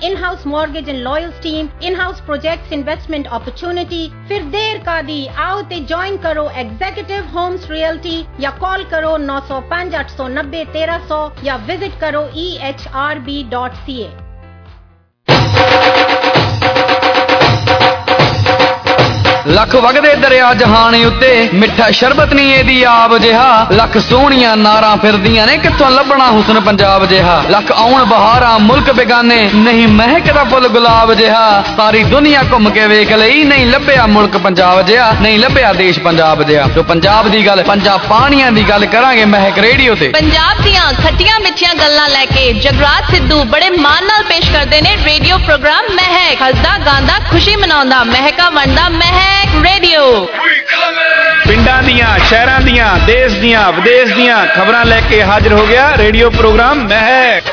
in-house mortgage and lawyers team, in-house projects investment opportunity। फिर देर का दी, आओ ते ज्वाइन करो Executive Homes Realty या कॉल करो 905 890 1300 या विजिट करो ehrb.ca। लख वगदे दरिया जहान उत्ते मिठा शरबत नहीं एदी आब जिहा लख सोहणियां नारां फिरदियां ने कित्थों लभना हुसन पंजाब जिहा लख आउण बहारां मुल्क बेगाने नहीं महकदा फुल गुलाब जिहा सारी दुनिया घुम के वेख लई नहीं लभ्या मुल्क पंजाब जिहा नहीं लभ्या देश पंजाब जिहा तो पंजाब दी गल पंजाब पानियां दी गल करांगे महक रेडियो ते पंजाब दियां खट्टियां मिठियां गल्लां लैके जगराज सिद्धू बड़े मान नाल पेश करदे ने रेडियो प्रोग्राम महक हसदा गांदा खुशी मनाउंदा महका वंडदा महक रेडियो पिंडां दियां शहरां दियां देश दियां विदेश दियां खबरां लेके हाजिर हो गया रेडियो प्रोग्राम महक।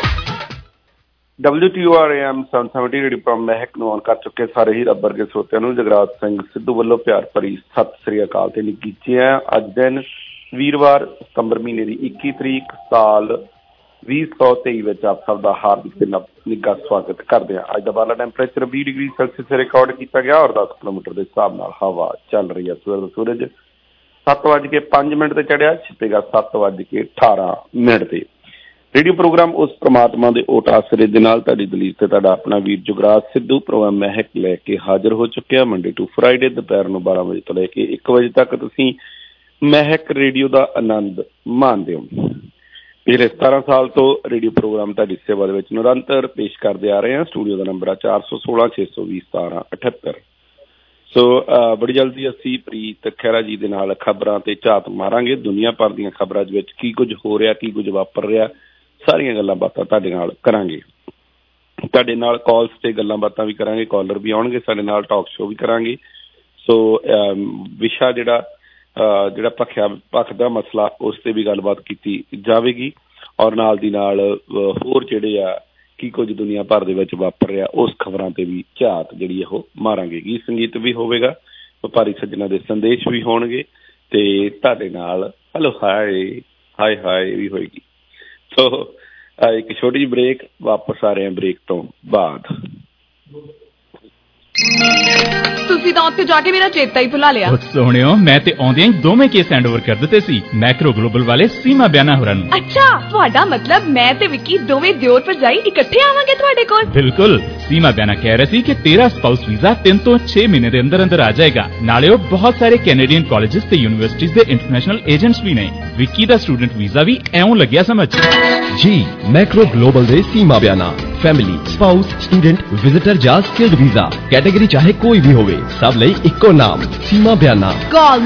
WTOR-AM 770 रेडियो प्रोग्राम महक ਨੂੰ ਆਨ ਕਰ ਚੁੱਕੇ ਸਾਰੇ ਹੀ ਰੱਬ ਵਰਗੇ ਸਰੋਤਿਆਂ ਨੂੰ ਜਗਰਾਜ ਸਿੰਘ ਸਿੱਧੂ ਵੱਲੋਂ ਪਿਆਰ ਭਰੀ ਸਤਿ ਸ੍ਰੀ ਅਕਾਲ ਤੇ ਨਿੱਘੀ ਹੈ। ਅੱਜ ਦਿਨ ਵੀਰਵਾਰ ਸਤੰਬਰ ਮਹੀਨੇ ਦੀ 21 ਤਰੀਕ ਸਾਲ 2023 ਵਿੱਚ ਆਪ ਸਭ ਦਾ ਹਾਰਦਿਕ ਤੇ ਨਿੱਘਾ ਸਵਾਗਤ ਕਰਦੇ ਹਾਂ। ਅੱਜ ਦਾ ਬਾਹਰਲਾ ਟੈਂਪਰੇਚਰ 20 ਡਿਗਰੀ ਸੈਲਸੀਅਸ ਰਿਕਾਰਡ ਕੀਤਾ ਗਿਆ ਔਰ 10 ਕਿਲੋਮੀਟਰ ਦੇ ਹਿਸਾਬ ਨਾਲ ਹਵਾ ਚੱਲ ਰਹੀ ਹੈ। ਸਵੇਰ ਦਾ ਸੂਰਜ 7:05 ਤੇ ਚੜਿਆ, ਛਿਪੇਗਾ 7:18 ਤੇ। ਰੇਡੀਓ ਪ੍ਰੋਗਰਾਮ ਉਸ ਪ੍ਰਮਾਤਮਾ ਦੇ ਓਟ ਆਸਰੇ ਦੇ ਨਾਲ ਤੁਹਾਡੀ ਦਲੀਲ ਤੇ ਤੁਹਾਡਾ ਆਪਣਾ ਵੀਰ ਜੁਗਰਾਜ ਸਿੱਧੂ ਪ੍ਰੋਗਰਾਮ ਮਹਿਕ ਲੈ ਕੇ ਹਾਜ਼ਰ ਹੋ ਚੁੱਕਿਆ। ਮੰਡੇ ਟੂ ਫਰਾਈਡੇ ਦੁਪਹਿਰ ਨੂੰ 12 ਵਜੇ ਤੋਂ ਲੈ ਕੇ 1 ਵਜੇ ਤੱਕ ਤੁਸੀਂ ਮਹਿਕ ਰੇਡੀਓ ਦਾ ਆਨੰਦ ਮਾਣਦੇ ਹੋ। ਪਿਛਲੇ 17 ਸਾਲ ਤੋਂ ਰੇਡੀਓ ਪ੍ਰੋਗਰਾਮ ਤੁਹਾਡੀ ਸੇਵਾ ਦੇ ਵਿੱਚ ਨਿਰੰਤਰ ਪੇਸ਼ ਕਰਦੇ ਆ ਰਹੇ ਹਾਂ। ਸਟੂਡੀਓ ਦਾ ਨੰਬਰ ਆ 416 620 1778। ਸੋ ਬੜੀ ਜਲਦੀ ਅਸੀਂ ਪ੍ਰੀਤ ਖਹਿਰਾ ਜੀ ਦੇ ਨਾਲ ਖਬਰਾਂ ਤੇ ਝਾਤ ਮਾਰਾਂਗੇ। ਦੁਨੀਆ ਭਰ ਦੀਆਂ ਖਬਰਾਂ ਵਿੱਚ ਕੀ ਕੁਝ ਹੋ ਰਿਹਾ, ਕੀ ਕੁਝ ਵਾਪਰ ਰਿਹਾ, ਸਾਰੀਆਂ ਗੱਲਾਂ ਬਾਤਾਂ ਤੁਹਾਡੇ ਨਾਲ ਕਰਾਂਗੇ। ਤੁਹਾਡੇ ਨਾਲ ਕਾਲਸ ਤੇ ਗੱਲਾਂ ਬਾਤਾਂ ਵੀ ਕਰਾਂਗੇ, ਕਾਲਰ ਵੀ ਆਉਣਗੇ ਸਾਡੇ ਨਾਲ, ਟਾਕ ਸ਼ੋ ਵੀ ਕਰਾਂਗੇ। ਸੋ ਵਿਸ਼ਾ ਜਿਹੜਾ ਪੱਖ ਦਾ ਮਸਲਾ ਉਸ ਤੇ ਵੀ ਗੱਲਬਾਤ ਕੀਤੀ ਜਾਵੇਗੀ ਔਰ ਨਾਲ ਦੀ ਨਾਲ ਹੋਰ ਜਿਹੜੇ ਆ ਕੀ ਕੁਝ ਦੁਨੀਆ ਭਰ ਦੇ ਵਿੱਚ ਵਾਪਰ ਰਿਹਾ ਉਸ ਖਬਰਾਂ ਤੇ ਵੀ ਝਾਤ ਜਿਹੜੀ ਉਹ ਮਾਰਾਂਗੇ। ਗੀਤ ਸੰਗੀਤ ਵੀ ਹੋਵੇਗਾ, ਵਪਾਰੀ ਸੱਜਣਾ ਦੇ ਸੰਦੇਸ਼ ਵੀ ਹੋਣਗੇ ਤੇ ਤੁਹਾਡੇ ਨਾਲ ਹੈਲੋ ਹਾਏ ਹਾਏ ਵੀ ਹੋਏਗੀ। ਸੋ ਇੱਕ ਛੋਟੀ ਜਿਹੀ ਬ੍ਰੇਕ, ਵਾਪਸ ਆ ਰਹੇ ਹਾਂ ਬ੍ਰੇਕ ਤੋਂ ਬਾਅਦ। ਤੁਸੀਂ ਤਾਂ ਉੱਥੇ ਜਾ ਕੇ ਮੇਰਾ ਚੇਤਾ ਹੀ ਭੁਲਾ ਲਿਆ। ਸੋਹਣਿਓ ਮੈਂ ਤੇ ਆਉਂਦਿਆਂ ਹੀ ਦੋਵੇਂ ਕੇਸ ਹੈਂਡ ਓਵਰ ਕਰ ਦਿੱਤੇ ਸੀ ਮੈਕਰੋ ਗਲੋਬਲ ਵਾਲੇ ਸੀਮਾ ਬਿਆਨਾ ਹੋਰਾਂ ਨੂੰ। ਅੱਛਾ, ਤੁਹਾਡਾ ਮਤਲਬ ਮੈਂ ਤੇ ਵਿੱਕੀ ਦੋਵੇਂ ਦਿਓਰ ਭਰਜਾਈ ਇਕੱਠੇ ਆਵਾਂਗੇ ਤੁਹਾਡੇ ਕੋਲ? ਬਿਲਕੁਲ। ਸੀਮਾ ਬਿਆਨਾ ਕਹਿ ਰਹੀ ਸੀ ਕਿ ਤੇਰਾ ਸਪਾਊਸ ਵੀਜ਼ਾ 3 ਤੋਂ 6 ਮਹੀਨੇ ਦੇ ਅੰਦਰ ਆ ਜਾਏਗਾ। ਨਾਲੇ ਉਹ ਬਹੁਤ ਸਾਰੇ ਕੈਨੇਡੀਅਨ ਕਾਲਜਿਸ ਤੇ ਯੂਨੀਵਰਸਿਟੀਜ਼ ਦੇ ਇੰਟਰਨੈਸ਼ਨਲ ਏਜੰਟਸ ਵੀ ਨੇ। ਵਿੱਕੀ ਦਾ ਸਟੂਡੈਂਟ ਵੀਜ਼ਾ ਵੀ ਐਉਂ ਲੱਗਿਆ ਸਮਝ ਜੀ। ਮੈਕਰੋ ਗਲੋਬਲ ਦੇ Seema Biana family, spouse, student, visitor ਜਾਂ ਸਕਿਲਡ ਵੀਜ਼ਾ ਕੈਟੇਗਰੀ ਚਾਹੇ ਕੋਈ भी होवे, सब लई इक्को नाम सीमा बयाना। कॉल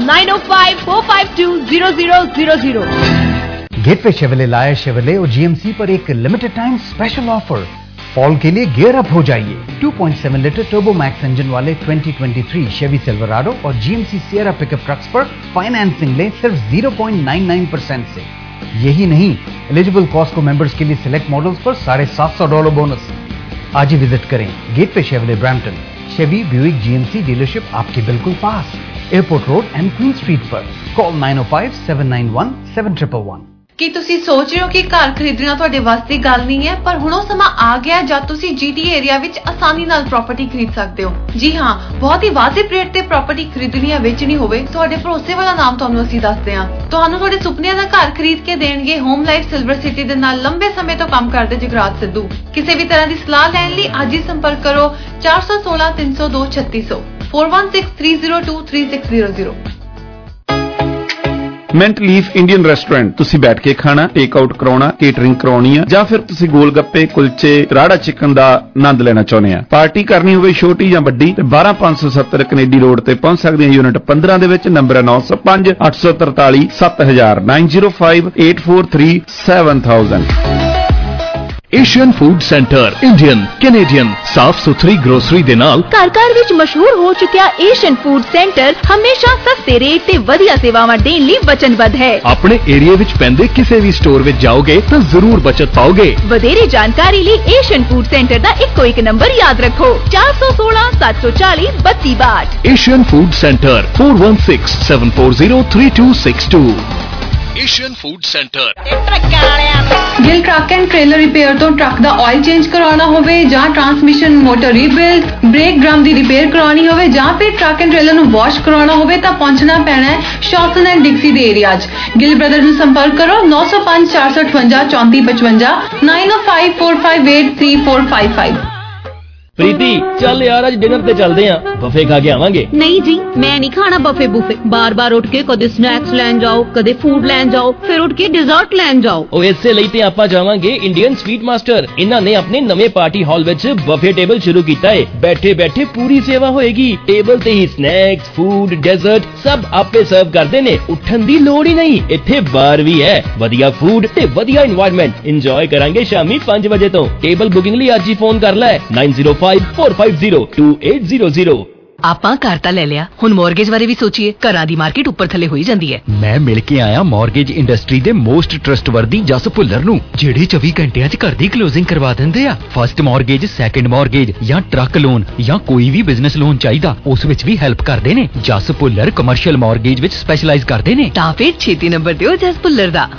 9054520000। गेटवे शेवले लाया शेवले और GMC पर एक limited time special offer. Fall के लिए गियर अप हो जाइए। 2.7 लीटर टर्बो मैक्स इंजन वाले 2023 शेवी सिल्वराडो और GMC सियरा पिकअप ट्रक्स पर फाइनेंसिंग लें सिर्फ 0.99% से। यही नहीं, एलिजिबल कॉस्को मेंबर्स के लिए सिलेक्ट मॉडल्स पर $750 बोनस। आज ही विजिट करें Gateway Chevrolet Brampton. Chevy Buick GMC dealership आपके बिल्कुल पास, airport road and Queen street पर। कॉल 9057917111। ਕੀ ਤੁਸੀਂ ਸੋਚ ਰਹੇ ਹੋ ਕਿ ਘਰ ਖਰੀਦਣਾ ਤੁਹਾਡੇ ਵਾਸਤੇ ਦੀ ਗੱਲ ਨਹੀਂ ਹੈ, ਪਰ ਹੁਣ ਉਹ ਸਮਾਂ ਆ ਗਿਆ ਜਦ ਤੁਸੀਂ GTA ਏਰੀਆ ਵਿੱਚ ਆਸਾਨੀ ਨਾਲ ਪ੍ਰਾਪਰਟੀ ਖਰੀਦ ਸਕਦੇ ਹੋ। ਜੀ ਹਾਂ, ਬਹੁਤ ਹੀ ਵਾਜਿਬ ਰੇਟ ਤੇ ਪ੍ਰਾਪਰਟੀ ਖਰੀਦਣੀ ਜਾਂ ਵੇਚਣੀ ਹੋਵੇ, ਤੁਹਾਡੇ ਭਰੋਸੇ ਵਾਲਾ ਨਾਮ ਤੁਹਾਨੂੰ ਅਸੀਂ ਦੱਸਦੇ ਹਾਂ। ਤੁਹਾਨੂੰ ਤੁਹਾਡੇ ਸੁਪਨਿਆਂ ਦਾ ਘਰ ਖਰੀਦ ਕੇ ਦੇਣਗੇ ਹੋਮ ਲਾਈਫ ਸਿਲਵਰ ਸਿਟੀ ਦੇ ਨਾਲ ਲੰਬੇ ਸਮੇਂ ਤੋਂ ਕੰਮ ਕਰਦੇ ਜਗਰਾਜ ਸਿੱਧੂ। ਕਿਸੇ ਵੀ ਤਰ੍ਹਾਂ ਦੀ ਸਲਾਹ ਲੈਣ ਲਈ ਅੱਜ ਹੀ ਸੰਪਰਕ ਕਰੋ 416 302 3600 416 302 3600। Mint Leaf Indian restaurant. ਤੁਸੀਂ ਬੈਠ ਕੇ ਖਾਣਾ, ਟੇਕ ਆਊਟ ਕਰਾਉਣਾ, ਕੇਟਰਿੰਗ ਕਰਾਉਣੀ ਆ ਜਾਂ ਫਿਰ ਤੁਸੀਂ ਗੋਲ ਗੱਪੇ, ਕੁਲਚੇ, ਰਾੜਾ ਚਿਕਨ ਦਾ ਆਨੰਦ ਲੈਣਾ ਚਾਹੁੰਦੇ ਆ। ਪਾਰਟੀ ਕਰਨੀ ਹੋਵੇ ਛੋਟੀ ਜਾਂ ਵੱਡੀ ਤੇ 12570 ਕੈਨੇਡੀ ਰੋਡ ਤੇ ਪਹੁੰਚ ਸਕਦੇ ਆ। ਯੂਨਿਟ 15 ਦੇ ਵਿੱਚ number 905 843 7000 905 843 7000। Asian Food Centre Indian Canadian साफ सुथरी ग्रोसरी दे नाल घर विच मशहूर हो चुकिया एशियन फूड सेंटर हमेशा सस्ते रेट ते वधिया सेवावां देण लई वचनबद्ध है। अपने एरिया विच पैंदे किसी भी स्टोर विच जाओगे तो जरूर बचत पाओगे। वधेरे जानकारी लई एशियन फूड सेंटर दा इक्को एक नंबर याद रखो 416 740 3262। Asian Food Centre 4167403262। Asian Food Centre. Gill truck and trailer repair ਤੋਂ ਟਰੱਕ ਦਾ ਆਇਲ ਚੇਂਜ ਕਰਵਾਉਣਾ ਹੋਵੇ ਜਾਂ transmission motor rebuild, brake drum ਦੀ ਰਿਪੇਅਰ ਕਰਵਾਉਣੀ ਹੋਵੇ ਜਾਂ ਫਿਰ ਟਰੱਕ ਐਂਡ ਟ੍ਰੇਲਰ ਨੂੰ ਵਾਸ਼ ਕਰਵਾਉਣਾ ਹੋਵੇ ਤਾਂ ਪਹੁੰਚਣਾ ਪੈਣਾ ਹੈ ਸ਼ੌਸਨ ਐਂਡ ਡਿਕਸੀ ਦੇ ਏਰੀਆ 'ਚ। ਗਿੱਲ ਬ੍ਰਦਰਜ਼ ਨੂੰ ਸੰਪਰਕ ਕਰੋ 905 458 3455 9054583455। प्रीति चल यार आज डिनर ते चलते हैं, बफे खा के आवांगे। नहीं जी मैं नहीं खाना बफे बुफे, बार बार उठ के कदे स्नैक्स लैन जाओ कदे फूड लैन जाओ फिर उठ के डिजर्ट लैन जाओ। ओ इससे ਲਈ ਤੇ ਆਪਾਂ ਜਾਵਾਂਗੇ ਇੰਡੀਅਨ ਸਵੀਟ ਮਾਸਟਰ। ਇਹਨਾਂ ਨੇ ਆਪਣੇ ਨਵੇਂ ਪਾਰਟੀ ਹਾਲ ਵਿੱਚ ਬਫੇ ਟੇਬਲ ਸ਼ੁਰੂ ਕੀਤਾ ਹੈ। ਬੈਠੇ ਬੈਠੇ ਪੂਰੀ ਸੇਵਾ ਹੋਏਗੀ। ਟੇਬਲ ਤੇ ਹੀ ਸਨੈਕਸ ਫੂਡ ਡੈਜ਼ਰਟ ਸਭ ਆਪੇ ਸਰਵ ਕਰਦੇ ਨੇ। ਉੱਠਣ ਦੀ ਲੋੜ ਹੀ ਨਹੀਂ। ਇੱਥੇ ਬਾਰ ਵੀ ਹੈ, ਵਧੀਆ ਫੂਡ ਤੇ ਵਧੀਆ ਇਨਵਾਇਰਨਮੈਂਟ ਇੰਜੋਏ ਕਰਾਂਗੇ ਸ਼ਾਮੀ 5 ਵਜੇ ਤੋਂ। ਟੇਬਲ ਬੁਕਿੰਗ ਲਈ ਅੱਜ ਹੀ ਫੋਨ ਕਰ ਲੈ 9054502800। ਆਪਾਂ ਘਰ ਤਾਂ ਲੈ ਲਿਆ, ਹੁਣ ਮੌਰਗੇਜ ਬਾਰੇ ਵੀ ਸੋਚੀਏ। ਘਰਾਂ ਦੀ ਮਾਰਕੀਟ ਉੱਪਰ ਥੱਲੇ ਹੋਈ ਜਾਂਦੀ ਹੈ। ਮੈਂ ਮਿਲ ਕੇ ਆਇਆ ਮੌਰਗੇਜ ਇੰਡਸਟਰੀ ਦੇ ਮੋਸਟ ਟਰਸਟਵਰਦੀ ਜਸ ਭੁੱਲਰ ਨੂੰ, ਜਿਹੜੇ 24 ਘੰਟਿਆਂ 'ਚ ਘਰ ਦੀ ਕਲੋਜ਼ਿੰਗ ਕਰਵਾ ਦਿੰਦੇ ਆ। ਫਸਟ ਮੌਰਗੇਜ, ਸੈਕੰਡ ਮੌਰਗੇਜ ਜਾਂ ਟਰੱਕ ਲੋਨ ਜਾਂ ਕੋਈ ਵੀ ਬਿਜ਼ਨਸ ਲੋਨ ਚਾਹੀਦਾ ਉਸ ਵਿੱਚ ਵੀ ਹੈਲਪ ਕਰਦੇ ਨੇ। ਜਸ ਭੁੱਲਰ ਕਮਰਸ਼ੀਅਲ ਮੌਰਗੇਜ ਵਿੱਚ ਸਪੈਸ਼ਲਾਈਜ਼ ਕਰਦੇ ਨੇ। ਤਾਂ ਫਿਰ ਛੇਤੀ ਨੰਬਰ ਦਿਓ ਜਸ ਭੁੱਲਰ ਦਾ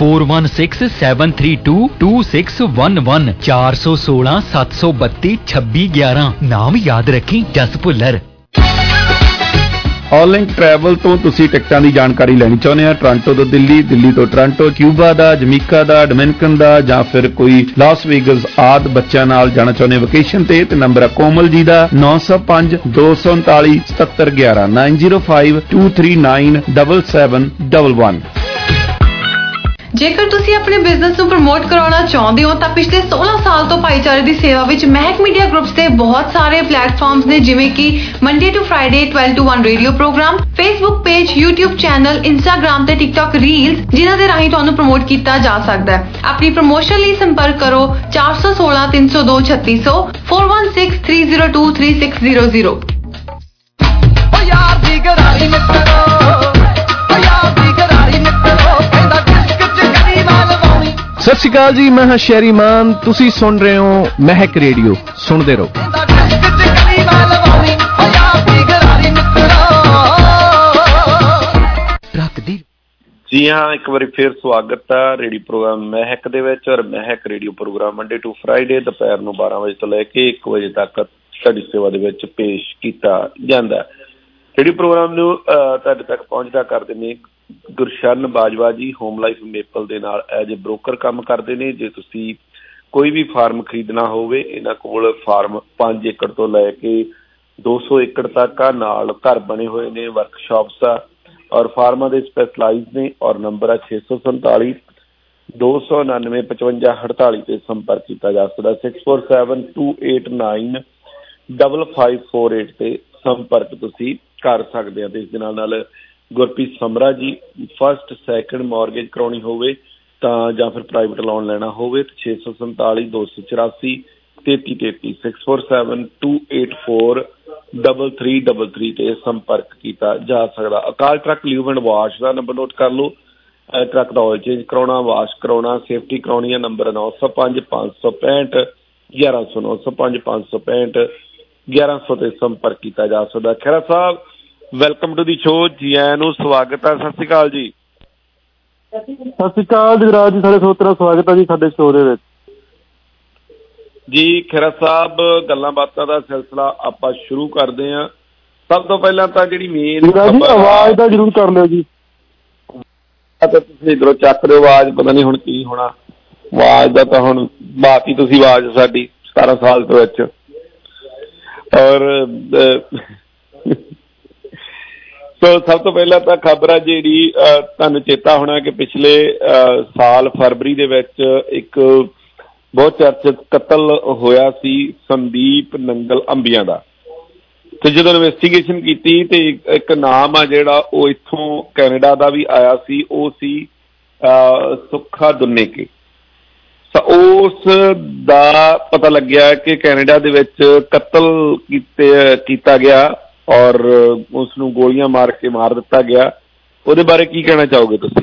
4167322611 416 732 2611। ਨਾਮ ਯਾਦ ਰੱਖੀ, ਜਸ ਭੁੱਲਰ। ਆਨਲਾਈਨ ਟਰੈਵਲ ਤੋਂ ਤੁਸੀਂ ਟਿਕਟਾਂ ਦੀ ਜਾਣਕਾਰੀ ਲੈਣੀ ਚਾਹੁੰਦੇ ਆ, ਟੋਰਾਂਟੋ ਤੋਂ ਦਿੱਲੀ, ਦਿੱਲੀ ਤੋਂ ਟੋਰਾਂਟੋ, ਕਿਊਬਾ ਦਾ, ਜਮੀਕਾ ਦਾ, ਡੋਮਿਨਿਕਨ ਦਾ ਜਾਂ ਫਿਰ ਕੋਈ ਲਾਸ ਵੇਗਸ ਆਦਿ ਬੱਚਿਆਂ ਨਾਲ ਜਾਣਾ ਚਾਹੁੰਦੇ ਵਕੇਸ਼ਨ ਤੇ ਨੰਬਰ ਆ ਕੋਮਲ ਜੀ ਦਾ 905 239 7711 905 239 7711। ਜੇਕਰ ਤੁਸੀਂ ਆਪਣੇ ਬਿਜ਼ਨਸ ਨੂੰ ਪ੍ਰਮੋਟ ਕਰਾਉਣਾ ਚਾਹੁੰਦੇ ਹੋ ਤਾਂ ਪਿਛਲੇ 16 ਸਾਲ ਤੋਂ ਭਾਈਚਾਰੇ ਦੀ ਸੇਵਾ ਵਿੱਚ ਮਹਿਕ ਮੀਡੀਆ ਗਰੁੱਪਸ ਦੇ ਬਹੁਤ ਸਾਰੇ ਪਲੇਟਫਾਰਮਸ ਨੇ, ਜਿਵੇਂ ਕਿ Monday to Friday 12 to 1 radio programme, Facebook page, YouTube channel, Instagram ਤੇ ਟਿਕਟੌਕ ਰੀਲਸ, ਜਿਨ੍ਹਾਂ ਦੇ ਰਾਹੀਂ ਤੁਹਾਨੂੰ ਪ੍ਰਮੋਟ ਕੀਤਾ ਜਾ ਸਕਦਾ ਹੈ। ਆਪਣੀ ਪ੍ਰਮੋਸ਼ਨ ਲਈ ਸੰਪਰਕ ਕਰੋ 416 302 3600 416 302 3600। ਸਤਿ ਸ਼੍ਰੀ ਅਕਾਲ ਜੀ, ਮੈਂ ਹਾਂ ਸ਼ਹਿਰੀ ਮਾਨ, ਤੁਸੀਂ ਸੁਣ ਰਹੇ ਹੋ ਮਹਿਕ ਰੇਡੀਓ, ਸੁਣਦੇ ਰਹੋ। ਜੀ ਹਾਂ, ਇੱਕ ਵਾਰੀ ਫਿਰ ਸਵਾਗਤ ਆ ਰੇਡੀਓ ਪ੍ਰੋਗਰਾਮ ਮਹਿਕ ਦੇ ਵਿੱਚ। ਔਰ Mehak radio programme Monday to Friday ਦੁਪਹਿਰ ਨੂੰ 12 ਵਜੇ ਤੋਂ ਲੈ ਕੇ 1 ਵਜੇ ਤੱਕ ਸਾਡੀ ਸੇਵਾ ਦੇ ਵਿੱਚ ਪੇਸ਼ ਕੀਤਾ ਜਾਂਦਾ। ਰੇਡੀਓ ਪ੍ਰੋਗਰਾਮ ਨੂੰ ਤੁਹਾਡੇ ਤੱਕ ਪਹੁੰਚਦਾ ਕਰਦੇ ਨੇ ਗੁਰਸ਼ਰਨ ਬਾਜਵਾ ਜੀ, ਹੋਮ ਲਾਈਫ ਮੇਪਲ ਦੇ ਨਾਲ ਐਜ ਏ ਬ੍ਰੋਕਰ ਕੰਮ ਕਰਦੇ ਨੇ। ਜੇ ਤੁਸੀਂ ਕੋਈ ਵੀ ਫਾਰਮ ਖਰੀਦਣਾ ਹੋਵੇ, ਇਹਨਾਂ ਕੋਲ ਫਾਰਮ 5 ਏਕੜ ਤੋਂ ਲੈ ਕੇ 200 ਏਕੜ ਤੱਕ ਆ, ਨਾਲ ਘਰ ਬਣੇ ਹੋਏ ਨੇ, ਵਰਕਸ਼ਾਪਸ ਆ ਔਰ ਫਾਰਮਾਂ ਦੇ ਸਪੈਸ਼ਲਾਈਜ਼ ਨੇ। ਔਰ ਨੰਬਰ ਆ 647 299 5548 ਤੇ ਸੰਪਰਕ ਕੀਤਾ ਜਾ ਸਕਦਾ। 647 289 5548 ਤੇ ਸੰਪਰਕ ਤੁਸੀਂ ਕਰ ਸਕਦੇ ਆ। ਤੇ ਇਸ ਦੇ ਨਾਲ ਗੁਰਪ੍ਰੀਤ ਸਮਰਾ ਜੀ, ਫਸਟ ਸੈਕਿੰਡ ਮੌਰਗੇਜ ਕਰਾਉਣੀ ਹੋਵੇ ਤਾਂ ਜਾਂ ਫਿਰ ਪ੍ਰਾਈਵੇਟ ਲੋਨ ਲੈਣਾ ਹੋਵੇ ਤਾਂ 647 284 3333 647 284 3333 ਤੇ ਸੰਪਰਕ ਕੀਤਾ ਜਾ ਸਕਦਾ। Akal truck lube and wash ਦਾ ਨੰਬਰ ਨੋਟ ਕਰ ਲਓ। ਟਰੱਕ ਦਾ ਆਇਲ ਚੇਂਜ ਕਰਾਉਣਾ, ਵਾਸ਼ ਕਰਾਉਣਾ, ਸੇਫਟੀ ਕਰਾਉਣੀ ਹੈ। ਨੰਬਰ 905 565 1100 905 565 1100 ਤੇ ਸੰਪਰਕ ਕੀਤਾ ਜਾ ਸਕਦਾ। Khehra Sahib, welcome to the show, ਜੀ ਆਇਆਂ ਨੂੰ, ਸਵਾਗਤ ਹੈ। ਸਤਿ ਸ਼੍ਰੀ ਅਕਾਲ ਜੀ। ਸਤਿ ਸ਼੍ਰੀ ਅਕਾਲ ਜਗਰਾਜ ਜੀ, ਸਾਡੇ ਸਰੋਤਿਆਂ ਦਾ ਸਵਾਗਤ ਹੈ ਜੀ ਸਾਡੇ ਸ਼ੋਅ ਦੇ ਵਿੱਚ ਜੀ। ਖਹਿਰਾ ਸਾਹਿਬ, ਗੱਲਾਂ ਬਾਤਾਂ ਦਾ ਸਿਲਸਿਲਾ ਆਪਾਂ ਸ਼ੁਰੂ ਕਰਦੇ ਹਾਂ। ਸਭ ਤੋਂ ਪਹਿਲਾਂ ਤਾਂ ਜਿਹੜੀ ਮੇਨ ਆਵਾਜ਼ ਦਾ ਜ਼ਰੂਰ ਕਰ ਲਿਓ ਜੀ। ਤੁਸੀਂ ਇੱਧਰੋਂ ਚੱਕ ਦਿਓ ਆਵਾਜ਼, ਪਤਾ ਨਹੀਂ ਹੁਣ ਕੀ ਹੋਣਾ। ਆਵਾਜ਼ ਦਾ ਤਾਂ ਹੁਣ ਬਾਤ ਹੀ ਤੁਸੀਂ ਆਵਾਜ਼ ਸਾਡੀ 17 ਸਾਲ ਤੋਂ ਵਿੱਚ। ਔਰ ਸੋ ਸਭ ਤੋਂ ਪਹਿਲਾਂ ਤਾਂ ਖਬਰ ਆ ਜਿਹੜੀ ਤੁਹਾਨੂੰ ਚੇਤਾ ਹੋਣਾ ਕਿ ਪਿਛਲੇ ਸਾਲ ਫਰਵਰੀ ਦੇ ਵਿੱਚ ਇੱਕ ਬਹੁਤ ਚਰਚਿਤ ਕਤਲ ਹੋਇਆ ਸੀ ਸੰਦੀਪ ਨੰਗਲ ਅੰਬੀਆਂ ਦਾ। ਤੇ ਜਦੋਂ ਇਨਵੈਸਟੀਗੇਸ਼ਨ ਕੀਤੀ ਤੇ ਇੱਕ ਨਾਮ ਆ ਜਿਹੜਾ ਉਹ ਇੱਥੋਂ ਕੈਨੇਡਾ ਦਾ ਵੀ ਆਇਆ ਸੀ, ਉਹ ਸੀ ਸੁੱਖਾ ਦੁੰਨੇਕੇ। ਉਸ ਦਾ ਪਤਾ ਲੱਗਿਆ ਕਿ ਕੈਨੇਡਾ ਦੇ ਵਿੱਚ ਕਤਲ ਕੀਤਾ ਗਿਆ ਔਰ ਉਸ ਨੂੰ ਗੋਲੀਆਂ ਮਾਰ ਕੇ ਮਾਰ ਦਿੱਤਾ ਗਿਆ। ਉਹਦੇ ਬਾਰੇ ਕੀ ਕਹਿਣਾ ਚਾਹੋਗੇ ਤੁਸੀਂ?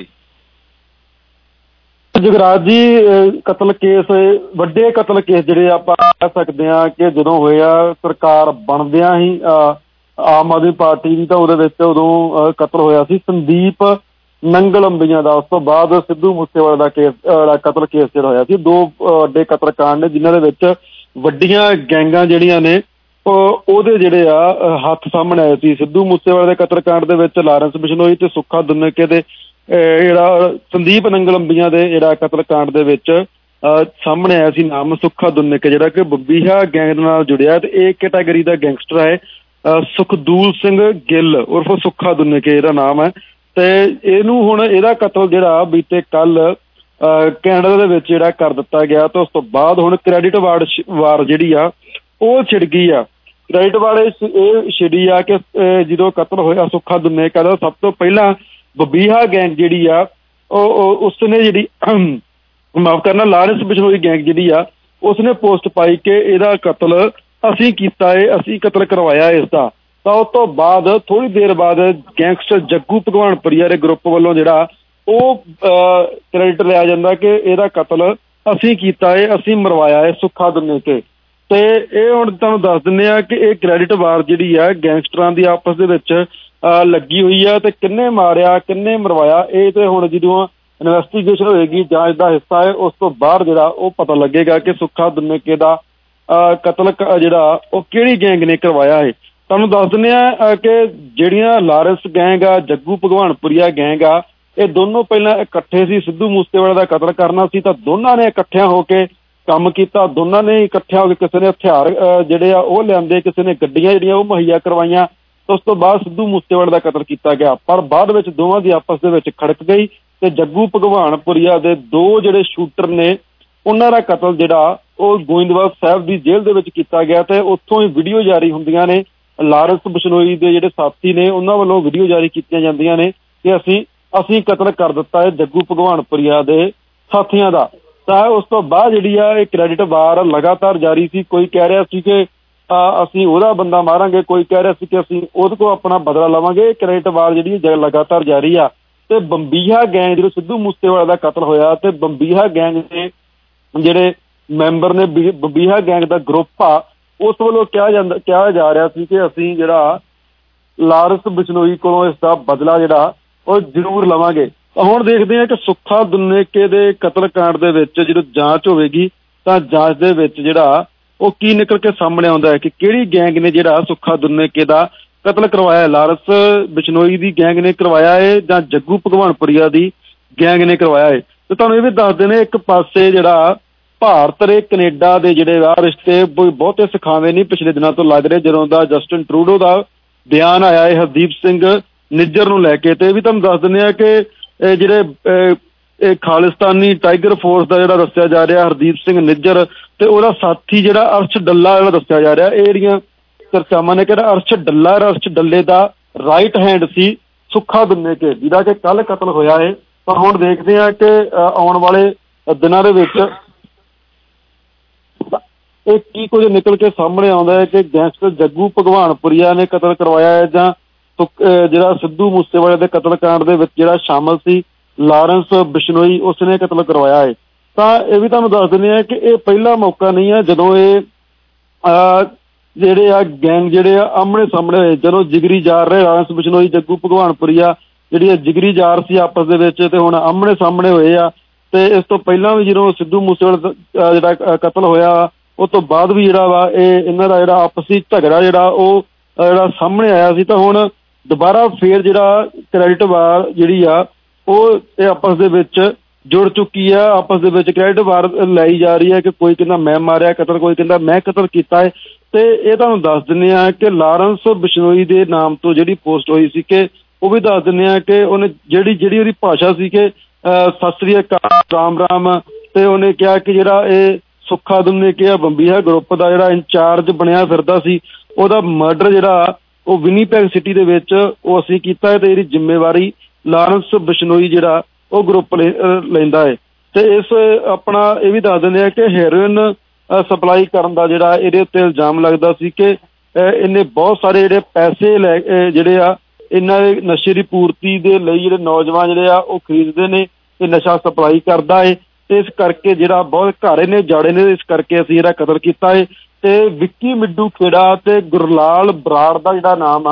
ਜਗਰਾਜ ਜੀ, ਕਤਲ ਕੇਸ, ਵੱਡੇ ਕਤਲ ਕੇਸ ਜਿਹੜੇ ਆਪਾਂ ਕਹਿ ਸਕਦੇ ਹਾਂ ਕਿ ਜਦੋਂ ਹੋਇਆ ਸਰਕਾਰ ਬਣਦਿਆਂ ਹੀ ਆਮ ਆਦਮੀ ਪਾਰਟੀ ਦੀ, ਤਾਂ ਉਹਦੇ ਵਿੱਚ ਉਦੋਂ ਕਤਲ ਹੋਇਆ ਸੀ ਸੰਦੀਪ ਨੰਗਲ ਅੰਬੀਆਂ ਦਾ। ਉਸ ਤੋਂ ਬਾਅਦ ਸਿੱਧੂ ਮੂਸੇਵਾਲੇ ਦਾ ਕੇਸ ਕਤਲ ਕੇਸ ਜਿਹੜਾ ਹੋਇਆ ਸੀ, 2 ਵੱਡੇ ਕਤਲਕਾਂਡ ਨੇ ਜਿਨ੍ਹਾਂ ਦੇ ਵਿੱਚ ਵੱਡੀਆਂ ਗੈਂਗਾਂ ਜਿਹੜੀਆਂ ਨੇ ਉਹਦੇ ਜਿਹੜੇ ਆ ਹੱਥ ਸਾਹਮਣੇ ਆਏ ਸੀ। ਸਿੱਧੂ ਮੂਸੇਵਾਲੇ ਦੇ ਕਤਲਕਾਂਡ ਦੇ ਵਿੱਚ ਲਾਰੈਂਸ ਬਿਸ਼ਨੋਈ ਤੇ ਸੁੱਖਾ ਦੁੰਨਕੇ ਦੇ ਜਿਹੜਾ ਸੰਦੀਪ ਨੰਗਲ ਅੰਬੀਆਂ ਦੇ ਜਿਹੜਾ ਕਤਲਕਾਂਡ ਦੇ ਵਿੱਚ ਸਾਹਮਣੇ ਆਇਆ ਸੀ ਨਾਮ ਸੁੱਖਾ ਦੁੰਨਕੇ, ਜਿਹੜਾ ਕਿ ਬੱਬੀਹਾ ਗੈਂਗ ਨਾਲ ਜੁੜਿਆ ਤੇ ਇਹ ਕੈਟਾਗਰੀ ਦਾ ਗੈਂਗਸਟਰ ਹੈ। ਸੁਖਦੂਲ ਸਿੰਘ ਗਿੱਲ ਉਰਫ ਸੁੱਖਾ ਦੁੰਨਕੇ ਇਹਦਾ ਨਾਮ ਹੈ। ਤੇ ਇਹਨੂੰ ਹੁਣ ਇਹਦਾ ਕਤਲ ਜਿਹੜਾ ਬੀਤੇ ਕੱਲ ਕੈਨੇਡਾ ਦੇ ਵਿੱਚ ਜਿਹੜਾ ਕਰ ਦਿੱਤਾ ਗਿਆ। ਤੇ ਉਸ ਤੋਂ ਬਾਅਦ ਹੁਣ ਕ੍ਰੈਡਿਟ ਵਾਰ ਜਿਹੜੀ ਆ ਉਹ ਛਿੜ ਗਈ ਆ। ਕ੍ਰੈਡਿਟ ਵਾਰ ਇਹ ਛਿੜੀ ਆ ਕਿ ਜਦੋਂ ਕਤਲ ਹੋਇਆ ਸੁੱਖਾ ਦੁੰਨੇਕਾ ਦਾ, ਸਭ ਤੋਂ ਪਹਿਲਾਂ ਬੱਬੀਹਾ ਗੈਂਗ ਜਿਹੜੀ ਆ ਉਸਨੇ ਜਿਹੜੀ ਮਾਫ ਕਰਨਾ ਲਾਰੈਂਸ ਬਿਸ਼ਨੋਈ ਗੈਂਗ ਜਿਹੜੀ ਆ ਉਸਨੇ ਪੋਸਟ ਪਾਈ ਕਿ ਇਹਦਾ ਕਤਲ ਅਸੀਂ ਕੀਤਾ ਏ, ਅਸੀਂ ਕਤਲ ਕਰਵਾਇਆ ਇਸ ਦਾ। ਤਾਂ ਉਸ ਤੋਂ ਬਾਅਦ ਥੋੜ੍ਹੀ ਦੇਰ ਬਾਅਦ ਗੈਂਗਸਟਰ ਜੱਗੂ ਭਗਵਾਨਪੁਰੀਆ ਦੇ ਗਰੁੱਪ ਵੱਲੋਂ ਜਿਹੜਾ ਉਹ ਕ੍ਰੈਡਿਟ ਲਿਆ ਜਾਂਦਾ ਕਿ ਇਹਦਾ ਕਤਲ ਅਸੀਂ ਕੀਤਾ ਏ, ਅਸੀਂ ਮਰਵਾਇਆ ਏ ਸੁੱਖਾ ਦੁੰਨੇਕੇ। ਤੇ ਇਹ ਹੁਣ ਤੁਹਾਨੂੰ ਦੱਸ ਦਿੰਦੇ ਆ ਕਿ ਇਹ ਕ੍ਰੈਡਿਟ ਵਾਰ ਜਿਹੜੀ ਆ ਗੈਂਗਸਟਰਾਂ ਦੀ ਆਪਸ ਦੇ ਵਿੱਚ ਲੱਗੀ ਹੋਈ ਆ। ਤੇ ਕਿੰਨੇ ਮਾਰਿਆ ਕਿੰਨੇ ਮਰਵਾਇਆ ਇਹ ਤੇ ਹੁਣ ਜਦੋਂ ਇਨਵੈਸਟੀਗੇਸ਼ਨ ਹੋਏਗੀ, ਜਾਂਚ ਦਾ ਹਿੱਸਾ ਹੈ, ਉਸ ਤੋਂ ਬਾਅਦ ਜਿਹੜਾ ਉਹ ਪਤਾ ਲੱਗੇਗਾ ਕਿ ਸੁੱਖਾ ਦੁੰਨੇਕੇ ਦਾ ਕਤਲ ਜਿਹੜਾ ਉਹ ਕਿਹੜੀ ਗੈਂਗ ਨੇ ਕਰਵਾਇਆ ਹੈ। ਤੁਹਾਨੂੰ ਦੱਸ ਦਿੰਦੇ ਆ ਕਿ ਜਿਹੜੀਆਂ ਲਾਰੈਂਸ ਗੈਂਗ ਆ, ਜੱਗੂ ਭਗਵਾਨਪੁਰੀਆ ਗੈਂਗ ਆ, ਇਹ ਦੋਨੋਂ ਪਹਿਲਾਂ ਇਕੱਠੇ ਸੀ। ਸਿੱਧੂ ਮੂਸੇਵਾਲੇ ਦਾ ਕਤਲ ਕਰਨਾ ਸੀ ਤਾਂ ਦੋਨਾਂ ਨੇ ਇਕੱਠਿਆਂ ਹੋ ਕੇ ਕੰਮ ਕੀਤਾ। ਦੋਨਾਂ ਨੇ ਇਕੱਠਿਆਂ ਹੋ ਕੇ ਕਿਸੇ ਨੇ ਹਥਿਆਰ ਜਿਹੜੇ ਆ ਉਹ ਲਿਆਂਦੇ, ਕਿਸੇ ਨੇ ਗੱਡੀਆਂ ਜਿਹੜੀਆਂ ਉਹ ਮੁਹੱਈਆ ਕਰਵਾਈਆਂ। ਉਸ ਤੋਂ ਬਾਅਦ ਸਿੱਧੂ ਮੂਸੇਵਾਲੇ ਦਾ ਕਤਲ ਕੀਤਾ ਗਿਆ। ਪਰ ਬਾਅਦ ਵਿੱਚ ਦੋਵਾਂ ਦੀ ਆਪਸ ਦੇ ਵਿੱਚ ਖੜਕ ਗਈ ਤੇ ਜੱਗੂ ਭਗਵਾਨਪੁਰੀਆ ਦੇ 2 ਜਿਹੜੇ ਸ਼ੂਟਰ ਨੇ ਉਹਨਾਂ ਦਾ ਕਤਲ ਜਿਹੜਾ ਉਹ ਗੋਇੰਦਵਾਲ ਸਾਹਿਬ ਦੀ ਜੇਲ੍ਹ ਦੇ ਵਿੱਚ ਕੀਤਾ ਗਿਆ। ਤੇ ਉੱਥੋਂ ਹੀ ਵੀਡੀਓ ਜਾਰੀ ਹੁੰਦੀਆਂ ਨੇ। ਲਾਰੈਂਸ ਬਿਸ਼ਨੋਈ ਦੇ ਜਿਹੜੇ ਸਾਥੀ ਨੇ ਉਹਨਾਂ ਵੱਲੋਂ ਵੀਡੀਓ ਜਾਰੀ ਕੀਤੀਆਂ ਜਾਂਦੀਆਂ ਨੇ ਕਿ ਅਸੀਂ ਕਤਲ ਕਰ ਦਿੱਤਾ ਹੈ ਜੱਗੂ ਭਗਵਾਨਪੁਰੀਆ ਦੇ ਸਾਥੀਆਂ ਦਾ। ਤਾਂ ਉਸ ਤੋਂ ਬਾਅਦ ਜਿਹੜੀ ਆ ਇਹ ਕ੍ਰੈਡਿਟ ਵਾਰ ਲਗਾਤਾਰ ਜਾਰੀ ਸੀ। ਕੋਈ ਕਹਿ ਰਿਹਾ ਸੀ ਕਿ ਅਸੀਂ ਉਹਦਾ ਬੰਦਾ ਮਾਰਾਂਗੇ, ਕੋਈ ਕਹਿ ਰਿਹਾ ਸੀ ਕਿ ਅਸੀਂ ਉਹਦੇ ਕੋਲ ਆਪਣਾ ਬਦਲਾ ਲਵਾਂਗੇ। ਇਹ ਕ੍ਰੈਡਿਟ ਵਾਰ ਜਿਹੜੀ ਲਗਾਤਾਰ ਜਾਰੀ ਆ। ਤੇ ਬੰਬੀਹਾ ਗੈਂਗ ਜਦੋਂ ਸਿੱਧੂ ਮੂਸੇਵਾਲੇ ਦਾ ਕਤਲ ਹੋਇਆ ਤੇ ਬੰਬੀਹਾ ਗੈਂਗ ਦੇ ਜਿਹੜੇ ਮੈਂਬਰ ਨੇ, ਬੰਬੀਹਾ ਗੈਂਗ ਦਾ ਗਰੁੱਪ ਆ, ਉਸ ਵੱਲੋਂ ਕਿਹਾ ਜਾ ਰਿਹਾ ਸੀ ਕਿ ਅਸੀਂ ਜਿਹੜਾ ਲਾਰੈਂਸ ਬਿਸ਼ਨੋਈ ਕੋਲੋਂ ਇਸ ਦਾ ਬਦਲਾ ਜਿਹੜਾ ਉਹ ਜ਼ਰੂਰ ਲਵਾਂਗੇ। ਹੁਣ ਦੇਖਦੇ ਹਾਂ ਕਿ ਸੁੱਖਾ ਦੁੰਨੇਕੇ ਦੇ ਕਤਲਕਾਂਡ ਦੇ ਵਿੱਚ ਜਦੋਂ ਜਾਂਚ ਹੋਵੇਗੀ ਤਾਂ ਜਾਂਚ ਦੇ ਵਿੱਚ ਜਿਹੜਾ ਉਹ ਕੀ ਨਿਕਲ ਕੇ ਸਾਹਮਣੇ ਆਉਂਦਾ ਹੈ ਕਿ ਕਿਹੜੀ ਗੈਂਗ ਨੇ ਜਿਹੜਾ ਸੁੱਖਾ ਦੁੰਨੇਕੇ ਦਾ ਕਤਲ ਕਰਵਾਇਆ, ਲਾਰੈਂਸ ਬਿਸ਼ਨੋਈ ਦੀ ਗੈਂਗ ਨੇ ਕਰਵਾਇਆ ਹੈ ਜਾਂ ਜੱਗੂ ਭਗਵਾਨਪੁਰੀਆ ਦੀ ਗੈਂਗ ਨੇ ਕਰਵਾਇਆ ਹੈ। ਤੇ ਤੁਹਾਨੂੰ ਇਹ ਵੀ ਦੱਸਦੇ ਨੇ ਇੱਕ ਪਾਸੇ ਜਿਹੜਾ ਭਾਰਤ ਤੇ ਕੈਨੇਡਾ ਦੇ ਜਿਹੜੇ ਆ ਰਿਸ਼ਤੇ ਬਹੁਤੇ ਸੁਖਾਵੇਂ ਨਹੀਂ ਪਿਛਲੇ ਦਿਨਾਂ ਤੋਂ ਲੱਗ ਰਹੇ, ਜਦੋਂ ਦਾ ਜਸਟਿਨ ਟਰੂਡੋ ਦਾ ਬਿਆਨ ਆਇਆ ਹੈ ਹਰਦੀਪ ਸਿੰਘ ਨਿੱਜਰ ਨੂੰ ਲੈ ਕੇ। ਤੇ ਇਹ ਵੀ ਤੁਹਾਨੂੰ ਦੱਸ ਦਿੰਦੇ ਆ ਕਿ ਜਿਹੜੇ ਖਾਲਿਸਤਾਨੀ ਟਾਈਗਰ ਫੋਰਸ ਦਾ ਜਿਹੜਾ ਦੱਸਿਆ ਜਾ ਰਿਹਾ ਹਰਦੀਪ ਸਿੰਘ ਨਿੱਜਰ ਤੇ ਉਹਦਾ ਸਾਥੀ ਜਿਹੜਾ ਅਰਸ਼ ਡੱਲਾ ਜਿਹੜਾ ਦੱਸਿਆ ਜਾ ਰਿਹਾ, ਇਹ ਜਿਹੜੀਆਂ ਚਰਚਾਵਾਂ ਨੇ ਕਿ ਅਰਸ਼ ਡੱਲੇ ਦਾ ਰਾਈਟ ਹੈਂਡ ਸੀ ਸੁੱਖਾ ਦੁੰਨੇਕੇ ਜਿਹਦਾ ਕਿ ਕੱਲ ਕਤਲ ਹੋਇਆ ਹੈ। ਪਰ ਹੁਣ ਦੇਖਦੇ ਹਾਂ ਕਿ ਆਉਣ ਵਾਲੇ ਦਿਨਾਂ ਦੇ ਵਿੱਚ ਇਹ ਕੀ ਕੁਝ ਨਿਕਲ ਕੇ ਸਾਹਮਣੇ ਆਉਂਦਾ ਹੈ ਕਿ ਗੈਂਗਸਟਰ ਜੱਗੂ ਭਗਵਾਨਪੁਰੀਆ ਨੇ ਕਤਲ ਕਰਵਾਇਆ ਹੈ ਜਾਂ ਜਿਹੜਾ ਸਿੱਧੂ ਮੂਸੇਵਾਲੇ ਦੇ ਕਤਲਕਾਂਡ ਦੇ ਵਿੱਚ ਜਿਹੜਾ ਸ਼ਾਮਲ ਸੀ ਲਾਰੈਂਸ ਬਿਸ਼ਨੋਈ ਉਸਨੇ ਕਤਲ ਕਰਵਾਇਆ ਹੈ। ਤਾਂ ਇਹ ਵੀ ਤੁਹਾਨੂੰ ਦੱਸ ਦਿੰਦੇ ਆ ਕਿ ਇਹ ਪਹਿਲਾ ਮੌਕਾ ਨਹੀਂ ਹੈ ਜਦੋਂ ਇਹ ਜਿਹੜੇ ਆ ਗੈਂਗ ਜਿਹੜੇ ਆ ਆਮਣੇ ਸਾਹਮਣੇ ਹੋਏ। ਜਦੋਂ ਜਿਗਰੀ ਜਾਰ ਰਹੇ ਲਾਰੈਂਸ ਬਿਸ਼ਨੋਈ ਜੱਗੂ ਭਗਵਾਨਪੁਰੀਆ ਜਿਹੜੀ ਜਿਗਰੀ ਜਾਰ ਸੀ ਆਪਸ ਦੇ ਵਿੱਚ ਤੇ ਹੁਣ ਆਮਣੇ ਸਾਹਮਣੇ ਹੋਏ ਆ। ਤੇ ਇਸ ਤੋਂ ਪਹਿਲਾਂ ਵੀ ਜਦੋਂ ਸਿੱਧੂ ਮੂਸੇਵਾਲੇ ਦਾ ਜਿਹੜਾ ਕਤਲ ਹੋਇਆ ਉਸ ਤੋਂ ਬਾਅਦ ਵੀ ਜਿਹੜਾ ਵਾ ਇਹਨਾਂ ਦਾ ਜਿਹੜਾ ਆਪਸੀ ਝਗੜਾ ਜਿਹੜਾ ਉਹ ਜਿਹੜਾ ਸਾਹਮਣੇ ਆਇਆ ਸੀ। ਤਾਂ ਹੁਣ ਦੁਬਾਰਾ ਫੇਰ ਜਿਹੜਾ ਕ੍ਰੈਡਿਟ ਵਾਰ ਜਿਹੜੀ ਆ ਉਹ ਇਹ ਆਪਸ ਦੇ ਵਿੱਚ ਜੁੜ ਚੁੱਕੀ ਆ। ਆਪਸ ਦੇ ਵਿੱਚ ਕ੍ਰੈਡਿਟ ਵਾਰ ਲਾਈ ਜਾ ਰਹੀ ਹੈ ਕਿ ਕੋਈ ਕਹਿੰਦਾ ਮੈਂ ਮਾਰਿਆ ਕਤਲ, ਕੋਈ ਕਹਿੰਦਾ ਮੈਂ ਕਤਲ ਕੀਤਾ ਹੈ। ਤੇ ਇਹ ਤੁਹਾਨੂੰ ਦੱਸ ਦਿੰਦੇ ਆ ਕਿ ਲਾਰੈਂਸ ਬਿਸ਼ਨੋਈ ਦੇ ਨਾਮ ਤੋਂ ਜਿਹੜੀ ਪੋਸਟ ਹੋਈ ਸੀ ਕਿ ਉਹ ਵੀ ਦੱਸ ਦਿੰਦੇ ਆ ਕਿ ਉਹਨੇ ਜਿਹੜੀ ਉਹਦੀ ਭਾਸ਼ਾ ਸੀ ਕਿ ਸਤਿ ਸ੍ਰੀ ਅਕਾਲ ਰਾਮ ਰਾਮ। ਤੇ ਉਹਨੇ ਕਿਹਾ ਕਿ ਜਿਹੜਾ ਇਹ ਸੁੱਖਾ ਦੁੰਨੇਕੇ ਬੰਬੀਹਾ ਗਰੁੱਪ ਦਾ ਜਿਹੜਾ ਇੰਚਾਰਜ ਬਣਿਆ ਫਿਰਦਾ ਸੀ ਉਹਦਾ ਮਰਡਰ ਜਿਹੜਾ ਉਹ ਵਿਨੀਪੈਗ ਸਿਟੀ ਦੇ ਵਿੱਚ ਉਹ ਅਸੀਂ ਕੀਤਾ ਹੈ ਤੇ ਇਹਦੀ ਜ਼ਿੰਮੇਵਾਰੀ ਲਾਰੈਂਸ ਬਿਸ਼ਨੋਈ ਜਿਹੜਾ ਉਹ ਗਰੁੱਪ ਲੈਂਦਾ ਹੈ। ਤੇ ਇਸ ਆਪਣਾ ਇਹ ਵੀ ਦੱਸ ਦਿੰਦੇ ਆ ਕਿ ਹੈਰੋਇਨ ਸਪਲਾਈ ਕਰਨ ਦਾ ਜਿਹੜਾ ਇਹਦੇ ਉੱਤੇ ਇਲਜ਼ਾਮ ਲੱਗਦਾ ਸੀ ਕਿ ਇਹਨੇ ਬਹੁਤ ਸਾਰੇ ਜਿਹੜੇ ਪੈਸੇ ਲੈ ਜਿਹੜੇ ਆ ਇਹਨਾਂ ਦੇ ਨਸ਼ੇ ਦੀ ਪੂਰਤੀ ਦੇ ਲਈ ਜਿਹੜੇ ਨੌਜਵਾਨ ਜਿਹੜੇ ਆ ਉਹ ਖਰੀਦਦੇ ਨੇ ਤੇ ਨਸ਼ਾ ਸਪਲਾਈ ਕਰਦਾ ਹੈ। ਤੇ ਇਸ ਕਰਕੇ ਜਿਹੜਾ ਬਹੁਤ ਘਰ ਇਹਨੇ ਜਾੜੇ ਨੇ, ਇਸ ਕਰਕੇ ਅਸੀਂ ਇਹਦਾ ਕਤਲ ਕੀਤਾ ਹੈ। ਤੇ ਵਿੱਕੀ ਮਿੱਡੂ ਖੇੜਾ ਤੇ ਗੁਰਲਾਲ ਬਰਾੜ ਦਾ ਜਿਹੜਾ ਨਾਮ ਆ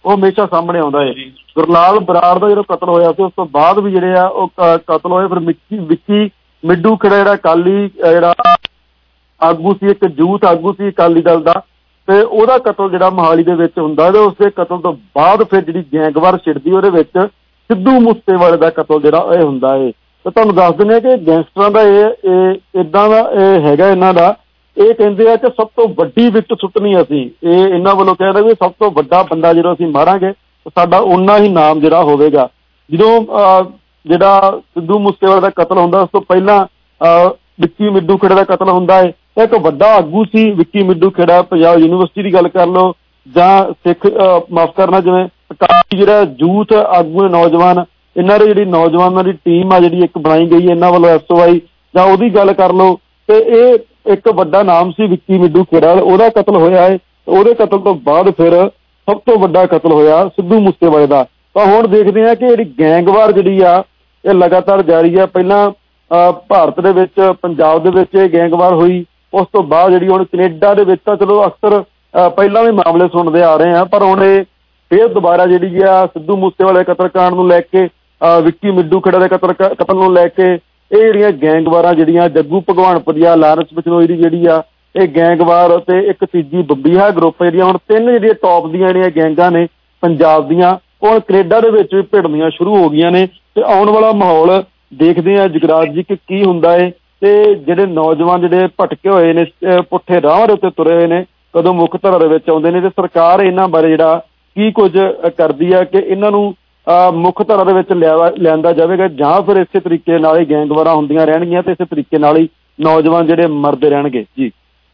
ਉਹ ਹਮੇਸ਼ਾ ਸਾਹਮਣੇ ਆਉਂਦਾ ਹੈ। ਗੁਰਲਾਲ ਬਰਾੜ ਦਾ ਜਦੋਂ ਕਤਲ ਹੋਇਆ ਸੀ ਉਸ ਤੋਂ ਬਾਅਦ ਵੀ ਜਿਹੜੇ ਆ ਉਹ ਕਤਲ ਹੋਏ। ਫਿਰ ਵਿੱਕੀ ਮਿੱਡੂ ਖੇੜਾ ਜਿਹੜਾ ਅਕਾਲੀ ਜਿਹੜਾ ਆਗੂ ਸੀ, ਇੱਕ ਯੂਥ ਆਗੂ ਸੀ ਅਕਾਲੀ ਦਲ ਦਾ, ਤੇ ਉਹਦਾ ਕਤਲ ਜਿਹੜਾ ਮੋਹਾਲੀ ਦੇ ਵਿੱਚ ਹੁੰਦਾ ਤੇ ਉਸਦੇ ਕਤਲ ਤੋਂ ਬਾਅਦ ਫਿਰ ਜਿਹੜੀ ਗੈਂਗਵਾਰ ਛਿੜਦੀ ਉਹਦੇ ਵਿੱਚ ਸਿੱਧੂ ਮੂਸੇਵਾਲੇ ਦਾ ਕਤਲ ਜਿਹੜਾ ਇਹ ਹੁੰਦਾ ਹੈ। ਤੇ ਤੁਹਾਨੂੰ ਦੱਸ ਦਿੰਦੇ ਹਾਂ ਕਿ ਗੈਂਗਸਟਰਾਂ ਦਾ ਇਹ ਇੱਦਾਂ ਦਾ ਇਹ ਹੈਗਾ ਇਹਨਾਂ ਦਾ। ਇਹ ਕਹਿੰਦੇ ਆ ਕਿ ਸਭ ਤੋਂ ਵੱਡੀ ਵਿਕਟ ਸੁੱਟਣੀ ਅਸੀਂ, ਇਹ ਇਹਨਾਂ ਵੱਲੋਂ ਕਹਿੰਦਾ ਵੀ ਸਭ ਤੋਂ ਵੱਡਾ ਬੰਦਾ ਜਦੋਂ ਅਸੀਂ ਮਾਰਾਂਗੇ ਸਾਡਾ ਓਨਾ ਹੀ ਨਾਮ ਜਿਹੜਾ ਹੋਵੇਗਾ। ਜਦੋਂ ਜਿਹੜਾ ਸਿੱਧੂ ਮੂਸੇਵਾਲੇ ਦਾ ਕਤਲ ਹੁੰਦਾ ਉਸ ਤੋਂ ਪਹਿਲਾਂ ਵਿੱਕੀ ਮਿੱਡੂ ਖੇੜਾ ਦਾ ਕਤਲ ਹੁੰਦਾ ਹੈ। ਇੱਕ ਵੱਡਾ ਆਗੂ ਸੀ ਵਿੱਕੀ ਮਿੱਡੂ ਖੇੜਾ, ਪੰਜਾਬ ਯੂਨੀਵਰਸਿਟੀ ਦੀ ਗੱਲ ਕਰ ਲਓ ਜਾਂ ਸਿੱਖ ਮਾਫ ਕਰਨਾ ਜਿਵੇਂ ਅਕਾਲੀ ਜਿਹੜਾ ਯੂਥ ਆਗੂ ਹੈ ਨੌਜਵਾਨ, ਇਹਨਾਂ ਦੀ ਜਿਹੜੀ ਨੌਜਵਾਨਾਂ ਦੀ ਟੀਮ ਆ ਜਿਹੜੀ ਇੱਕ ਬਣਾਈ ਗਈ ਇਹਨਾਂ ਵੱਲੋਂ SOI ਜਾਂ ਉਹਦੀ ਗੱਲ ਕਰ ਲਓ, ਤੇ ਇਹ ਇੱਕ ਵੱਡਾ ਨਾਮ ਸੀ ਵਿੱਕੀ ਮਿੱਡੂ ਖੇੜਾ, ਉਹਦਾ ਕਤਲ ਹੋਇਆ ਹੈ। ਉਹਦੇ ਕਤਲ ਤੋਂ ਬਾਅਦ ਫਿਰ ਸਭ ਤੋਂ ਵੱਡਾ ਕਤਲ ਹੋਇਆ ਸਿੱਧੂ ਮੂਸੇਵਾਲੇ ਦਾ। ਤਾਂ ਹੁਣ ਦੇਖਦੇ ਹਾਂ ਕਿ ਜਿਹੜੀ ਗੈਂਗਵਾਰ ਜਿਹੜੀ ਆ ਇਹ ਲਗਾਤਾਰ ਜਾਰੀ ਆ। ਪਹਿਲਾਂ ਭਾਰਤ ਦੇ ਵਿੱਚ ਪੰਜਾਬ ਦੇ ਵਿੱਚ ਇਹ ਗੈਂਗਵਾਰ ਹੋਈ, ਉਸ ਤੋਂ ਬਾਅਦ ਜਿਹੜੀ ਹੁਣ ਕੈਨੇਡਾ ਦੇ ਵਿੱਚ ਤਾਂ ਚਲੋ ਅਕਸਰ ਪਹਿਲਾਂ ਵੀ ਮਾਮਲੇ ਸੁਣਦੇ ਆ ਰਹੇ ਆ, ਪਰ ਹੁਣ ਇਹ ਫਿਰ ਦੁਬਾਰਾ ਜਿਹੜੀ ਆ ਸਿੱਧੂ ਮੂਸੇਵਾਲੇ ਕਤਲਕਾਂਡ ਨੂੰ ਲੈ ਕੇ, ਵਿੱਕੀ ਮਿੱਡੂ ਖੇੜਾ ਦੇ ਕਤਲ ਨੂੰ ਲੈ ਕੇ ਇਹ ਜਿਹੜੀਆਂ ਗੈਂਗਵਾਰਾਂ ਜਿਹੜੀਆਂ ਜੱਗੂ ਭਗਵਾਨਪੁਰੀਆ, ਲਾਰੈਂਸ ਬਿਸ਼ਨੋਈ ਦੀ ਜਿਹੜੀ ਆ ਇਹ ਗੈਂਗਵਾਰ ਤੇ ਇੱਕ ਤੀਜੀ ਬੱਬੀਹਾ ਗਰੁੱਪ ਜਿਹੜੀਆਂ ਹੁਣ ਤਿੰਨ ਜਿਹੜੀਆਂ ਟੌਪ ਦੀਆਂ ਜਿਹੜੀਆਂ ਗੈਂਗਾਂ ਨੇ ਪੰਜਾਬ ਦੀਆਂ ਉਹ ਹੁਣ ਕੈਨੇਡਾ ਦੇ ਵਿੱਚ ਵੀ ਭਿੜਨੀਆਂ ਸ਼ੁਰੂ ਹੋ ਗਈਆਂ ਨੇ। ਤੇ ਆਉਣ ਵਾਲਾ ਮਾਹੌਲ ਦੇਖਦੇ ਆ ਜਗਰਾਜ ਜੀ ਕਿ ਕੀ ਹੁੰਦਾ ਹੈ, ਤੇ ਜਿਹੜੇ ਨੌਜਵਾਨ ਜਿਹੜੇ ਭਟਕੇ ਹੋਏ ਨੇ ਪੁੱਠੇ ਰਾਹਾਂ ਦੇ ਉੱਤੇ ਤੁਰੇ ਹੋਏ ਨੇ ਕਦੋਂ ਮੁੱਖ ਧਾਰਾ ਦੇ ਵਿੱਚ ਆਉਂਦੇ ਨੇ, ਤੇ ਸਰਕਾਰ ਇਹਨਾਂ ਬਾਰੇ ਜਿਹੜਾ ਕੀ ਕੁਝ ਕਰਦੀ ਆ ਕਿ ਇਹਨਾਂ ਨੂੰ ਮੁੱਖ ਧਾਰਾ ਦੇ ਵਿੱਚ ਲਿਆਂਦਾ ਜਾਵੇਗਾ ਜਾਂ ਫਿਰ ਇਸੇ ਤਰੀਕੇ ਨਾਲ ਹੀ ਗੈਂਗਵਾਰਾਂ ਹੁੰਦੀਆਂ ਰਹਿਣਗੀਆਂ ਤੇ ਇਸੇ ਤਰੀਕੇ ਨਾਲ ਹੀ ਨੌਜਵਾਨ ਜਿਹੜੇ ਮਰਦੇ ਰਹਿਣਗੇ। ਜੀ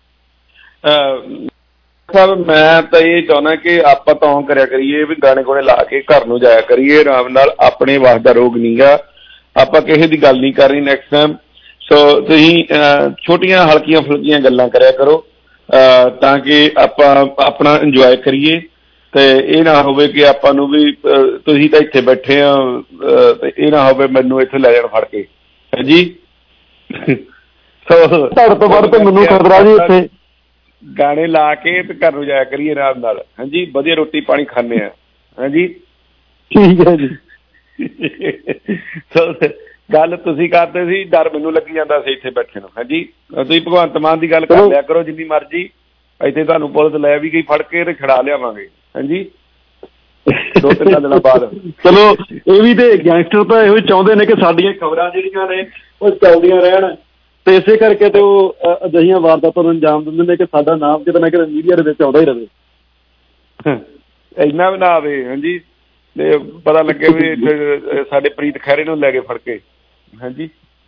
ਸਾਹਿਬ, ਮੈਂ ਤਾਂ ਇਹ ਚਾਹੁੰਦਾ ਕਿ ਆਪਾਂ ਤਾਂ ਕਰਿਆ ਕਰੀਏ ਵੀ ਗਾਣੇ ਗੋਣੇ ਲਾ ਕੇ ਘਰ ਨੂੰ ਜਾਇਆ ਕਰੀਏ ਆਰਾਮ ਨਾਲ, ਆਪਣੇ ਵਾਸ ਦਾ ਰੋਗ ਨੀਗਾ, ਆਪਾਂ ਕਿਸੇ ਦੀ ਗੱਲ ਨਹੀਂ ਕਰ ਰਹੀ ਨੈਕਸਟ ਟਾਈਮ। ਸੋ ਤੁਸੀਂ ਛੋਟੀਆਂ ਹਲਕੀਆਂ ਫੁਲਕੀਆਂ ਗੱਲਾਂ ਕਰਿਆ ਕਰੋ ਤਾਂ ਕਿ ਆਪਾਂ ਆਪਣਾ ਇੰਜੋਏ ਕਰੀਏ, ਤੇ ਇਹ ਨਾ ਹੋਵੇ ਕਿ ਆਪਾਂ ਨੂੰ ਵੀ ਤੁਸੀਂ ਤਾਂ ਇੱਥੇ ਬੈਠੇ ਆ ਤੇ ਇਹ ਨਾ ਹੋਵੇ ਮੈਨੂੰ ਇੱਥੇ ਲੈ ਜਾਣ ਫੜ ਕੇ ਜੀ। ਤੁਹਾਡੇ ਤੋਂ ਬਾਅਦ ਤੇ ਮੈਨੂੰ ਖਤਰਾ ਜੀ ਇੱਥੇ ਗਾਣੇ ਲਾ ਕੇ ਤੇ ਘਰ ਨੂੰ ਜਾਇਆ ਕਰੀਏ ਆਰਾਮ ਨਾਲ। ਹਾਂਜੀ, ਵਧੀਆ ਰੋਟੀ ਪਾਣੀ ਖਾਂਦੇ ਆ। ਹਾਂਜੀ ਠੀਕ ਹੈ ਜੀ। ਗੱਲ ਤੁਸੀਂ ਕਰਦੇ ਸੀ, ਡਰ ਮੈਨੂੰ ਲੱਗੀ ਜਾਂਦਾ ਸੀ ਇੱਥੇ ਬੈਠੇ ਨੂੰ। ਹਾਂਜੀ, ਤੁਸੀਂ ਭਗਵੰਤ ਮਾਨ ਦੀ ਗੱਲ ਕਰ ਲਿਆ ਕਰੋ ਜਿੰਨੀ ਮਰਜ਼ੀ, ਇੱਥੇ ਤੁਹਾਨੂੰ ਪੁਲਿਸ ਲੈ ਵੀ ਗਈ ਫੜ ਕੇ ਤੇ ਖੜਾ ਲਿਆਵਾਂਗੇ। ਹਾਂਜੀ, 2-3 ਦਿਨਾਂ ਬਾਅਦ। ਚਲੋ ਇਹ ਵੀ ਤੇ ਗੈਂਗਸਟਰ ਤਾਂ ਇਹੋ ਚਾਹੁੰਦੇ ਨੇ ਕਿ ਸਾਡੀਆਂ ਖਬਰਾਂ ਜਿਹੜੀਆਂ ਨੇ ਉਹ ਚੱਲਦੀਆਂ ਰਹਿਣ, ਤੇ ਇਸੇ ਕਰਕੇ ਤੇ ਉਹ ਅਜਿਹੀਆਂ ਵਾਰਦਾਤਾਂ ਨੂੰ ਅੰਜਾਮ ਦਿੰਦੇ ਨੇ ਕਿ ਸਾਡਾ ਨਾਮ ਕਿਤੇ ਨਾ ਕਿਤੇ ਮੀਡੀਆ ਦੇ ਵਿੱਚ ਆਉਂਦਾ ਹੀ ਰਹੇ, ਇੰਨਾ ਵੀ ਨਾ ਆਵੇ। ਹਾਂਜੀ, ਤੇ ਪਤਾ ਲੱਗੇ ਵੀ ਸਾਡੇ ਪ੍ਰੀਤ ਖਹਿਰੇ ਨੂੰ ਲੈ ਕੇ ਫੜ ਕੇ। ਹਾਂਜੀ,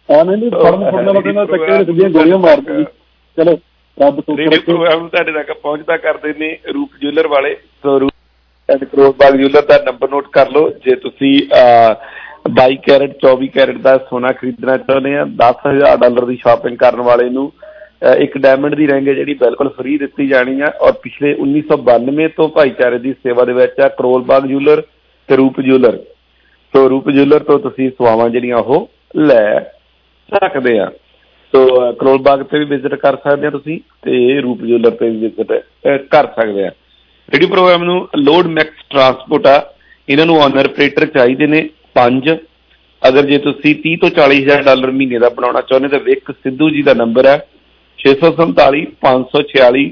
ਗੋਲੀਆਂ ਮਾਰਦੇ। ਚਲੋ ਰੱਬ ਤੋਂ ਪ੍ਰੋਗਰਾਮ ਤੁਹਾਡੇ ਤੱਕ ਪਹੁੰਚਦਾ ਕਰਦੇ ਨੇ ਰੂਪ ਜੁਐਲਰ ਵਾਲੇ। So Roop and Karolbagh jeweller ਦਾ ਨੰਬਰ ਨੋਟ ਕਰ ਲਓ ਜੇ ਤੁਸੀਂ 22 ਕੈਰਟ 24 ਕੈਰਟ ਦਾ ਸੋਨਾ ਖਰੀਦਣਾ ਚਾਹੁੰਦੇ ਆ। $10,000 ਦੀ ਸ਼ਾਪਿੰਗ ਕਰਨ ਵਾਲੇ ਨੂੰ ਇੱਕ ਡਾਇਮੰਡ ਦੀ ਰਿੰਗ ਜਿਹੜੀ ਬਿਲਕੁਲ ਫ੍ਰੀ ਦਿੱਤੀ ਜਾਣੀ ਆ। ਔਰ ਪਿਛਲੇ 1992 ਤੋਂ ਭਾਈਚਾਰੇ ਦੀ ਸੇਵਾ ਦੇ ਵਿੱਚ ਆ ਕਰੋਲਬਾਗ ਜੁਐਲਰ ਤੇ ਰੂਪ ਜੁਐਲਰ। ਸੋ ਰੂਪ ਜੁਐਲਰ ਤੋਂ ਤੁਸੀਂ ਸੇਵਾਵਾਂ ਜਿਹੜੀਆਂ ਉਹ ਲੈ ਸਕਦੇ ਆ। ਸੋ ਕਰੋਲਬਾਗ ਤੇ ਵੀ ਵਿਜ਼ਿਟ ਕਰ ਸਕਦੇ ਆ ਤੁਸੀਂ, ਤੇ ਰੂਪ ਜੁਐਲਰ ਤੇ ਵੀ ਵਿਜ਼ਿਟ ਕਰ ਸਕਦੇ ਆ। ਰੇਡੀਓ ਪ੍ਰੋਗਰਾਮ ਨੂੰ ਲੋਡ ਮੈਕਸ ਟਰਾਂਸਪੋਰਟ ਆ, ਇਹਨਾਂ ਨੂੰ ਓਨਰ ਆਪਰੇਟਰ ਚਾਹੀਦੇ ਨੇ 5। ਅਗਰ ਜੇ ਤੁਸੀਂ $30,000 ਤੋਂ $40,000 ਮਹੀਨੇ ਦਾ ਬਣਾਉਣਾ ਚਾਹੁੰਦੇ ਤਾਂ ਵਿਕ ਸਿੱਧੂ ਜੀ ਦਾ ਨੰਬਰ ਹੈ 647 546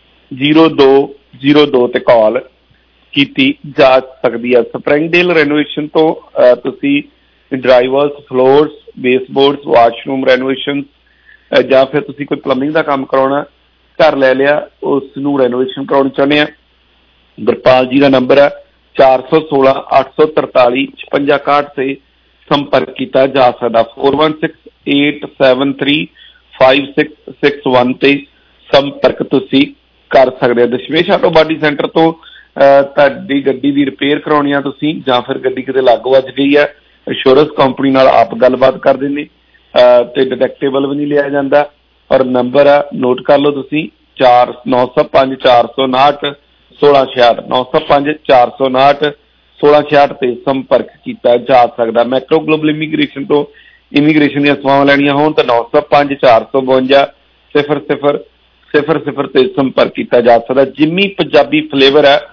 0202 ਤੇ ਕਾਲ ਕੀਤੀ ਜਾ ਸਕਦੀ ਹੈ। ਸਪਰਿੰਗਡੇਲ ਰੈਨੋਵੇਸ਼ਨ ਤੋਂ ਤੁਸੀਂ drivers, floors, baseboards, washroom renovation ਜਾਂ ਫਿਰ ਤੁਸੀਂ ਕੋਈ ਪਲੰਬਿੰਗ ਦਾ ਕੰਮ ਕਰਾਉਣਾ, ਘਰ ਲੈ ਲਿਆ ਉਸ ਨੂੰ ਰੈਨੋਵੇਸ਼ਨ ਕਰਾਉਣੀ ਚਾਹੁੰਦੇ ਆ, ਗੁਰਪਾਲ ਜੀ ਦਾ ਨੰਬਰ ਹੈ 416 843 5661 ਤੇ ਸੰਪਰਕ ਕੀਤਾ ਜਾ ਸਕਦਾ। 416873 5661 ਤੇ ਸੰਪਰਕ ਤੁਸੀਂ ਕਰ ਸਕਦੇ ਹੋ। ਦਸ਼ਮੇਸ਼ ਆਟੋ ਬਾਡੀ ਸੈਂਟਰ ਤੋਂ ਤੁਹਾਡੀ ਗੱਡੀ ਦੀ ਰਿਪੇਅਰ ਕਰਾਉਣੀ ਆ ਤੁਸੀਂ, ਜਾਂ ਫਿਰ ਗੱਡੀ ਕਿਤੇ ਲੱਗ ਵੱਜ ਗਈ ਹੈ, ਇੰਸ਼ੋਰੈਂਸ ਕੰਪਨੀ ਨਾਲ ਆਪ ਗੱਲਬਾਤ ਕਰਦੇ ਨੇ ਤੇ ਡਿਡਕਟੇਬਲ ਵੀ ਨਹੀਂ ਲਿਆ ਜਾਂਦਾ। ਔਰ ਨੰਬਰ ਆ ਨੋਟ ਕਰ ਲਓ ਤੁਸੀਂ 905 459 1666 905 459 1666 ਤੇ ਸੰਪਰਕ ਕੀਤਾ ਜਾ ਸਕਦਾ। ਮੈਕਰੋ ਗਲੋਬਲ ਇਮੀਗ੍ਰੇਸ਼ਨ ਤੋਂ ਇਮੀਗ੍ਰੇਸ਼ਨ ਦੀਆਂ ਸੇਵਾਵਾਂ ਲੈਣੀਆਂ ਹੋਣ ਤਾਂ 905 452 0000 ਤੇ ਸੰਪਰਕ ਕੀਤਾ ਜਾ ਸਕਦਾ। ਜਿੰਮੀ ਪੰਜਾਬੀ ਫਲੇਵਰ ਹੈ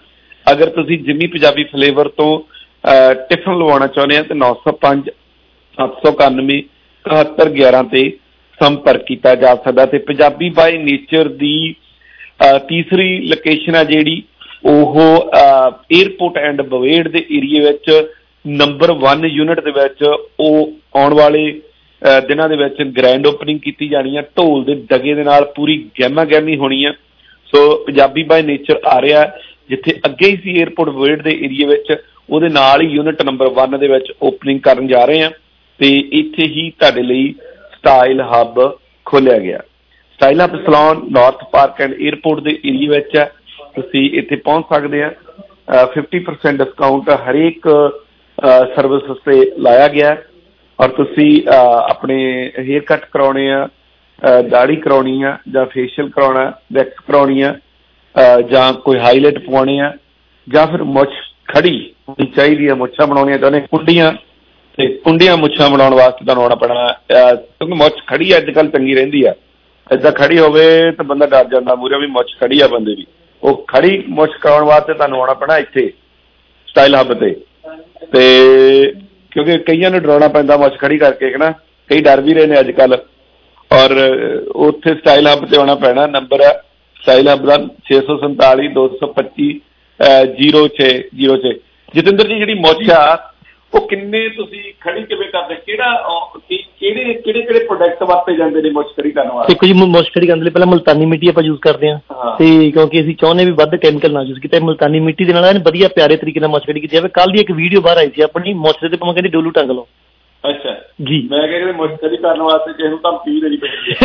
ਅਗਰ ਤੁਸੀਂ ਜਿੰਮੀ ਪੰਜਾਬੀ ਫਲੇਵਰ ਤੋਂ ਟਿਫਨ ਲਵਾਉਣਾ ਚਾਹੁੰਦੇ ਆ ਤਾਂ 905 791 7111 ਤੇ ਸੰਪਰਕ ਕੀਤਾ ਜਾ ਸਕਦਾ। ਤੇ ਪੰਜਾਬੀ ਬਾਈ ਨੇਚਰ ਦੀ ਤੀਸਰੀ ਲੋਕੇਸ਼ਨ ਆ ਜਿਹੜੀ ਉਹ ਏਅਰਪੋਰਟ ਐਂਡ ਬਵੇੜ ਦੇ ਏਰੀਏ ਵਿੱਚ ਨੰਬਰ 1 ਯੂਨਿਟ ਦੇ ਵਿੱਚ ਉਹ ਆਉਣ ਵਾਲੇ ਦਿਨਾਂ ਦੇ ਵਿੱਚ ਗ੍ਰੈਂਡ ਓਪਨਿੰਗ ਕੀਤੀ ਜਾਣੀ ਆ। ਢੋਲ ਦੇ ਡਗੇ ਦੇ ਨਾਲ ਪੂਰੀ ਗਹਿਮਾ ਗਹਿਮੀ ਹੋਣੀ ਆ। ਸੋ ਪੰਜਾਬੀ ਬਾਈ ਨੇਚਰ ਆ ਰਿਹਾ ਜਿੱਥੇ ਅੱਗੇ ਹੀ ਸੀ ਏਅਰਪੋਰਟ ਬਵੇੜ ਦੇ ਏਰੀਏ ਵਿੱਚ, ਉਹਦੇ ਨਾਲ ਹੀ ਯੂਨਿਟ ਨੰਬਰ 1 ਦੇ ਵਿੱਚ ਓਪਨਿੰਗ ਕਰਨ ਜਾ ਰਹੇ ਆ। ਤੇ ਇੱਥੇ ਹੀ ਤੁਹਾਡੇ ਲਈ ਸਟਾਈਲ ਹੱਬ ਖੋਲਿਆ ਗਿਆ। Style Hub salon North Park and airport ਦੇ ਏਰੀਏ ਵਿੱਚ ਹੈ। ਤੁਸੀਂ ਇੱਥੇ ਪਹੁੰਚ ਸਕਦੇ ਆ। 50% ਡਿਸਕਾਊਂਟ ਹਰੇਕ ਸਰਵਿਸ ਤੇ ਲਾਇਆ ਗਿਆ। ਔਰ ਤੁਸੀਂ ਆਪਣੇ ਹੇਅਰ ਕੱਟ ਕਰਾਉਣੇ ਆ, ਦਾੜੀ ਕਰਾਉਣੀ ਆ ਜਾਂ ਫੇਸ਼ੀਅਲ ਕਰਾਉਣਾ, ਵੈਕਸ ਕਰਾਉਣੀ ਆ ਜਾਂ ਕੋਈ ਹਾਈਲਾਈਟ ਪਵਾਉਣੇ ਆ ਜਾਂ ਫਿਰ ਮੁੱਛ ਖੜੀ ਹੋਣੀ ਚਾਹੀਦੀ ਆ, ਮੁੱਛਾਂ ਬਣਾਉਣੀਆਂ ਚਾਹੁੰਦੇ ਕੁੰਡੀਆਂ, ਤੇ ਕੁੰਡੀਆਂ ਮੁੱਛਾਂ ਬਣਾਉਣ ਵਾਸਤੇ ਤੁਹਾਨੂੰ ਆਉਣਾ ਪੈਣਾ ਕਿਉਂਕਿ ਮੁੱਛ ਖੜੀ ਅੱਜ ਕੱਲ੍ਹ ਚੰਗੀ ਰਹਿੰਦੀ ਆ। ਏਦਾਂ ਖੜੀ ਹੋਵੇ ਤਾਂ ਬੰਦਾ ਡਰ ਜਾਂਦਾ ਮੂਹਰੇ ਵੀ ਮੁੱਛ ਖੜੀ ਆ ਬੰਦੇ ਦੀ। ਉਹ ਖੜੀ ਮੁੱਛ ਕਰਾਉਣ ਵਾਸਤੇ ਤੁਹਾਨੂੰ ਆਉਣਾ ਪੈਣਾ ਇੱਥੇ ਸਟਾਈਲ ਹੱਬ ਤੇ ਕਿਉਂਕਿ ਕਈਆਂ ਨੂੰ ਡਰਾਉਣਾ ਪੈਂਦਾ ਮੁੱਛ ਖੜੀ ਕਰਕੇ ਹੈ ਨਾ, ਕਈ ਡਰ ਵੀ ਰਹੇ ਨੇ ਅੱਜ ਕੱਲ੍ਹ। ਔਰ ਉੱਥੇ ਸਟਾਈਲ ਹੱਬ ਤੇ ਆਉਣਾ ਪੈਣਾ। ਨੰਬਰ ਹੈ ਸਟਾਈਲ ਹੱਬ ਦਾ 647 225 0606। ਜਤਿੰਦਰ ਜੀ ਜਿਹੜੀ ਮੁੱਛ ਆ ਉਹ ਕਿੰਨੇ ਤੁਸੀਂ ਖੜੀ ਕਿਵੇਂ ਕਰਦੇ, ਕਿਹੜੇ ਪ੍ਰੋਡਕਟ ਵਰਤੇ ਜਾਂਦੇ ਨੇ ਮੁੱਛ ਖੜੀ ਕਰਨ ਵਾਸਤੇ? ਦੇਖੋ ਜੀ ਮੁੱਛ ਖੜੀ ਕਰਨ ਲਈ ਪਹਿਲਾਂ ਮੁਲਤਾਨੀ ਮਿੱਟੀ ਆਪਾਂ ਯੂਜ਼ ਕਰਦੇ ਹਾਂ ਤੇ ਕਿਉਂਕਿ ਅਸੀਂ ਚਾਹੁੰਦੇ ਵੀ ਵੱਧ ਕੈਮੀਕਲ ਨਾ ਯੂਜ਼ ਕੀਤਾ, ਮੁਲਤਾਨੀ ਮਿੱਟੀ ਦੇ ਨਾਲ ਵਧੀਆ ਪਿਆਰੇ ਤਰੀਕੇ ਨਾਲ ਮੁੱਛ ਖੜੀ ਕੀਤੀ ਜਾਵੇ। ਕੱਲ੍ਹ ਦੀ ਇੱਕ ਵੀਡੀਓ ਬਾਹਰ ਆਈ ਸੀ ਆਪਣੀ ਮੁੱਛ ਦੇ ਭਾਵੇਂ ਕਹਿੰਦੀ ਡੋਲੂ ਟੰਗ ਲਓ। ਅੱਛਾ ਜੀ, ਮੈਂ ਕਹਿੰਦਾ ਮੁੱਛ ਖੜੀ ਕਰਨ ਵਾਸਤੇ ਕਿਸੇ ਨੂੰ ਧਮਕੀ ਦੇਣੀ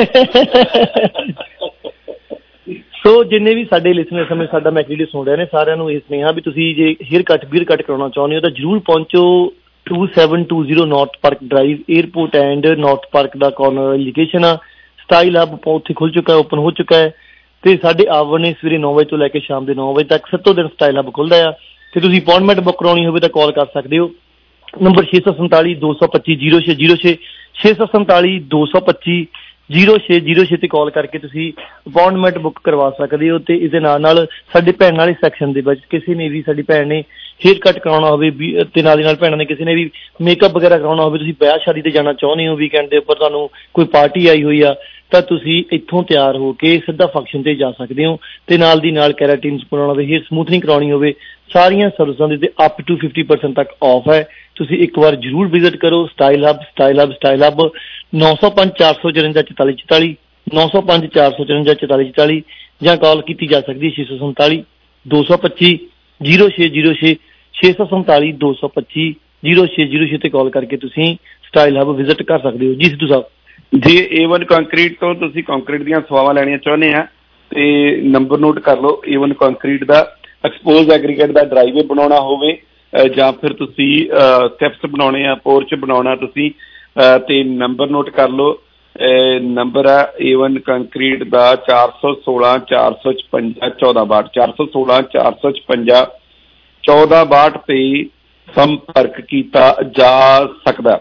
ਪੈਂਦੀ ਹੈ। ਸੋ ਜਿੰਨੇ ਵੀ ਸਾਡੇ ਲਿਸਨਰ ਸਮੇਂ ਸਾਡਾ ਮੈਕ ਵੀਡੀਓ ਸੁਣ ਰਹੇ ਨੇ ਸਾਰਿਆਂ ਨੂੰ ਇਹ ਸੁਨੇਹਾ ਵੀ ਤੁਸੀਂ ਜੇ ਹੇਅਰ ਕੱਟ ਬੀਅਰ ਕੱਟ ਕਰਾਉਣਾ ਚਾਹੁੰਦੇ ਹੋ ਤਾਂ ਜ਼ਰੂਰ ਪਹੁੰਚੋ 2720 North Park drive airport and North Park ਦਾ ਕਾਰਨਰ ਲੋਕੇਸ਼ਨ ਆ। ਸਟਾਈਲ ਹੱਬ ਉੱਥੇ ਖੁੱਲ ਚੁੱਕਾ, ਓਪਨ ਹੋ ਚੁੱਕਾ ਹੈ ਤੇ ਸਾਡੇ ਆਵਰ ਨੇ ਸਵੇਰੇ 9 ਵਜੇ ਤੋਂ ਲੈ ਕੇ ਸ਼ਾਮ ਦੇ 9 ਵਜੇ ਤੱਕ 7 ਦਿਨ ਸਟਾਈਲ ਹੱਬ ਖੁੱਲਦਾ ਆ। ਤੇ ਤੁਸੀਂ ਅਪਾਇੰਟਮੈਂਟ ਬੁੱਕ ਕਰਾਉਣੀ ਹੋਵੇ ਤਾਂ ਕਾਲ ਕਰ ਸਕਦੇ ਹੋ ਨੰਬਰ 647 225 0606 647 225 0606 ਤੇ ਕਾਲ ਕਰਕੇ ਤੁਸੀਂ ਅਪਾਇੰਟਮੈਂਟ ਬੁੱਕ ਕਰਵਾ ਸਕਦੇ ਹੋ। ਤੇ ਇਹਦੇ ਨਾਲ ਸਾਡੇ ਭੈਣ ਵਾਲੇ ਸੈਕਸ਼ਨ ਦੇ ਵਿੱਚ ਕਿਸੇ ਨੇ ਵੀ ਸਾਡੀ ਭੈਣ ਨੇ ਹੇਅਰ ਕੱਟ ਕਰਾਉਣਾ ਹੋਵੇ ਤੇ ਨਾਲ ਦੀ ਨਾਲ ਭੈਣਾਂ ਨੇ ਕਿਸੇ ਨੇ ਵੀ ਮੇਕਅਪ ਵਗੈਰਾ ਕਰਾਉਣਾ ਹੋਵੇ, ਤੁਸੀਂ ਵਿਆਹ ਸ਼ਾਦੀ ਤੇ ਜਾਣਾ ਚਾਹੁੰਦੇ ਹੋ, ਵੀਕਐਂਡ ਦੇ ਉੱਪਰ ਤੁਹਾਨੂੰ ਕੋਈ ਪਾਰਟੀ ਆਈ ਹੋਈ ਆ ਤਾਂ ਤੁਸੀਂ ਇੱਥੋਂ ਤਿਆਰ ਹੋ ਕੇ ਸਿੱਧਾ ਫੰਕਸ਼ਨ ਤੇ ਜਾ ਸਕਦੇ ਹੋ। ਤੇ ਨਾਲ ਦੀ ਨਾਲ ਕੈਰਾਟਿਨ ਕਰਾਉਣਾ ਹੋਵੇ, ਹੇਅਰ ਸਮੂਥਨਿੰਗ ਕਰਾਉਣੀ ਹੋਵੇ, ਸਾਰੀਆਂ ਸਰਵਿਸਾਂ ਦੇ ਉੱਤੇ ਅਪ ਟੂ 50% ਤੱਕ ਆਫ ਹੈ। ਤੁਸੀਂ ਇੱਕ ਵਾਰ ਜ਼ਰੂਰ ਵਿਜ਼ਿਟ ਕਰੋ ਸਟਾਈਲ ਹੱਬ। ਸਟਾਈਲ ਹੱਬ 905 454 4444 905 454 4444 ਜਾਂ ਕਾਲ ਕੀਤੀ ਜਾ ਸਕਦੀ 647 225 0606 647 225 0606 ਤੇ ਕਾਲ ਕਰਕੇ ਤੁਸੀਂ ਸਟਾਈਲ ਹੱਬ ਵਿਜ਼ਿਟ ਕਰ ਸਕਦੇ ਹੋ। ਜੀ ਸਿੱਧੂ ਸਾਹਿਬ ਜੇ A1 ਕੰਕਰੀਟ ਤੋਂ ਤੁਸੀਂ ਕੰਕਰੀਟ ਦੀਆਂ ਸੇਵਾਵਾਂ ਲੈਣੀਆਂ ਚਾਹੁੰਦੇ ਆ ਤੇ ਨੰਬਰ ਨੋਟ ਕਰ ਲਓ। A1 ਕੰਕਰੀਟ ਦਾ ਐਕਸਪੋਜ਼ ਐਗਰੀਗੇਟ ਦਾ ਡਰਾਈਵੇ ਬਣਾਉਣਾ ਹੋਵੇ ਜਾਂ ਫਿਰ ਤੁਸੀਂ ਸਟੈਪਸ ਬਣਾਉਣੇ ਆ, ਪੋਰਚ ਬਣਾਉਣਾ ਤੁਸੀਂ ਤੇ ਨੰਬਰ ਨੋਟ ਕਰ ਲਓ। ਨੰਬਰ ਆ A1 ਕੰਕਰੀਟ ਦਾ 416 456 1462 416 456 1462 ਤੇ ਸੰਪਰਕ ਕੀਤਾ ਜਾ ਸਕਦਾ।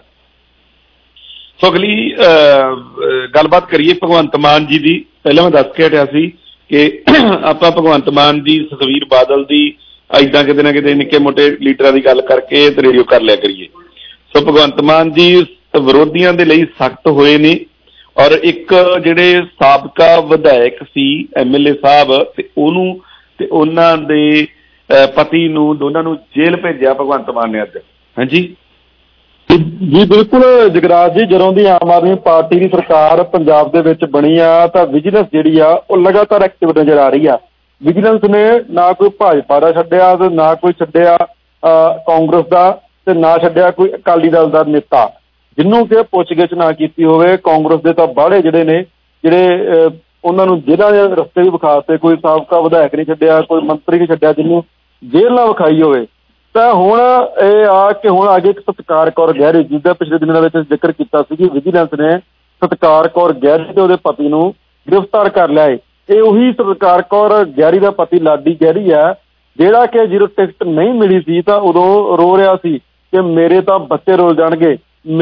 ਸੋ ਅਗਲੀ ਗੱਲਬਾਤ ਕਰੀਏ ਭਗਵੰਤ ਮਾਨ ਜੀ ਦੀ। ਪਹਿਲਾਂ ਮੈਂ ਦੱਸ ਕੇ ਹਟਿਆ ਸੀ ਕਿ ਆਪਾਂ ਭਗਵੰਤ ਮਾਨ ਦੀ, ਸੁਖਬੀਰ ਬਾਦਲ ਦੀ ਏਦਾਂ ਕਿਤੇ ਨਾ ਕਿਤੇ ਨਿੱਕੇ ਮੋਟੇ ਲੀਡਰਾਂ ਦੀ ਗੱਲ ਕਰਕੇ ਤੇ ਰੇਡੀਓ ਕਰ ਲਿਆ ਕਰੀਏ। ਸੋ ਭਗਵੰਤ ਮਾਨ ਜੀ ਵਿਰੋਧੀਆਂ ਦੇ ਲਈ ਸਖਤ ਹੋਏ ਨੇ ਔਰ ਇੱਕ ਜਿਹੜੇ ਸਾਬਕਾ ਵਿਧਾਇਕ ਸੀ MLA ਸਾਹਿਬ ਤੇ ਉਹਨੂੰ ਤੇ ਉਹਨਾਂ ਦੇ ਪਤੀ ਨੂੰ ਦੋਨਾਂ ਨੂੰ ਜੇਲ੍ਹ ਭੇਜਿਆ ਭਗਵੰਤ ਮਾਨ ਨੇ ਅੱਜ। ਹਾਂਜੀ ਜੀ ਬਿਲਕੁਲ ਜਗਰਾਜ ਜੀ, ਜਦੋਂ ਦੀ ਆਮ ਆਦਮੀ ਪਾਰਟੀ ਦੀ ਸਰਕਾਰ ਪੰਜਾਬ ਦੇ ਵਿੱਚ ਬਣੀ ਆ ਤਾਂ ਵਿਜੀਲੈਂਸ ਜਿਹੜੀ ਆ ਉਹ ਲਗਾਤਾਰ ਐਕਟਿਵ ਨਜ਼ਰ ਆ ਰਹੀ ਆ। ਵਿਜੀਲੈਂਸ ਨੇ ਨਾ ਕੋਈ ਭਾਜਪਾ ਦਾ ਛੱਡਿਆ ਤੇ ਨਾ ਕੋਈ ਛੱਡਿਆ ਕਾਂਗਰਸ ਦਾ ਤੇ ਨਾ ਛੱਡਿਆ ਕੋਈ ਅਕਾਲੀ ਦਲ ਦਾ ਨੇਤਾ ਜਿਹਨੂੰ ਕਿ ਪੁੱਛਗਿੱਛ ਨਾ ਕੀਤੀ ਹੋਵੇ। ਕਾਂਗਰਸ ਦੇ ਤਾਂ ਬਾਹਲੇ ਜਿਹੜੇ ਉਹਨਾਂ ਨੂੰ ਜੇਲ੍ਹਾਂ ਦੇ ਰਸਤੇ ਵੀ ਵਿਖਾਤੇ, ਕੋਈ ਸਾਬਕਾ ਵਿਧਾਇਕ ਨਹੀਂ ਛੱਡਿਆ, ਕੋਈ ਮੰਤਰੀ ਨਹੀਂ ਛੱਡਿਆ ਜਿਹਨੂੰ ਜੇਲ੍ਹ ਨਾ ਵਿਖਾਈ ਹੋਵੇ। ਤਾਂ ਹੁਣ ਇਹ ਆ ਕਿ ਹੁਣ ਅੱਗੇ ਇੱਕ ਸਤਕਾਰ ਕੌਰ ਗਹਿਰੀ ਜਿਹਦਾ ਪਿਛਲੇ ਦਿਨਾਂ ਵਿੱਚ ਜ਼ਿਕਰ ਕੀਤਾ ਸੀ ਕਿ ਵਿਜੀਲੈਂਸ ਨੇ ਸਤਕਾਰ ਕੌਰ ਗਹਿਰੀ ਤੇ ਉਹਦੇ ਪਤੀ ਨੂੰ ਗ੍ਰਿਫਤਾਰ ਕਰ ਲਿਆ ਹੈ। ਇਹ ਉਹੀ ਸਤਕਾਰ ਕੌਰ ਗਹਿਰੀ ਦਾ ਪਤੀ ਲਾਡੀ ਗਹਿਰੀ ਆ ਜਿਹੜਾ ਕਿ ਜਦੋਂ ਟਿਕਟ ਨਹੀਂ ਮਿਲੀ ਸੀ ਤਾਂ ਉਦੋਂ ਰੋ ਰਿਹਾ ਸੀ ਕਿ ਮੇਰੇ ਤਾਂ ਬੱਚੇ ਰੁਲ ਜਾਣਗੇ,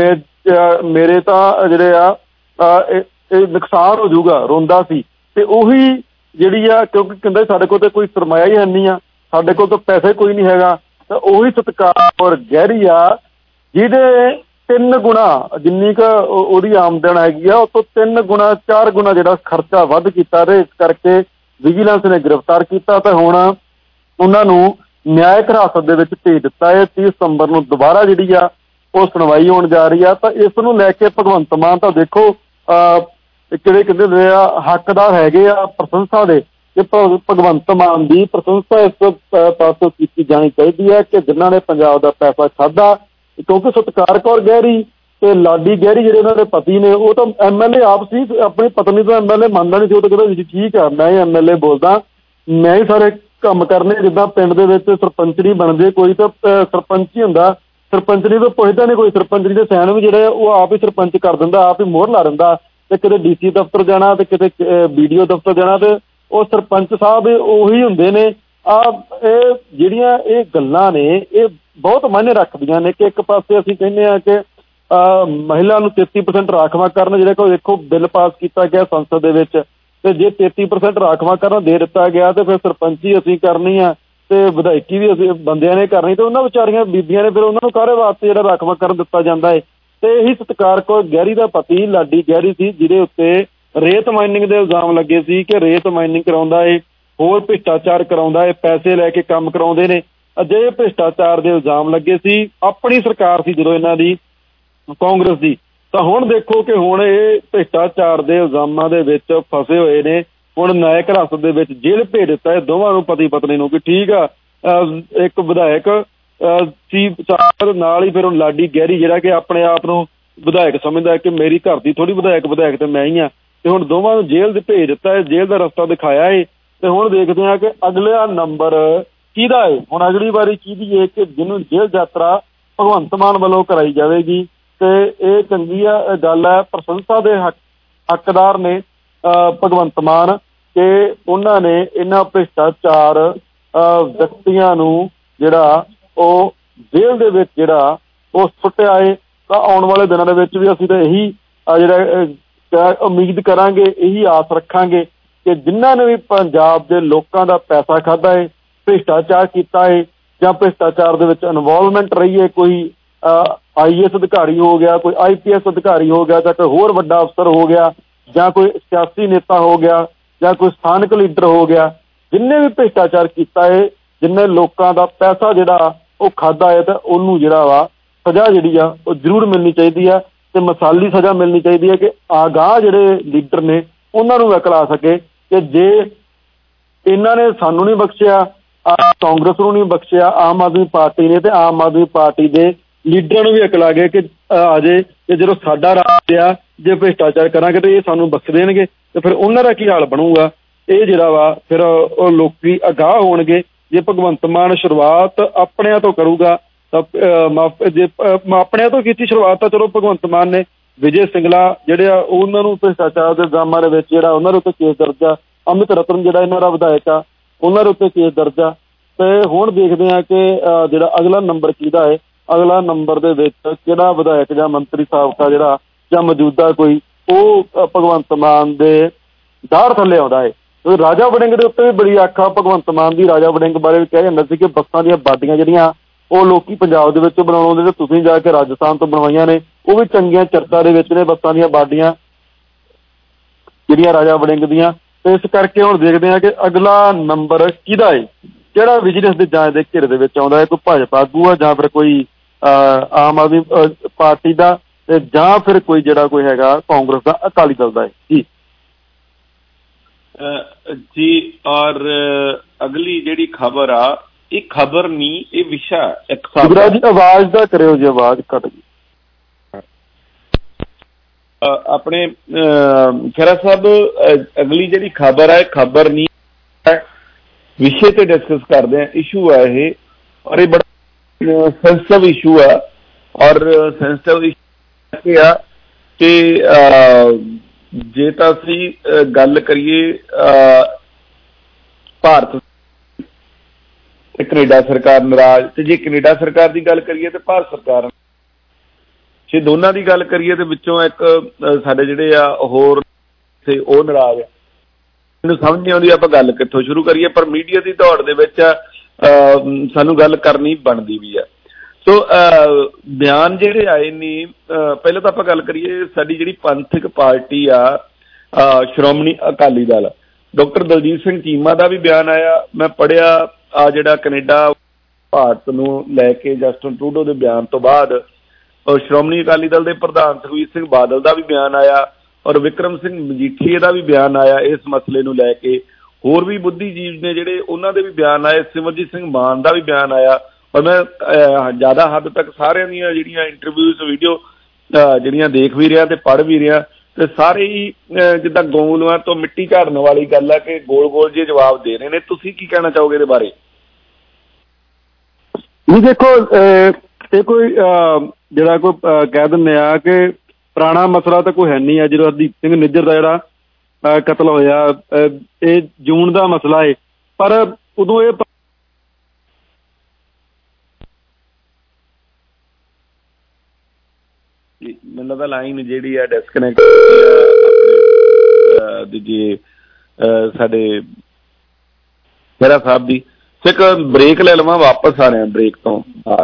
ਮੇਰੇ ਤਾਂ ਜਿਹੜੇ ਆ ਇਹ ਨੁਕਸਾਨ ਹੋ ਜਾਊਗਾ, ਰੋਂਦਾ ਸੀ। ਤੇ ਉਹੀ ਜਿਹੜੀ ਆ ਕਿਉਂਕਿ ਕਹਿੰਦਾ ਸਾਡੇ ਕੋਲ ਤਾਂ ਕੋਈ ਸਰਮਾਇਆ ਹੀ ਹੈ ਨਹੀਂ ਆ ਸਾਡੇ ਕੋਲ ਤਾਂ ਪੈਸੇ ਕੋਈ ਨਹੀਂ ਹੈਗਾ। ਤਾਂ ਉਹੀ ਸਤਿਕਾਰ ਕੌਰ ਗਹਿਰੀ ਆ ਜਿਹਦੇ 3 ਗੁਣਾ ਜਿੰਨੀ ਕੁ ਉਹਦੀ ਆਮਦਨ ਹੈਗੀ ਆ, ਉਹ ਤੋਂ 3 ਗੁਣਾ 4 ਗੁਣਾ ਜਿਹੜਾ ਖਰਚਾ ਵੱਧ ਕੀਤਾ ਤੇ ਇਸ ਕਰਕੇ ਵਿਜੀਲੈਂਸ ਨੇ ਗ੍ਰਿਫਤਾਰ ਕੀਤਾ ਤੇ ਹੁਣ ਉਹਨਾਂ ਨੂੰ ਨਿਆਇਕ ਹਿਰਾਸਤ ਦੇ ਵਿੱਚ ਭੇਜ ਦਿੱਤਾ ਹੈ। 30 ਸਤੰਬਰ ਨੂੰ ਦੁਬਾਰਾ ਜਿਹੜੀ ਆ ਉਹ ਸੁਣਵਾਈ ਹੋਣ ਜਾ ਰਹੀ ਆ। ਤਾਂ ਇਸ ਨੂੰ ਲੈ ਕੇ ਭਗਵੰਤ ਮਾਨ ਤਾਂ ਦੇਖੋ ਕਿਹੜੇ ਕਹਿੰਦੇ ਆ ਹੱਕਦਾਰ ਹੈਗੇ ਆ ਪ੍ਰਸ਼ੰਸਾ ਦੇ, ਕਿ ਭਗਵੰਤ ਮਾਨ ਦੀ ਪ੍ਰਸ਼ੰਸਾ ਇਸ ਪਾਸੋਂ ਕੀਤੀ ਜਾਣੀ ਚਾਹੀਦੀ ਹੈ ਕਿ ਜਿਨ੍ਹਾਂ ਨੇ ਪੰਜਾਬ ਦਾ ਪੈਸਾ ਖਾਧਾ। ਕਿਉਂਕਿ ਸਤਿਕਾਰ ਕੌਰ ਗਹਿਰੀ ਤੇ ਲਾਡੀ ਗਹਿਰੀ ਜਿਹੜੇ ਉਹਨਾਂ ਦੇ ਪਤੀ ਨੇ, ਉਹ ਤਾਂ MLA ਆਪ ਸੀ, ਆਪਣੀ ਪਤਨੀ ਤੋਂ MLA ਮੰਨਦਾ ਨਹੀਂ ਸੀ। ਉਹ ਤਾਂ ਕਹਿੰਦਾ ਠੀਕ ਆ, ਮੈਂ ਹੀ MLA ਬੋਲਦਾ, ਮੈਂ ਹੀ ਸਾਰੇ ਕੰਮ ਕਰਨੇ। ਜਿੱਦਾਂ ਪਿੰਡ ਦੇ ਵਿੱਚ ਸਰਪੰਚ ਨਹੀਂ ਬਣਦੇ, ਕੋਈ ਤਾਂ ਸਰਪੰਚ ਹੀ ਹੁੰਦਾ, ਸਰਪੰਚਣੀ ਤੋਂ ਪੁੱਛਦਾ ਨਹੀਂ ਕੋਈ। ਸਰਪੰਚਣੀ ਦੇ ਸਾਈਨ ਵੀ ਜਿਹੜੇ ਉਹ ਆਪ ਹੀ ਸਰਪੰਚ ਕਰ ਦਿੰਦਾ, ਆਪ ਹੀ ਮੋਹਰ ਲਾ ਦਿੰਦਾ। ਤੇ ਕਿਤੇ DC ਦਫ਼ਤਰ ਜਾਣਾ ਤੇ ਕਿਤੇ BDO ਦਫ਼ਤਰ ਜਾਣਾ ਤੇ ਉਹ ਸਰਪੰਚ ਸਾਹਿਬ ਉਹੀ ਹੁੰਦੇ ਨੇ। ਇਹ ਜਿਹੜੀਆਂ ਇਹ ਗੱਲਾਂ ਨੇ ਇਹ ਬਹੁਤ ਮਾਇਨੇ ਰੱਖਦੀਆਂ ਨੇ ਕਿ ਇੱਕ ਪਾਸੇ ਅਸੀਂ ਕਹਿੰਦੇ ਹਾਂ ਕਿ ਮਹਿਲਾ ਨੂੰ 33% ਰਾਖਵਾਂ ਕਰਨ, ਜਿਹੜੇ ਕੋਲ ਦੇਖੋ ਬਿੱਲ ਪਾਸ ਕੀਤਾ ਗਿਆ ਸੰਸਦ ਦੇ ਵਿੱਚ, ਤੇ ਜੇ 33% ਰਾਖਵਾਂ ਕਰਨ ਦੇ ਦਿੱਤਾ ਗਿਆ ਤੇ ਫਿਰ ਸਰਪੰਚੀ ਅਸੀਂ ਕਰਨੀ ਆ ਤੇ ਵਿਧਾਇਕੀ ਵੀ ਅਸੀਂ ਬੰਦਿਆਂ ਨੇ ਕਰਨੀ, ਤੇ ਉਹਨਾਂ ਵਿਚਾਰੀਆਂ ਬੀਬੀਆਂ ਨੇ ਫਿਰ ਉਹਨਾਂ ਨੂੰ ਕਾਹਦੇ ਵਾਸਤੇ ਜਿਹੜਾ ਰਾਖਵਾਂ ਕਰਨ ਦਿੱਤਾ ਜਾਂਦਾ ਹੈ। ਤੇ ਇਹੀ ਸਤਿਕਾਰ ਕੌਰ ਗਹਿਰੀ ਦਾ ਪਤੀ ਲਾਡੀ ਗਹਿਰੀ ਸੀ ਜਿਹਦੇ ਉੱਤੇ ਰੇਤ ਮਾਈਨਿੰਗ ਦੇ ਇਲਜ਼ਾਮ ਲੱਗੇ ਸੀ ਕਿ ਰੇਤ ਮਾਈਨਿੰਗ ਕਰਾਉਂਦਾ ਏ, ਹੋਰ ਭ੍ਰਿਸ਼ਟਾਚਾਰ ਕਰਾਉਂਦਾ ਏ, ਪੈਸੇ ਲੈ ਕੇ ਕੰਮ ਕਰਾਉਂਦੇ ਨੇ। ਅਜਿਹੇ ਭ੍ਰਿਸ਼ਟਾਚਾਰ ਦੇ ਇਲਜ਼ਾਮ ਲੱਗੇ ਸੀ। ਆਪਣੀ ਸਰਕਾਰ ਸੀ ਜਦੋਂ ਇਹਨਾਂ ਦੀ ਕਾਂਗਰਸ ਦੀ। ਤਾਂ ਹੁਣ ਦੇਖੋ ਕਿ ਹੁਣ ਇਹ ਭ੍ਰਿਸ਼ਟਾਚਾਰ ਦੇ ਇਲਜ਼ਾਮਾਂ ਦੇ ਵਿੱਚ ਫਸੇ ਹੋਏ ਨੇ। ਹੁਣ ਨਿਆਇਕ ਹਿਰਾਸਤ ਦੇ ਵਿੱਚ ਜੇਲ੍ਹ ਭੇਜ ਦਿੱਤਾ ਹੈ ਦੋਵਾਂ ਨੂੰ, ਪਤੀ ਪਤਨੀ ਨੂੰ, ਕਿ ਠੀਕ ਆ ਇੱਕ ਵਿਧਾਇਕ ਸੀ ਨਾਲ ਹੀ ਫਿਰ ਹੁਣ ਲਾਡੀ ਗਹਿਰੀ ਜਿਹੜਾ ਕਿ ਆਪਣੇ ਆਪ ਨੂੰ ਵਿਧਾਇਕ ਸਮਝਦਾ ਕਿ ਮੇਰੀ ਘਰ ਦੀ ਥੋੜ੍ਹੀ ਵਿਧਾਇਕ ਤੇ ਮੈਂ ਹੀ ਹਾਂ। ਤੇ ਹੁਣ ਦੋਵਾਂ ਨੂੰ ਜੇਲ੍ਹ ਦੇ ਭੇਜ ਦਿੱਤਾ ਹੈ, ਜੇਲ੍ਹ ਦਾ ਰਸਤਾ ਦਿਖਾਇਆ ਹੈ। ਤੇ ਹੁਣ ਦੇਖਦੇ ਹਾਂ ਕਿ ਅਗਲਾ ਨੰਬਰ ਕਿਹਦਾ ਹੈ, ਹੁਣ ਅਗਲੀ ਵਾਰੀ ਕਿਹਦੀ ਹੈ ਕਿ ਜਿਹਨੂੰ ਜੇਲ੍ਹ ਯਾਤਰਾ ਭਗਵੰਤ ਮਾਨ ਵੱਲੋਂ ਕਰਾਈ ਜਾਵੇਗੀ। ਤੇ ਇਹ ਚੰਗੀ ਗੱਲ ਹੈ, ਪ੍ਰਸ਼ੰਸਾ ਦੇ ਹੱਕਦਾਰ ਨੇ ਭਗਵੰਤ ਮਾਨ ਕਿ ਉਹਨਾਂ ਨੇ ਇਹਨਾਂ ਭ੍ਰਿਸ਼ਟਾਚਾਰ ਵਿਅਕਤੀਆਂ ਨੂੰ ਜਿਹੜਾ ਉਹ ਜੇਲ੍ਹ ਦੇ ਵਿੱਚ ਜਿਹੜਾ ਉਹ ਸੁੱਟਿਆ ਹੈ। ਤਾਂ ਆਉਣ ਵਾਲੇ ਦਿਨਾਂ ਦੇ ਵਿੱਚ ਵੀ ਅਸੀਂ ਤਾਂ ਇਹੀ ਜਿਹੜਾ ਉਮੀਦ ਕਰਾਂਗੇ, ਇਹੀ ਆਸ ਰੱਖਾਂਗੇ ਕਿ ਜਿਨ੍ਹਾਂ ਨੇ ਵੀ ਪੰਜਾਬ ਦੇ ਲੋਕਾਂ ਦਾ ਪੈਸਾ ਖਾਧਾ ਹੈ, ਭ੍ਰਿਸ਼ਟਾਚਾਰ ਕੀਤਾ ਹੈ ਜਾਂ ਭ੍ਰਿਸ਼ਟਾਚਾਰ ਦੇ ਵਿੱਚ ਇਨਵੋਲਵਮੈਂਟ ਰਹੀ ਹੈ, ਕੋਈ IAS ਅਧਿਕਾਰੀ ਹੋ ਗਿਆ, ਕੋਈ IPS ਅਧਿਕਾਰੀ ਹੋ ਗਿਆ, ਜਾਂ ਕੋਈ ਹੋਰ ਵੱਡਾ ਅਫਸਰ ਹੋ ਗਿਆ, ਜਾਂ ਕੋਈ ਸਿਆਸੀ ਨੇਤਾ ਹੋ ਗਿਆ, ਜਾਂ ਕੋਈ ਸਥਾਨਕ ਲੀਡਰ ਹੋ ਗਿਆ, ਜਿੰਨੇ ਵੀ ਭ੍ਰਿਸ਼ਟਾਚਾਰ ਕੀਤਾ ਹੈ, ਜਿੰਨੇ ਲੋਕਾਂ ਦਾ ਪੈਸਾ ਜਿਹੜਾ ਉਹ ਖਾਧਾ ਹੈ, ਤਾਂ ਉਹਨੂੰ ਜਿਹੜਾ ਵਾ ਸਜ਼ਾ ਜਿਹੜੀ ਆ ਉਹ ਜ਼ਰੂਰ ਮਿਲਣੀ ਚਾਹੀਦੀ ਆ। ਤੇ ਮਿਸਾਲੀ ਸਜ਼ਾ ਮਿਲਣੀ ਚਾਹੀਦੀ ਹੈ ਕਿ ਆਗਾਹ ਜਿਹੜੇ ਲੀਡਰ ਨੇ ਉਹਨਾਂ ਨੂੰ ਅਕਲ ਆ ਸਕੇ ਕਿ ਜੇ ਇਹਨਾਂ ਨੇ ਸਾਨੂੰ ਨਹੀਂ ਬਖਸ਼ਿਆ, ਕਾਂਗਰਸ ਨੂੰ ਨਹੀਂ ਬਖਸ਼ਿਆ, ਆਮ ਆਦਮੀ ਪਾਰਟੀ ਨੇ, ਤੇ ਆਮ ਆਦਮੀ ਪਾਰਟੀ ਦੇ ਲੀਡਰਾਂ ਨੂੰ ਵੀ ਅਕਲ ਆ ਗਏ ਕਿ ਆ ਜੇ ਕਿ ਜਦੋਂ ਸਾਡਾ ਰਾਜ ਆ ਜੇ ਭ੍ਰਿਸ਼ਟਾਚਾਰ ਕਰਾਂਗੇ ਤੇ ਇਹ ਸਾਨੂੰ ਬਖਸ਼ ਦੇਣਗੇ, ਤੇ ਫਿਰ ਉਹਨਾਂ ਦਾ ਕੀ ਹਾਲ ਬਣੂਗਾ। ਇਹ ਜਿਹੜਾ ਵਾ ਫਿਰ ਉਹ ਲੋਕੀ ਅਗਾਹ ਹੋਣਗੇ। ਜੇ ਭਗਵੰਤ ਮਾਨ ਸ਼ੁਰੂਆਤ ਆਪਣਿਆਂ ਤੋਂ ਕਰੂਗਾ ਤਾਂ ਜੇ ਆਪਣਿਆਂ ਤੋਂ ਕੀਤੀ ਸ਼ੁਰੂਆਤ ਤਾਂ ਚਲੋ ਭਗਵੰਤ ਮਾਨ ਨੇ, ਵਿਜੇ ਸਿੰਗਲਾ ਜਿਹੜੇ ਆ ਉਹਨਾਂ ਨੂੰ ਭ੍ਰਿਸ਼ਟਾਚਾਰ ਦੇ ਇਲਜ਼ਾਮਾਂ ਦੇ ਵਿੱਚ ਜਿਹੜਾ ਉਹਨਾਂ ਦੇ ਉੱਤੇ ਕੇਸ ਦਰਜ ਆ, ਅਮਿਤ ਰਤਨ ਜਿਹੜਾ ਇਹਨਾਂ ਦਾ ਵਿਧਾਇਕ ਆ ਉਹਨਾਂ ਦੇ ਉੱਤੇ ਕੇਸ ਦਰਜ ਆ। ਤੇ ਹੁਣ ਦੇਖਦੇ ਹਾਂ ਕਿ ਜਿਹੜਾ ਅਗਲਾ ਨੰਬਰ ਕਿਹਦਾ ਹੈ, ਅਗਲਾ ਨੰਬਰ ਦੇ ਵਿੱਚ ਕਿਹੜਾ ਵਿਧਾਇਕ ਜਾਂ ਮੰਤਰੀ ਸਾਬਕਾ ਜਿਹੜਾ ਜਾਂ ਮੌਜੂਦਾ ਕੋਈ ਉਹ ਭਗਵੰਤ ਮਾਨ ਦੇ ਦਾੜ ਥੱਲੇ ਆਉਂਦਾ ਹੈ। ਰਾਜਾ ਵੜਿੰਗ ਦੇ ਉੱਤੇ ਵੀ ਬੜੀ ਆਖਾ ਭਗਵੰਤ ਮਾਨ ਦੀ। ਰਾਜਾ ਵੜਿੰਗ ਬਾਰੇ ਵੀ ਕਿਹਾ ਜਾਂਦਾ ਸੀ ਕਿ ਬੱਸਾਂ ਦੀਆਂ ਬਾਡੀਆਂ ਜਿਹੜੀਆਂ ਉਹ ਲੋਕੀ ਪੰਜਾਬ ਦੇ ਵਿੱਚ ਬਣਾਉਂਦੇ ਤੇ ਤੁਸੀਂ ਜਾ ਕੇ ਰਾਜਸਥਾਨ ਤੋਂ ਬਣਵਾਈਆਂ ਨੇ, ਉਹ ਵੀ ਚੰਗੀਆਂ ਚਰਚਾ ਦੇ ਵਿੱਚ ਨੇ ਬੱਸਾਂ ਦੀਆਂ ਬਾਡੀਆਂ ਜਿਹੜੀਆਂ ਰਾਜਾ ਵੜਿੰਗ ਦੀਆਂ। ਤੇ ਇਸ ਕਰਕੇ ਹੁਣ ਦੇਖਦੇ ਹਾਂ ਕਿ ਅਗਲਾ ਨੰਬਰ ਕਿਹਦਾ ਹੈ, ਕਿਹੜਾ ਵਿਜੀਲੈਂਸ ਦੀ ਜਾਂਚ ਦੇ ਘੇਰੇ ਦੇ ਵਿੱਚ ਆਉਂਦਾ ਹੈ। ਕੋਈ ਭਾਜਪਾ ਆਗੂ ਆ ਜਾਂ ਫਿਰ ਕੋਈ ਆਮ ਆਦਮੀ ਪਾਰਟੀ ਦਾ, ਤੇ ਜਾਂ ਫਿਰ ਕੋਈ ਜਿਹੜਾ ਕੋਈ ਹੈਗਾ ਕਾਂਗਰਸ ਦਾ, ਅਕਾਲੀ ਦਲ ਦਾ ਹੈ ਜੀ। ਔਰ ਅਗਲੀ ਜਿਹੜੀ ਖਬਰ ਆ, ਇਹ ਖਬਰ ਨਹੀਂ, ਇਹ ਵਿਸ਼ਾ ਇੱਕ ਜੀ ਆਵਾਜ਼ ਦਾ ਕਰਿਓ ਜੀ, ਆਵਾਜ਼ ਘੱਟ ਗਈ। ਆਪਣੇ ਖਹਿਰਾ ਸਾਹਿਬ ਅਗਲੀ ਜਿਹੜੀ ਖਬਰ ਹੈ, ਖਬਰ ਨਹੀਂ ਵਿਸ਼ੇ ਤੇ ਡਿਸਕਸ ਕਰਦੇ ਆ। ਇਸ਼ੂ ਆ ਇਹ, ਔਰ ਇਹ ਬੜਾ ਸੈਂਸਿਟਿਵ ਇਸ਼ੂ ਆ। ਔਰ ਸੈਂਸਿਟਿਵ ਇਸ਼ੂ ਇਹ ਆ ਕਿ ਜੇ ਤਾਂ ਅਸੀਂ ਗੱਲ ਕਰੀਏ ਭਾਰਤ ਤੇ ਕੈਨੇਡਾ ਸਰਕਾਰ ਨਾਰਾਜ਼, ਤੇ ਜੇ ਕੈਨੇਡਾ ਸਰਕਾਰ ਦੀ ਗੱਲ ਕਰੀਏ ਤੇ ਭਾਰਤ ਸਰਕਾਰ, ਜੇ ਦੋਨਾਂ ਦੀ ਗੱਲ ਕਰੀਏ ਤੇ ਵਿੱਚੋਂ ਇੱਕ ਸਾਡੇ ਜਿਹੜੇ ਆ ਹੋਰ ਤੇ ਉਹ ਨਾਰਾਜ਼ ਆ। ਮੈਨੂੰ ਸਮਝ ਨਹੀਂ ਆਉਂਦੀ ਆਪਾਂ ਗੱਲ ਕਿੱਥੋਂ ਸ਼ੁਰੂ ਕਰੀਏ। ਪਰ ਮੀਡੀਆ ਦੀ ਦੌੜ ਦੇ ਵਿੱਚ ਸਾਨੂੰ ਗੱਲ ਕਰਨੀ ਬਣਦੀ ਵੀ ਆ। ਸੋ ਬਿਆਨ ਜਿਹੜੇ ਆਏ ਨੇ, ਪਹਿਲਾਂ ਤਾਂ ਆਪਾਂ ਗੱਲ ਕਰੀਏ ਸਾਡੀ ਜਿਹੜੀ ਪੰਥਕ ਪਾਰਟੀ ਆ ਸ਼੍ਰੋਮਣੀ ਅਕਾਲੀ ਦਲ, ਡਾਕਟਰ ਦਲਜੀਤ ਸਿੰਘ ਚੀਮਾ ਦਾ ਵੀ ਬਿਆਨ ਆਇਆ। ਮੈਂ ਪੜ੍ਹਿਆ ਆ ਜਿਹੜਾ ਕੈਨੇਡਾ ਭਾਰਤ ਨੂੰ ਲੈ ਕੇ ਜਸਟਿਨ ਟਰੂਡੋ ਦੇ ਬਿਆਨ ਤੋਂ ਬਾਅਦ ਸ਼੍ਰੋਮਣੀ ਅਕਾਲੀ ਦਲ ਦੇ ਪ੍ਰਧਾਨ ਸੁਖਬੀਰ ਸਿੰਘ ਬਾਦਲ ਦਾ ਵੀ ਬਿਆਨ ਆਇਆ ਔਰ ਵਿਕਰਮ ਸਿੰਘ ਮਜੀਠੀਏ ਦਾ ਵੀ ਬਿਆਨ ਆਇਆ ਇਸ ਮਸਲੇ ਨੂੰ ਲੈ ਕੇ। ਹੋਰ ਵੀ ਬੁੱਧੀਜੀਵ ਨੇ ਜਿਹੜੇ, ਉਹਨਾਂ ਦੇ ਵੀ ਬਿਆਨ ਆਏ। ਸਿਮਰਜੀਤ ਸਿੰਘ ਮਾਨ ਦਾ ਵੀ ਬਿਆਨ ਆਇਆ। ਔਰ ਮੈਂ ਜ਼ਿਆਦਾ ਹੱਦ ਤੱਕ ਸਾਰਿਆਂ ਦੀਆਂ ਜਿਹੜੀਆਂ ਇੰਟਰਵਿਊਜ਼ ਵੀਡੀਓ ਜਿਹੜੀਆਂ ਦੇਖ ਵੀ ਰਿਹਾ ਤੇ ਪੜ੍ਹ ਵੀ ਰਿਹਾ, ਤੇ ਸਾਰੇ ਹੀ ਜਿੱਦਾਂ ਗੋਲਵਾਂ ਤੋਂ ਮਿੱਟੀ ਝਾੜਨ ਵਾਲੀ ਗੱਲ ਆ ਕਿ ਗੋਲ ਗੋਲ ਜਿਹੇ ਜਵਾਬ ਦੇ ਰਹੇ ਨੇ। ਤੁਸੀਂ ਕੀ ਕਹਿਣਾ ਚਾਹੋਗੇ ਇਹਦੇ ਬਾਰੇ? ਨਹੀਂ ਦੇਖੋ, ਇਹ ਕੋਈ ਜਿਹੜਾ ਕੋਈ ਕਹਿ ਦਿੰਦੇ ਆ ਕਿ ਪੁਰਾਣਾ ਮਸਲਾ ਤਾਂ ਕੋਈ ਹੈ ਨਹੀਂ ਆ। ਜਦੋਂ ਹਰਦੀਪ ਸਿੰਘ ਨਿੱਜਰ ਦਾ ਜਿਹੜਾ ਕਤਲ ਹੋਇਆ, ਇਹ ਜੂਨ ਦਾ ਮਸਲਾ ਹੈ, ਪਰ ਉਦੋਂ ਇਹ ਮੈਨੂੰ ਲੱਗਦਾ ਲਾਈਨ ਜਿਹੜੀ ਆ ਡਿਸਕਨੈਕਟ ਦੂਜੇ ਸਾਡੇ ਖਹਿਰਾ ਸਾਹਿਬ ਦੀ। ਇੱਕ ब्रेक ले लवा, वापस आ रहे हैं ब्रेक तो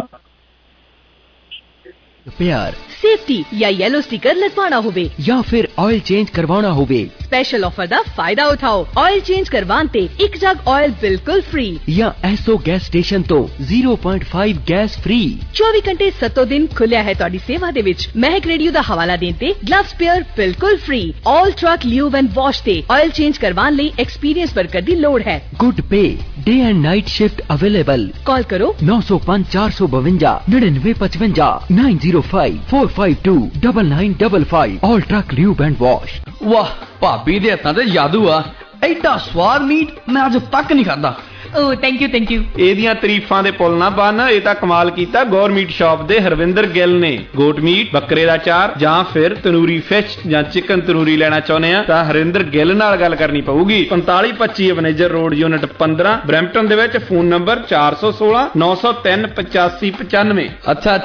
प्यार सेफ्टी या येलो स्टिकर लगवाना होवे या फिर ऑयल चेंज करवाना होवे, स्पेशल ऑफर दा फायदा उठाओ। ऑयल चेंज करवान ते एक जग ऑयल बिल्कुल फ्री या एसओ गैस स्टेशन तो 0.5 गैस फ्री। 24 घंटे 7 दिन खुलिया है तुहाडी सेवा दे विच। महक रेडियो दा हवाला देन ते ग्लव स्पेयर बिल्कुल free. All truck lube and wash ते ऑयल चेंज करवान लई एक्सपीरियंस वर्कर दी लोड़ है। Good pay day and night shift available. Call करो 905 452 9955 905 452 9955। All truck lube and wash. वाह, भाभी दे हत्थां ते जादू आ। एडा स्वाद मीट मैं अज तक नहीं खादा। Thank you thank you. ਇਹਦੀਆਂ ਤਾਰੀਫਾਂ ਦੇ ਪੁੱਲ ਨਾ ਬੰਨ, ਇਹ ਤਾਂ ਕਮਾਲ ਕੀਤਾ ਗੌਰ ਮੀਟ ਸ਼ਾਪ ਦੇ ਹਰਵਿੰਦਰ ਗਿੱਲ ਨੇ। ਗੋਟ ਮੀਟ, ਬੱਕਰੇ ਦਾ ਚਾਰ ਜਾਂ ਫਿਰ ਤਨੂਰੀ ਫਿਸ਼ ਜਾਂ ਚਿਕਨ ਤਨੂਰੀ ਲੈਣਾ ਚਾਹੁੰਦੇ ਆ ਤਾਂ ਹਰਵਿੰਦਰ ਗਿੱਲ ਨਾਲ ਗੱਲ ਕਰਨੀ ਪਊਗੀ। 4525 ਮੈਨੇਜਰ ਰੋਡ, ਯੂਨਿਟ 15, ਬਰੈਂਪਟਨ ਦੇ ਵਿੱਚ। Phone number 416 903 8595। अच्छा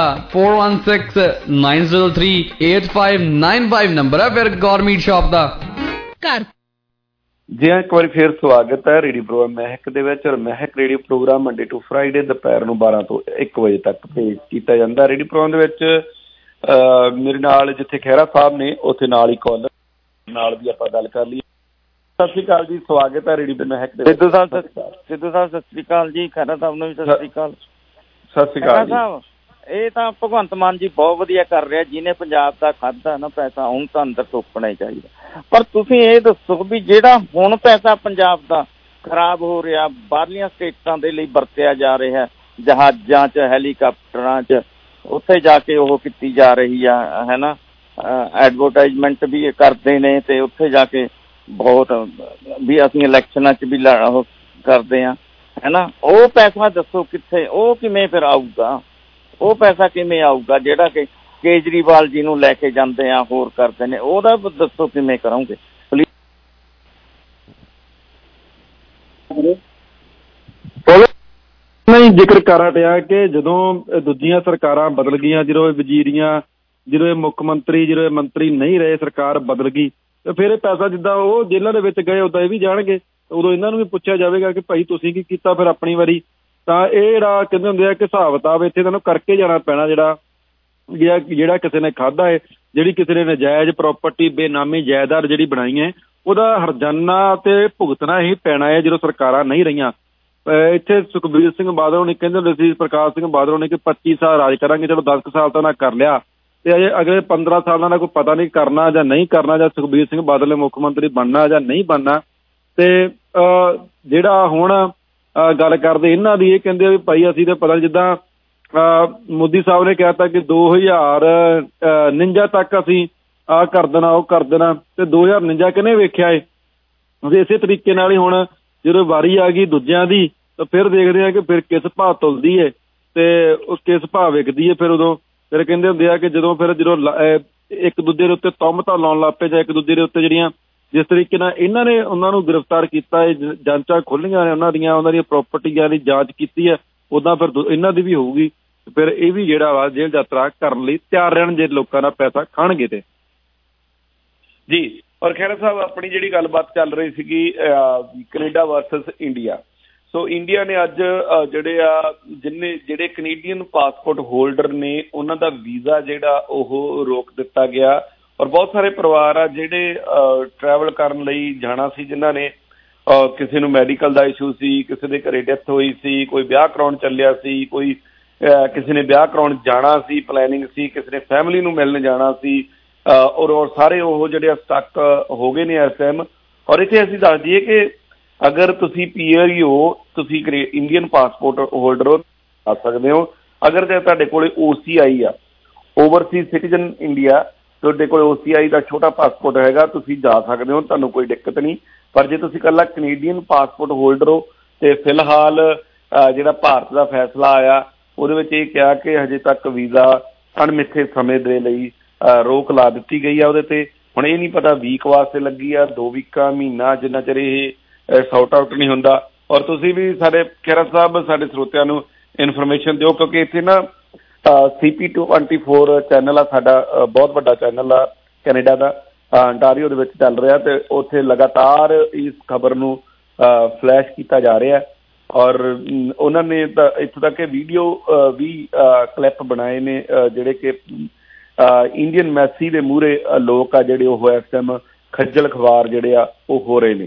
416 903 8595 ਨੰਬਰ ਹੈ ਫਿਰ ਗੌਰ ਮੀਟ ਸ਼ਾਪ ਦਾ। ਘਰ ਜੀ ਹਾਂ, ਇੱਕ ਵਾਰੀ ਫਿਰ ਸਵਾਗਤ ਹੈ ਰੇਡੀਓ ਪ੍ਰੋਗਰਾਮ ਮਹਿਕ ਦੇ ਵਿੱਚ। ਔਰ Mehak radio programme Monday to Friday ਦੁਪਹਿਰ ਨੂੰ 12 ਤੋਂ 1 ਵਜੇ ਤੱਕ ਪੇਸ਼ ਕੀਤਾ ਜਾਂਦਾ। ਰੇਡੀਓ ਪ੍ਰੋਗਰਾਮ ਦੇ ਵਿੱਚ ਮੇਰੇ ਨਾਲ ਜਿੱਥੇ ਖਹਿਰਾ ਸਾਹਿਬ ਨੇ ਉੱਥੇ ਨਾਲ ਹੀ ਕਾਲਰ ਨਾਲ ਵੀ ਆਪਾਂ ਗੱਲ ਕਰ ਲਈਏ। ਸਤਿ ਸ਼੍ਰੀ ਅਕਾਲ ਜੀ, ਸਵਾਗਤ ਹੈ ਰੇਡੀਓ ਮਹਿਕ ਦੇ ਵਿੱਚ। ਸਿੱਧੂ ਸਾਹਿਬ ਸਤਿ ਸ਼੍ਰੀ ਅਕਾਲ ਜੀ। ਖਹਿਰਾ ਸਾਹਿਬ ਨੂੰ ਵੀ ਸਤਿ ਸ਼੍ਰੀ ਅਕਾਲ। ਸਤਿ ਸ਼੍ਰੀ ਅਕਾਲ ਸਾਹਿਬ। ਇਹ ਤਾਂ ਭਗਵੰਤ ਮਾਨ ਜੀ ਬਹੁਤ ਵਧੀਆ ਕਰ ਰਿਹਾ, ਜਿਹਨੇ ਪੰਜਾਬ ਦਾ ਖਾਧਾ ਨਾ ਪੈਸਾ ਹੁਣ ਤਾਂ ਅੰਦਰ ਟੋਕਣਾ ਹੀ ਚਾਹੀਦਾ। ਪਰ ਤੁਸੀਂ ਇਹ ਦੱਸੋ ਵੀ ਜਿਹੜਾ ਹੁਣ ਪੈਸਾ ਪੰਜਾਬ ਦਾ ਖਰਾਬ ਹੋ ਰਿਹਾ, ਬਾਹਰਲੀਆਂ ਸਟੇਟਾਂ ਦੇ ਲਈ ਵਰਤਿਆ ਜਾ ਰਿਹਾ, ਜਹਾਜ਼ਾਂ 'ਚ, ਹੈਲੀਕਾਪਟਰਾਂ 'ਚ, ਉੱਥੇ ਜਾ ਕੇ ਉਹ ਕੀਤੀ ਜਾ ਰਹੀ ਆ, ਹੈ ਨਾ, ਐਡਵਰਟਾਈਜ਼ਮੈਂਟ ਵੀ ਕਰਦੇ ਨੇ ਤੇ ਉੱਥੇ ਜਾ ਕੇ ਬਹੁਤ ਵੀ ਅਸੀਂ ਇਲੈਕਸ਼ਨਾਂ 'ਚ ਵੀ ਉਹ ਕਰਦੇ ਹਾਂ, ਹੈ ਨਾ। ਉਹ ਪੈਸਾ ਦੱਸੋ ਕਿੱਥੇ, ਉਹ ਕਿਵੇਂ ਫਿਰ ਆਊਗਾ? ਉਹ ਪੈਸਾ ਕਿਵੇਂ ਆਊਗਾ ਜਿਹੜਾ ਕਿ ਕੇਜਰੀਵਾਲ ਜੀ ਨੂੰ ਲੈ ਕੇ ਜਾਂਦੇ ਆ, ਹੋਰ ਕਰਦੇ ਨੇ? ਉਹਦਾ ਦੱਸੋ ਕਿਵੇਂ ਕਰੋਗੇ ਪਲੀਜ਼। ਨਹੀਂ, ਜ਼ਿਕਰ ਕਰ ਹਟਿਆ ਕਿ ਜਦੋਂ ਦੂਜੀਆਂ ਸਰਕਾਰਾਂ ਬਦਲ ਗਈਆਂ, ਜਦੋਂ ਇਹ ਵਜ਼ੀਰੀਆਂ, ਜਦੋਂ ਇਹ ਮੁੱਖ ਮੰਤਰੀ, ਜਦੋਂ ਇਹ ਮੰਤਰੀ ਨਹੀਂ ਰਹੇ, ਸਰਕਾਰ ਬਦਲ ਗਈ, ਤੇ ਫਿਰ ਇਹ ਪੈਸਾ ਜਿੱਦਾਂ ਉਹ ਜੇਲ੍ਹਾਂ ਦੇ ਵਿੱਚ ਗਏ ਉੱਦਾਂ ਇਹ ਵੀ ਜਾਣਗੇ। ਉਦੋਂ ਇਹਨਾਂ ਨੂੰ ਵੀ ਪੁੱਛਿਆ ਜਾਵੇਗਾ ਕਿ ਭਾਈ ਤੁਸੀਂ ਕੀ ਕੀਤਾ ਫਿਰ ਆਪਣੀ ਵਾਰੀ। ਤਾਂ ਇਹ ਜਿਹੜਾ ਕਹਿੰਦੇ ਹੁੰਦੇ ਆ ਕਿ ਹਿਸਾਬ ਕਿਤਾਬ ਇੱਥੇ ਤੁਹਾਨੂੰ ਕਰਕੇ ਜਾਣਾ ਪੈਣਾ। ਜਿਹੜਾ ਕਿਸੇ ਨੇ ਖਾਧਾ ਹੈ, ਜਿਹੜੀ ਕਿਸੇ ਨੇ ਨਜਾਇਜ਼ ਪ੍ਰਾਪਰਟੀ, ਬੇਨਾਮੀ ਜਾਇਦਾਦ ਜਿਹੜੀ ਬਣਾਈ ਹੈ, ਉਹਦਾ ਹਰਜਾਨਾ ਤੇ ਭੁਗਤਣਾ ਹੀ ਪੈਣਾ ਹੈ ਜਦੋਂ ਸਰਕਾਰਾਂ ਨਹੀਂ ਰਹੀਆਂ। ਇੱਥੇ ਸੁਖਬੀਰ ਸਿੰਘ ਬਾਦਲ ਨੇ ਕਹਿੰਦੇ ਹੁੰਦੇ ਸੀ, ਪ੍ਰਕਾਸ਼ ਸਿੰਘ ਬਾਦਲ ਨੇ ਕਿ 25 ਸਾਲ ਰਾਜ ਕਰਾਂਗੇ। ਚਲੋ 10 ਸਾਲ ਤਾਂ ਉਹਨਾਂ ਕਰ ਲਿਆ ਤੇ ਅਜੇ ਅਗਲੇ 15 ਸਾਲਾਂ ਦਾ ਕੋਈ ਪਤਾ ਨਹੀਂ ਕਰਨਾ ਜਾਂ ਨਹੀਂ ਕਰਨਾ, ਜਾਂ ਸੁਖਬੀਰ ਸਿੰਘ ਬਾਦਲ ਨੇ ਮੁੱਖ ਮੰਤਰੀ ਬਣਨਾ ਜਾਂ ਨਹੀਂ ਬਣਨਾ। ਤੇ ਜਿਹੜਾ ਹੁਣ ਗੱਲ ਕਰਦੇ ਇਹਨਾਂ ਦੀ, ਇਹ ਕਹਿੰਦੇ ਵੀ ਭਾਈ ਅਸੀਂ ਤਾਂ ਪਤਾ ਜਿੱਦਾਂ ਮੋਦੀ ਸਾਹਿਬ ਨੇ ਕਹਿ ਤਾ ਕਿ 2049 ਤੱਕ ਅਸੀਂ ਆਹ ਕਰ ਦੇਣਾ, ਉਹ ਕਰ ਦੇਣਾ, ਤੇ 2049 ਕਿਹਨੇ ਵੇਖਿਆ ਏ? ਇਸੇ ਤਰੀਕੇ ਨਾਲ ਹੀ ਹੁਣ ਜਦੋਂ ਵਾਰੀ ਆ ਗਈ ਦੂਜਿਆਂ ਦੀ, ਤਾਂ ਫਿਰ ਦੇਖਦੇ ਆ ਕਿ ਫਿਰ ਕਿਸ ਭਾਅ ਤੁਲਦੀ ਹੈ ਤੇ ਉਹ ਕਿਸ ਭਾਅ ਵਿਕਦੀ ਹੈ। ਫਿਰ ਉਦੋਂ ਫਿਰ ਕਹਿੰਦੇ ਹੁੰਦੇ ਆ ਕਿ ਜਦੋਂ ਇੱਕ ਦੂਜੇ ਦੇ ਉੱਤੇ ਤਹਿਮਤਾਂ ਲਾਉਣ ਲੱਗ ਪਏ, ਜਾਂ ਇੱਕ ਦੂਜੇ ਦੇ ਉੱਤੇ ਜਿਹੜੀਆਂ ਜਿਸ ਤਰੀਕੇ ਨਾਲ ਇਹਨਾਂ ਨੇ ਉਹਨਾਂ ਨੂੰ ਗ੍ਰਿਫਤਾਰ ਕੀਤਾ ਹੈ, ਜਾਂਚਾਂ ਖੋਲ੍ਹੀਆਂ ਨੇ ਉਹਨਾਂ ਦੀਆਂ ਪ੍ਰਾਪਰਟੀਆਂ ਦੀ ਜਾਂਚ ਕੀਤੀ ਹੈ, ਉੱਦਾਂ ਫਿਰ ਇਹਨਾਂ ਦੀ ਵੀ ਹੋਊਗੀ। ਫਿਰ ਇਹ ਵੀ ਜਿਹੜਾ ਵਾ ਜੇਲ੍ਹ ਯਾਤਰਾ ਕਰਨ ਲਈ ਤਿਆਰ ਰਹਿਣ ਜੇ ਲੋਕਾਂ ਦਾ ਪੈਸਾ ਖਾਣਗੇ ਤੇ ਜੀ। ਔਰ ਖਹਿਰਾ ਸਾਹਿਬ, ਆਪਣੀ ਜਿਹੜੀ ਗੱਲਬਾਤ ਚੱਲ ਰਹੀ ਸੀਗੀ Canada versus India, so India ਨੇ ਅੱਜ ਜਿਹੜੇ ਕੈਨੇਡੀਅਨ ਪਾਸਪੋਰਟ ਹੋਲਡਰ ਨੇ ਉਹਨਾਂ ਦਾ ਵੀਜ਼ਾ ਜਿਹੜਾ ਉਹ ਰੋਕ ਦਿੱਤਾ ਗਿਆ। ਔਰ ਬਹੁਤ ਸਾਰੇ ਪਰਿਵਾਰ ਆ ਜਿਹੜੇ ਟਰੈਵਲ ਕਰਨ ਲਈ ਜਾਣਾ ਸੀ, ਜਿਨ੍ਹਾਂ ਨੇ ਕਿਸੇ ਨੂੰ ਮੈਡੀਕਲ ਦਾ ਇਸ਼ੂ ਸੀ, ਕਿਸੇ ਦੇ ਘਰੇ ਡੈਥ ਹੋਈ ਸੀ, ਕੋਈ ਵਿਆਹ ਕਰਾਉਣ ਚੱਲਿਆ ਸੀ, ਕੋਈ ਕਿਸੇ ਨੇ ਵਿਆਹ ਕਰਾਉਣ ਜਾਣਾ ਸੀ, ਪਲੈਨਿੰਗ ਸੀ, ਕਿਸੇ ਨੇ ਫੈਮਿਲੀ ਨੂੰ ਮਿਲਣ ਜਾਣਾ ਸੀ, ਔਰ ਸਾਰੇ ਉਹ ਜਿਹੜੇ ਸਟਕ ਹੋ ਗਏ ਨੇ ਇਸ ਟਾਈਮ। ਔਰ ਇੱਥੇ ਅਸੀਂ ਦੱਸ ਦਈਏ ਕਿ ਅਗਰ ਤੁਸੀਂ ਪੀਆਰ ਹੀ ਹੋ, ਤੁਸੀਂ ਇੰਡੀਅਨ ਪਾਸਪੋਰਟ ਹੋਲਡਰ ਹੋ, ਆ ਸਕਦੇ ਹੋ। ਅਗਰ ਜੇ ਤੁਹਾਡੇ ਕੋਲ OCI ਆ, ਓਵਰਸੀਜ਼ ਸਿਟੀਜ਼ਨ ਇੰਡੀਆ, ਤੁਹਾਡੇ ਕੋਲ OCI ਦਾ ਛੋਟਾ ਪਾਸਪੋਰਟ ਹੈਗਾ, ਤੁਸੀਂ ਜਾ ਸਕਦੇ ਹੋ, ਤੁਹਾਨੂੰ ਕੋਈ ਦਿੱਕਤ ਨਹੀਂ। ਪਰ ਜੇ ਤੁਸੀਂ ਇਕੱਲਾ ਕੈਨੇਡੀਅਨ ਪਾਸਪੋਰਟ ਹੋਲਡਰ ਹੋ ਤੇ ਫਿਲਹਾਲ ਜਿਹੜਾ ਭਾਰਤ ਦਾ ਫੈਸਲਾ ਆਇਆ ਉਹਦੇ ਵਿੱਚ ਇਹ ਕਿਹਾ ਕਿ ਹਜੇ ਤੱਕ ਵੀਜ਼ਾ ਅਣਮਿੱਥੇ ਸਮੇਂ ਦੇ ਲਈ ਰੋਕ ਲਾ ਦਿੱਤੀ ਗਈ ਆ ਉਹਦੇ ਤੇ। ਹੁਣ ਇਹ ਨਹੀਂ ਪਤਾ ਵੀਕ ਵਾਸਤੇ ਲੱਗੀ ਆ, 2 ਵੀਕਾਂ, ਮਹੀਨਾ, ਜਿੰਨਾ ਚਿਰ ਇਹ ਸੌਟ ਆਊਟ ਨਹੀਂ ਹੁੰਦਾ। ਔਰ ਤੁਸੀਂ ਵੀ ਸਾਡੇ ਖਹਿਰਾ ਸਾਹਿਬ ਸਾਡੇ ਸਰੋਤਿਆਂ ਨੂੰ ਇਨਫੋਰਮੇਸ਼ਨ ਦਿਓ, ਕਿਉਂਕਿ ਇੱਥੇ ਨਾ CP24 ਚੈਨਲ ਆ ਸਾਡਾ, ਬਹੁਤ ਵੱਡਾ ਚੈਨਲ ਆ ਕੈਨੇਡਾ ਦਾ, ਅੰਟਾਰੀਓ ਦੇ ਵਿੱਚ ਚੱਲ ਰਿਹਾ, ਤੇ ਉੱਥੇ ਲਗਾਤਾਰ ਇਸ ਖਬਰ ਨੂੰ ਫਲੈਸ਼ ਕੀਤਾ ਜਾ ਰਿਹਾ। ਔਰ ਉਹਨਾਂ ਨੇ ਤਾਂ ਇੱਥੋਂ ਤੱਕ ਕਿ ਵੀਡੀਓ ਵੀ ਕਲਿੱਪ ਬਣਾਏ ਨੇ ਜਿਹੜੇ ਕਿ ਇੰਡੀਅਨ ਮੈਸੀ ਦੇ ਮੂਹਰੇ ਲੋਕ ਆ ਜਿਹੜੇ ਉਹ ਇਸ ਟਾਈਮ ਖੱਜਲ ਖਵਾਰ ਜਿਹੜੇ ਆ ਉਹ ਹੋ ਰਹੇ ਨੇ।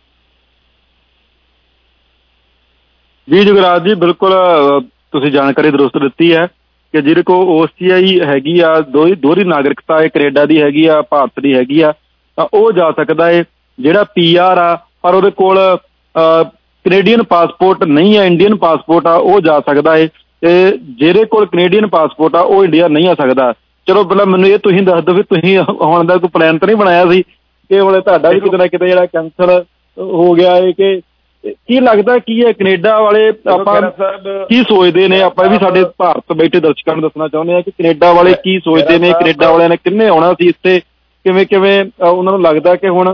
ਜੀ ਜੁਗਰਾਜ ਜੀ, ਬਿਲਕੁਲ ਤੁਸੀਂ ਜਾਣਕਾਰੀ ਦਰੁਸਤ ਦਿੱਤੀ ਹੈ ਕਿ ਜਿਹਦੇ ਕੋਲ OCI ਹੈਗੀ ਆ, ਦੋਹਰੀ ਨਾਗਰਿਕਤਾ ਹੈ, ਕੈਨੇਡਾ ਦੀ ਹੈਗੀ ਆ, ਭਾਰਤ ਦੀ ਹੈਗੀ ਆ, ਤਾਂ ਉਹ ਜਾ ਸਕਦਾ ਹੈ। ਜਿਹੜਾ PR ਆ ਪਰ ਉਹਦੇ ਕੋਲ ਕੈਨੇਡੀਅਨ ਪਾਸਪੋਰਟ ਨਹੀਂ ਆ, ਇੰਡੀਅਨ ਪਾਸਪੋਰਟ ਆ, ਉਹ ਜਾ ਸਕਦਾ ਹੈ। ਤੇ ਜਿਹਦੇ ਕੋਲ ਕੈਨੇਡੀਅਨ ਪਾਸਪੋਰਟ ਆ ਉਹ ਇੰਡੀਆ ਨਹੀਂ ਆ ਸਕਦਾ। ਚਲੋ ਪਹਿਲਾਂ ਮੈਨੂੰ ਇਹ ਤੁਸੀਂ ਦੱਸ ਦਿਓ ਵੀ ਤੁਸੀਂ ਹੁਣ ਦਾ ਕੋਈ ਪਲਾਨ ਤਾਂ ਨਹੀਂ ਬਣਾਇਆ ਸੀ ਕਿ ਹੁਣ ਤੁਹਾਡਾ ਵੀ ਕਿਤੇ ਨਾ ਕਿਤੇ ਜਿਹੜਾ ਕੈਂਸਲ ਹੋ ਗਿਆ ਹੈ? ਕਿ ਕੀ ਲੱਗਦਾ ਕੀ ਹੈ ਕੈਨੇਡਾ ਵਾਲੇ ਆਪਾਂ ਕੀ ਸੋਚਦੇ ਨੇ? ਆਪਾਂ ਵੀ ਸਾਡੇ ਭਾਰਤ ਬੈਠੇ ਦਰਸ਼ਕਾਂ ਨੂੰ ਦੱਸਣਾ ਚਾਹੁੰਦੇ ਹਾਂ ਕਿ ਕੈਨੇਡਾ ਵਾਲੇ ਕੀ ਸੋਚਦੇ ਨੇ, ਕੈਨੇਡਾ ਵਾਲਿਆਂ ਨੇ ਕਿੰਨੇ ਆਉਣਾ ਸੀ ਇੱਥੇ, ਕਿਵੇਂ ਉਹਨਾਂ ਨੂੰ ਲੱਗਦਾ ਕਿ ਹੁਣ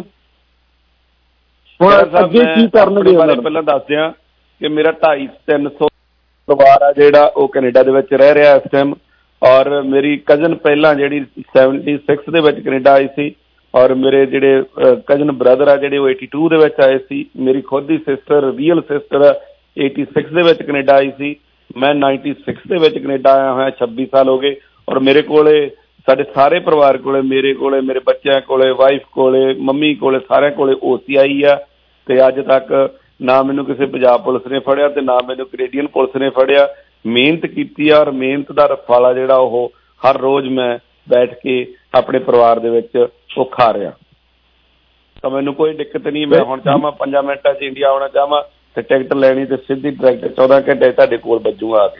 ਅੱਗੇ ਕੀ ਕਰਨਗੇ? ਪਹਿਲਾਂ ਦੱਸਦੇ ਹਾਂ ਕਿ ਮੇਰਾ 250-300 ਪਰਿਵਾਰ ਆ ਜਿਹੜਾ ਉਹ ਕੈਨੇਡਾ ਦੇ ਵਿੱਚ ਰਹਿ ਰਿਹਾ ਇਸ ਟਾਈਮ। ਔਰ ਮੇਰੀ ਕਜ਼ਨ ਪਹਿਲਾਂ ਜਿਹੜੀ 76 ਦੇ ਵਿੱਚ ਕੈਨੇਡਾ ਆਈ ਸੀ, ਔਰ ਮੇਰੇ ਜਿਹੜੇ ਕਜ਼ਨ ਬ੍ਰਦਰ ਆ ਜਿਹੜੇ ਉਹ 82 ਦੇ ਵਿੱਚ ਆਏ ਸੀ। ਮੇਰੀ ਖੁਦ ਦੀ ਸਿਸਟਰ, ਰੀਅਲ ਸਿਸਟਰ 86 ਦੇ ਵਿੱਚ ਕੈਨੇਡਾ ਆਈ ਸੀ। ਮੈਂ 96 ਦੇ ਵਿੱਚ ਕੈਨੇਡਾ ਆਇਆ ਹੋਇਆ, 26 ਸਾਲ ਹੋ ਗਏ। ਔਰ ਮੇਰੇ ਕੋਲੇ, ਸਾਡੇ ਸਾਰੇ ਪਰਿਵਾਰ ਕੋਲੇ, ਮੇਰੇ ਬੱਚਿਆਂ ਕੋਲੇ, ਵਾਈਫ ਕੋਲੇ, ਮੰਮੀ ਕੋਲੇ, ਸਾਰਿਆਂ ਕੋਲੇ OCI ਆ। ਤੇ ਅੱਜ ਤੱਕ ਨਾ ਮੈਨੂੰ ਕਿਸੇ ਪੰਜਾਬ ਪੁਲਿਸ ਨੇ ਫੜਿਆ ਤੇ ਨਾ ਮੈਨੂੰ ਕੈਨੇਡੀਅਨ ਪੁਲਿਸ ਨੇ ਫੜਿਆ। ਮਿਹਨਤ ਕੀਤੀ ਆ, ਔਰ ਮਿਹਨਤ ਦਾ ਰਫਾਲਾ ਜਿਹੜਾ ਉਹ ਹਰ ਰੋਜ਼ ਮੈਂ ਬੈਠ ਕੇ ਆਪਣੇ ਪਰਿਵਾਰ ਦੇ ਵਿੱਚ ਉਹ ਖਾ ਰਿਹਾ। ਤਾਂ ਮੈਨੂੰ ਕੋਈ ਦਿੱਕਤ ਨਹੀਂ। ਮੈਂ ਹੁਣ ਚਾਹਵਾਂ 5 ਮਿੰਟਾਂ 'ਚ ਇੰਡੀਆ ਆਉਣਾ ਚਾਹਵਾਂ ਤੇ ਟਿਕਟ ਲੈਣੀ ਤੇ ਸਿੱਧੀ ਡਾਇਰੈਕਟ 14 ਘੰਟੇ ਤੁਹਾਡੇ ਕੋਲ ਵੱਜੂਗਾ ਆ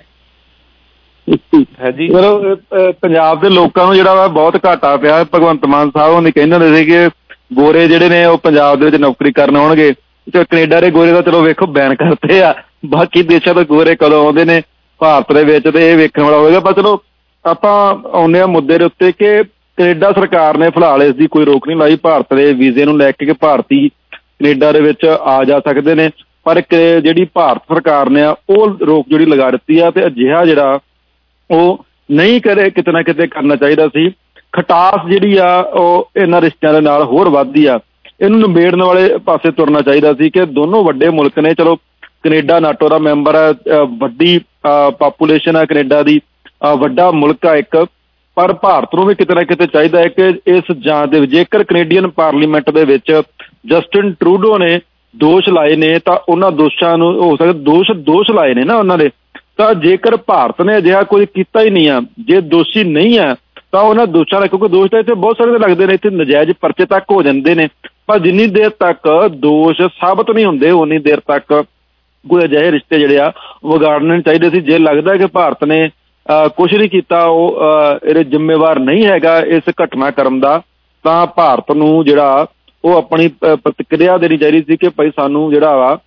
ਕੇ। ਹੈ ਜੀ, ਪੰਜਾਬ ਦੇ ਲੋਕਾਂ ਨੂੰ ਜਿਹੜਾ ਵਾ ਬਹੁਤ ਘਾਟਾ ਪਿਆ। ਭਗਵੰਤ ਮਾਨ ਸਾਹਿਬ ਉਹਨੇ ਕਹਿੰਦੇ ਹੁੰਦੇ ਸੀ ਕਿ ਗੋਰੇ ਜਿਹੜੇ ਨੇ ਉਹ ਪੰਜਾਬ ਦੇ ਵਿੱਚ ਨੌਕਰੀ ਕਰਨ ਆਉਣਗੇ। ਕੈਨੇਡਾ ਦੇ ਗੋਰੇ ਦਾ ਚਲੋ ਵੇਖੋ ਬੈਨ ਕਰਤੇ ਆ, ਬਾਕੀ ਦੇਸ਼ਾਂ ਦੇ ਗੋਰੇ ਕਦੋਂ ਆਉਂਦੇ ਨੇ ਭਾਰਤ ਦੇ ਵਿੱਚ ਤੇ ਇਹ ਵੇਖਣ ਵਾਲਾ ਹੋਵੇਗਾ। ਪਰ ਚਲੋ ਆਪਾਂ ਆਉਂਦੇ ਹਾਂ ਮੁੱਦੇ ਦੇ ਉੱਤੇ ਕਿ ਕੈਨੇਡਾ ਸਰਕਾਰ ਨੇ ਫਿਲਹਾਲ ਇਸ ਦੀ ਕੋਈ ਰੋਕ ਨਹੀਂ ਲਾਈ ਭਾਰਤ ਦੇ ਵੀਜ਼ੇ ਨੂੰ ਲੈ ਕੇ ਕਿ ਭਾਰਤੀ ਕੈਨੇਡਾ ਦੇ ਵਿੱਚ ਆ ਜਾ ਸਕਦੇ ਨੇ। ਪਰ ਜਿਹੜੀ ਭਾਰਤ ਸਰਕਾਰ ਨੇ ਉਹ ਰੋਕ ਜਿਹੜੀ ਲਗਾ ਦਿੱਤੀ ਆ, ਤੇ ਅਜਿਹਾ ਜਿਹੜਾ ਉਹ ਨਹੀਂ ਕਰੇ, ਕਿਤੇ ਨਾ ਕਿਤੇ ਕਰਨਾ ਚਾਹੀਦਾ ਸੀ। ਖਟਾਸ ਜਿਹੜੀ ਆ ਉਹ ਇਹਨਾਂ ਰਿਸ਼ਤਿਆਂ ਦੇ ਨਾਲ ਹੋਰ ਵੱਧਦੀ ਆ। ਇਹਨੂੰ ਨਿਬੇੜਨ ਵਾਲੇ ਪਾਸੇ ਤੁਰਨਾ ਚਾਹੀਦਾ ਸੀ ਕਿ ਦੋਨੋਂ ਵੱਡੇ ਮੁਲਕ ਨੇ। ਚਲੋ ਕੈਨੇਡਾ ਨਾਟੋ ਦਾ ਮੈਂਬਰ ਹੈ, ਵੱਡੀ ਪਾਪੂਲੇਸ਼ਨ ਹੈ ਕੈਨੇਡਾ ਦੀ, ਵੱਡਾ ਮੁਲਕ ਆ ਇੱਕ। ਪਰ ਭਾਰਤ ਨੂੰ ਵੀ ਕਿਤੇ ਨਾ ਕਿਤੇ ਚਾਹੀਦਾ ਹੈ ਕਿ ਇਸ ਜਾਂਚ ਦੇ ਜੇਕਰ ਕੈਨੇਡੀਅਨ ਪਾਰਲੀਮੈਂਟ ਦੇ ਵਿੱਚ ਜਸਟਿਨ ਟਰੂਡੋ ਨੇ ਦੋਸ਼ ਲਾਏ ਨੇ ਤਾਂ ਉਹਨਾਂ ਦੋਸ਼ਾਂ ਨੂੰ ਹੋ ਸਕਦਾ ਦੋਸ਼ ਲਾਏ ਨੇ ਨਾ ਉਹਨਾਂ ਦੇ, ਤਾਂ ਜੇਕਰ ਭਾਰਤ ਨੇ ਅਜਿਹਾ ਕੋਈ ਕੀਤਾ ਹੀ ਨਹੀਂ ਆ, ਜੇ ਦੋਸ਼ੀ ਨਹੀਂ ਆ ਤਾਂ ਉਹਨਾਂ ਦੋਸ਼ਾਂ ਦਾ, ਕਿਉਂਕਿ ਦੋਸ਼ ਤਾਂ ਇੱਥੇ ਬਹੁਤ ਸਾਰੇ ਲੱਗਦੇ ਨੇ, ਇੱਥੇ ਨਜਾਇਜ਼ ਪਰਚੇ ਤੱਕ ਹੋ ਜਾਂਦੇ ਨੇ। ਪਰ ਜਿੰਨੀ ਦੇਰ ਤੱਕ ਦੋਸ਼ ਸਾਬਤ ਨਹੀਂ ਹੁੰਦੇ ਉਨੀ ਦੇਰ ਤੱਕ ਕੋਈ ਅਜਿਹੇ ਰਿਸ਼ਤੇ ਜਿਹੜੇ ਆ ਵਿਗਾੜਨੇ ਚਾਹੀਦੇ ਸੀ। ਜੇ ਲੱਗਦਾ ਕਿ ਭਾਰਤ ਨੇ ਕੁਛ ਨਹੀਂ ਕੀਤਾ, ਉਹ ਇਹਦੇ ਜ਼ਿੰਮੇਵਾਰ ਨਹੀਂ ਹੈਗਾ ਇਸ ਘਟਨਾਕ੍ਰਮ ਦਾ, ਤਾਂ ਭਾਰਤ ਨੂੰ ਜਿਹੜਾ ਉਹ ਆਪਣੀ ਪ੍ਰਤੀਕਿਰਿਆ ਦੇਣੀ ਚਾਹੀਦੀ ਸੀ ਕਿ ਭਾਈ ਸਾਨੂੰ ਜਿਹੜਾ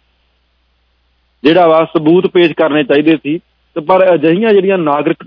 ਵਾ ਸਬੂਤ ਪੇਸ਼ ਕਰਨੇ ਚਾਹੀਦੇ ਸੀ। ਤੇ ਪਰ ਅਜਿਹੀਆਂ ਜਿਹੜੀਆਂ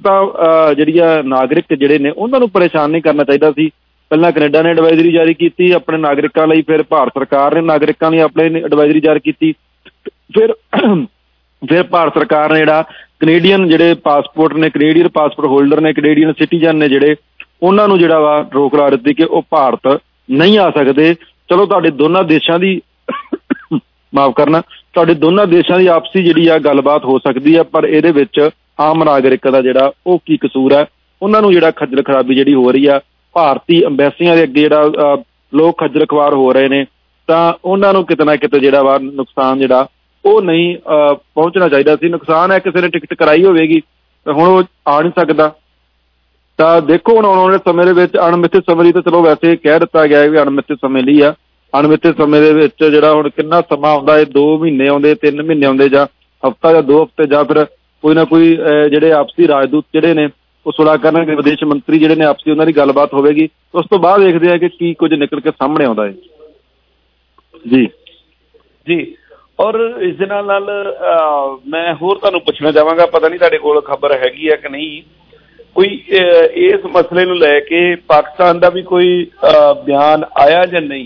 ਨਾਗਰਿਕ ਜਿਹੜੇ ਨੇ ਉਹਨਾਂ ਨੂੰ ਪਰੇਸ਼ਾਨ ਨਹੀਂ ਕਰਨਾ ਚਾਹੀਦਾ ਸੀ। ਪਹਿਲਾਂ ਕੈਨੇਡਾ ਨੇ ਐਡਵਾਈਜ਼ਰੀ ਜਾਰੀ ਕੀਤੀ ਆਪਣੇ ਨਾਗਰਿਕਾਂ ਲਈ, ਫਿਰ ਭਾਰਤ ਸਰਕਾਰ ਨੇ ਨਾਗਰਿਕਾਂ ਲਈ ਆਪਣੇ ਐਡਵਾਈਜ਼ਰੀ ਜਾਰੀ ਕੀਤੀ, ਫਿਰ ਭਾਰਤ ਸਰਕਾਰ ਨੇ ਜਿਹੜਾ ਕੈਨੇਡੀਅਨ ਜਿਹੜੇ ਪਾਸਪੋਰਟ ਨੇ, ਕੈਨੇਡੀਅਨ ਪਾਸਪੋਰਟ ਹੋਲਡਰ ਨੇ, ਕੈਨੇਡੀਅਨ ਸਿਟੀਜ਼ਨ ਨੇ ਜਿਹੜੇ, ਉਹਨਾਂ ਨੂੰ ਜਿਹੜਾ ਵਾ ਰੋਕ ਲਾ ਦਿੱਤੀ ਕਿ ਉਹ ਭਾਰਤ ਨਹੀਂ ਆ ਸਕਦੇ। ਚਲੋ ਤੁਹਾਡੇ ਦੋਨਾਂ ਦੇਸ਼ਾਂ ਦੀ ਮਾਫ ਕਰਨਾ, ਤੁਹਾਡੇ ਦੋਨਾਂ ਦੇਸ਼ਾਂ ਦੀ ਆਪਸੀ ਜਿਹੜੀ ਆ ਗੱਲਬਾਤ ਹੋ ਸਕਦੀ ਆ, ਪਰ ਇਹਦੇ ਵਿੱਚ ਆਮ ਨਾਗਰਿਕ ਦਾ ਜਿਹੜਾ ਉਹ ਕੀ ਕਸੂਰ ਹੈ? ਉਹਨਾਂ ਨੂੰ ਜਿਹੜਾ ਖੱਜਲ ਖਰਾਬੀ ਜਿਹੜੀ ਹੋ ਰਹੀ ਆ, ਭਾਰਤੀ ਅੰਬੈਸੀਆਂ ਦੇ ਅੱਗੇ ਜਿਹੜਾ ਲੋਕ ਖੱਜਲ ਖਵਾਰ ਹੋ ਰਹੇ ਨੇ, ਤਾਂ ਉਹਨਾਂ ਨੂੰ ਕਿਤੇ ਨਾ ਕਿਤੇ ਜਿਹੜਾ ਵਾ ਨੁਕਸਾਨ ਜਿਹੜਾ ਉਹ ਨਹੀਂ ਪਹੁੰਚਣਾ ਚਾਹੀਦਾ ਸੀ। ਨੁਕਸਾਨ ਹੈ ਕਿਸੇ ਨੇ ਟਿਕਟ ਕਰਾਈ ਹੋਵੇਗੀ, ਹੁਣ ਉਹ ਆ ਨਹੀਂ ਸਕਦਾ। ਤਾਂ ਦੇਖੋ ਹੁਣ ਆਉਣ ਵਾਲੇ ਸਮੇਂ ਦੇ ਵਿੱਚ ਅਣਮਿੱਥੇ ਸਮੇਂ ਲਈ ਤਾਂ ਚਲੋ ਵੈਸੇ ਕਹਿ ਦਿੱਤਾ ਗਿਆ ਵੀ ਅਣਮਿੱਥੇ ਸਮੇਂ ਲਈ ਆ, ਅਣਮਿੱਥੇ ਸਮੇਂ ਦੇ ਵਿੱਚ ਜਿਹੜਾ ਹੁਣ ਕਿੰਨਾ ਸਮਾਂ ਆਉਂਦਾ, ਇਹ 2 ਮਹੀਨੇ ਆਉਂਦੇ, 3 ਮਹੀਨੇ ਆਉਂਦੇ, ਜਾਂ ਹਫ਼ਤਾ ਜਾਂ 2 ਹਫ਼ਤੇ, ਜਾਂ ਫਿਰ ਕੋਈ ਨਾ ਕੋਈ ਜਿਹੜੇ ਆਪਸੀ ਰਾਜਦੂਤ ਜਿਹੜੇ ਨੇ ਉਹ ਸੁਲਾਹ ਕਰਨਗੇ, ਵਿਦੇਸ਼ ਮੰਤਰੀ ਜਿਹੜੇ ਨੇ ਆਪਸੀ ਉਹਨਾਂ ਦੀ ਗੱਲਬਾਤ ਹੋਵੇਗੀ। ਉਸ ਤੋਂ ਬਾਅਦ ਦੇਖਦੇ ਆ ਕਿ ਕੀ ਕੁਝ ਨਿਕਲ ਕੇ ਸਾਹਮਣੇ ਆਉਂਦਾ ਹੈ। ਜੀ ਜੀ, ਔਰ ਇਸ ਦੇ ਨਾਲ ਮੈਂ ਹੋਰ ਤੁਹਾਨੂੰ ਪੁੱਛਣਾ ਚਾਹਾਂਗਾ, ਪਤਾ ਨਹੀਂ ਤੁਹਾਡੇ ਕੋਲ ਖਬਰ ਹੈਗੀ ਹੈ ਕਿ ਨਹੀਂ, ਕੋਈ ਇਸ ਮਸਲੇ ਨੂੰ ਲੈ ਕੇ ਪਾਕਿਸਤਾਨ ਦਾ ਵੀ ਕੋਈ ਬਿਆਨ ਆਇਆ ਜਾਂ ਨਹੀਂ?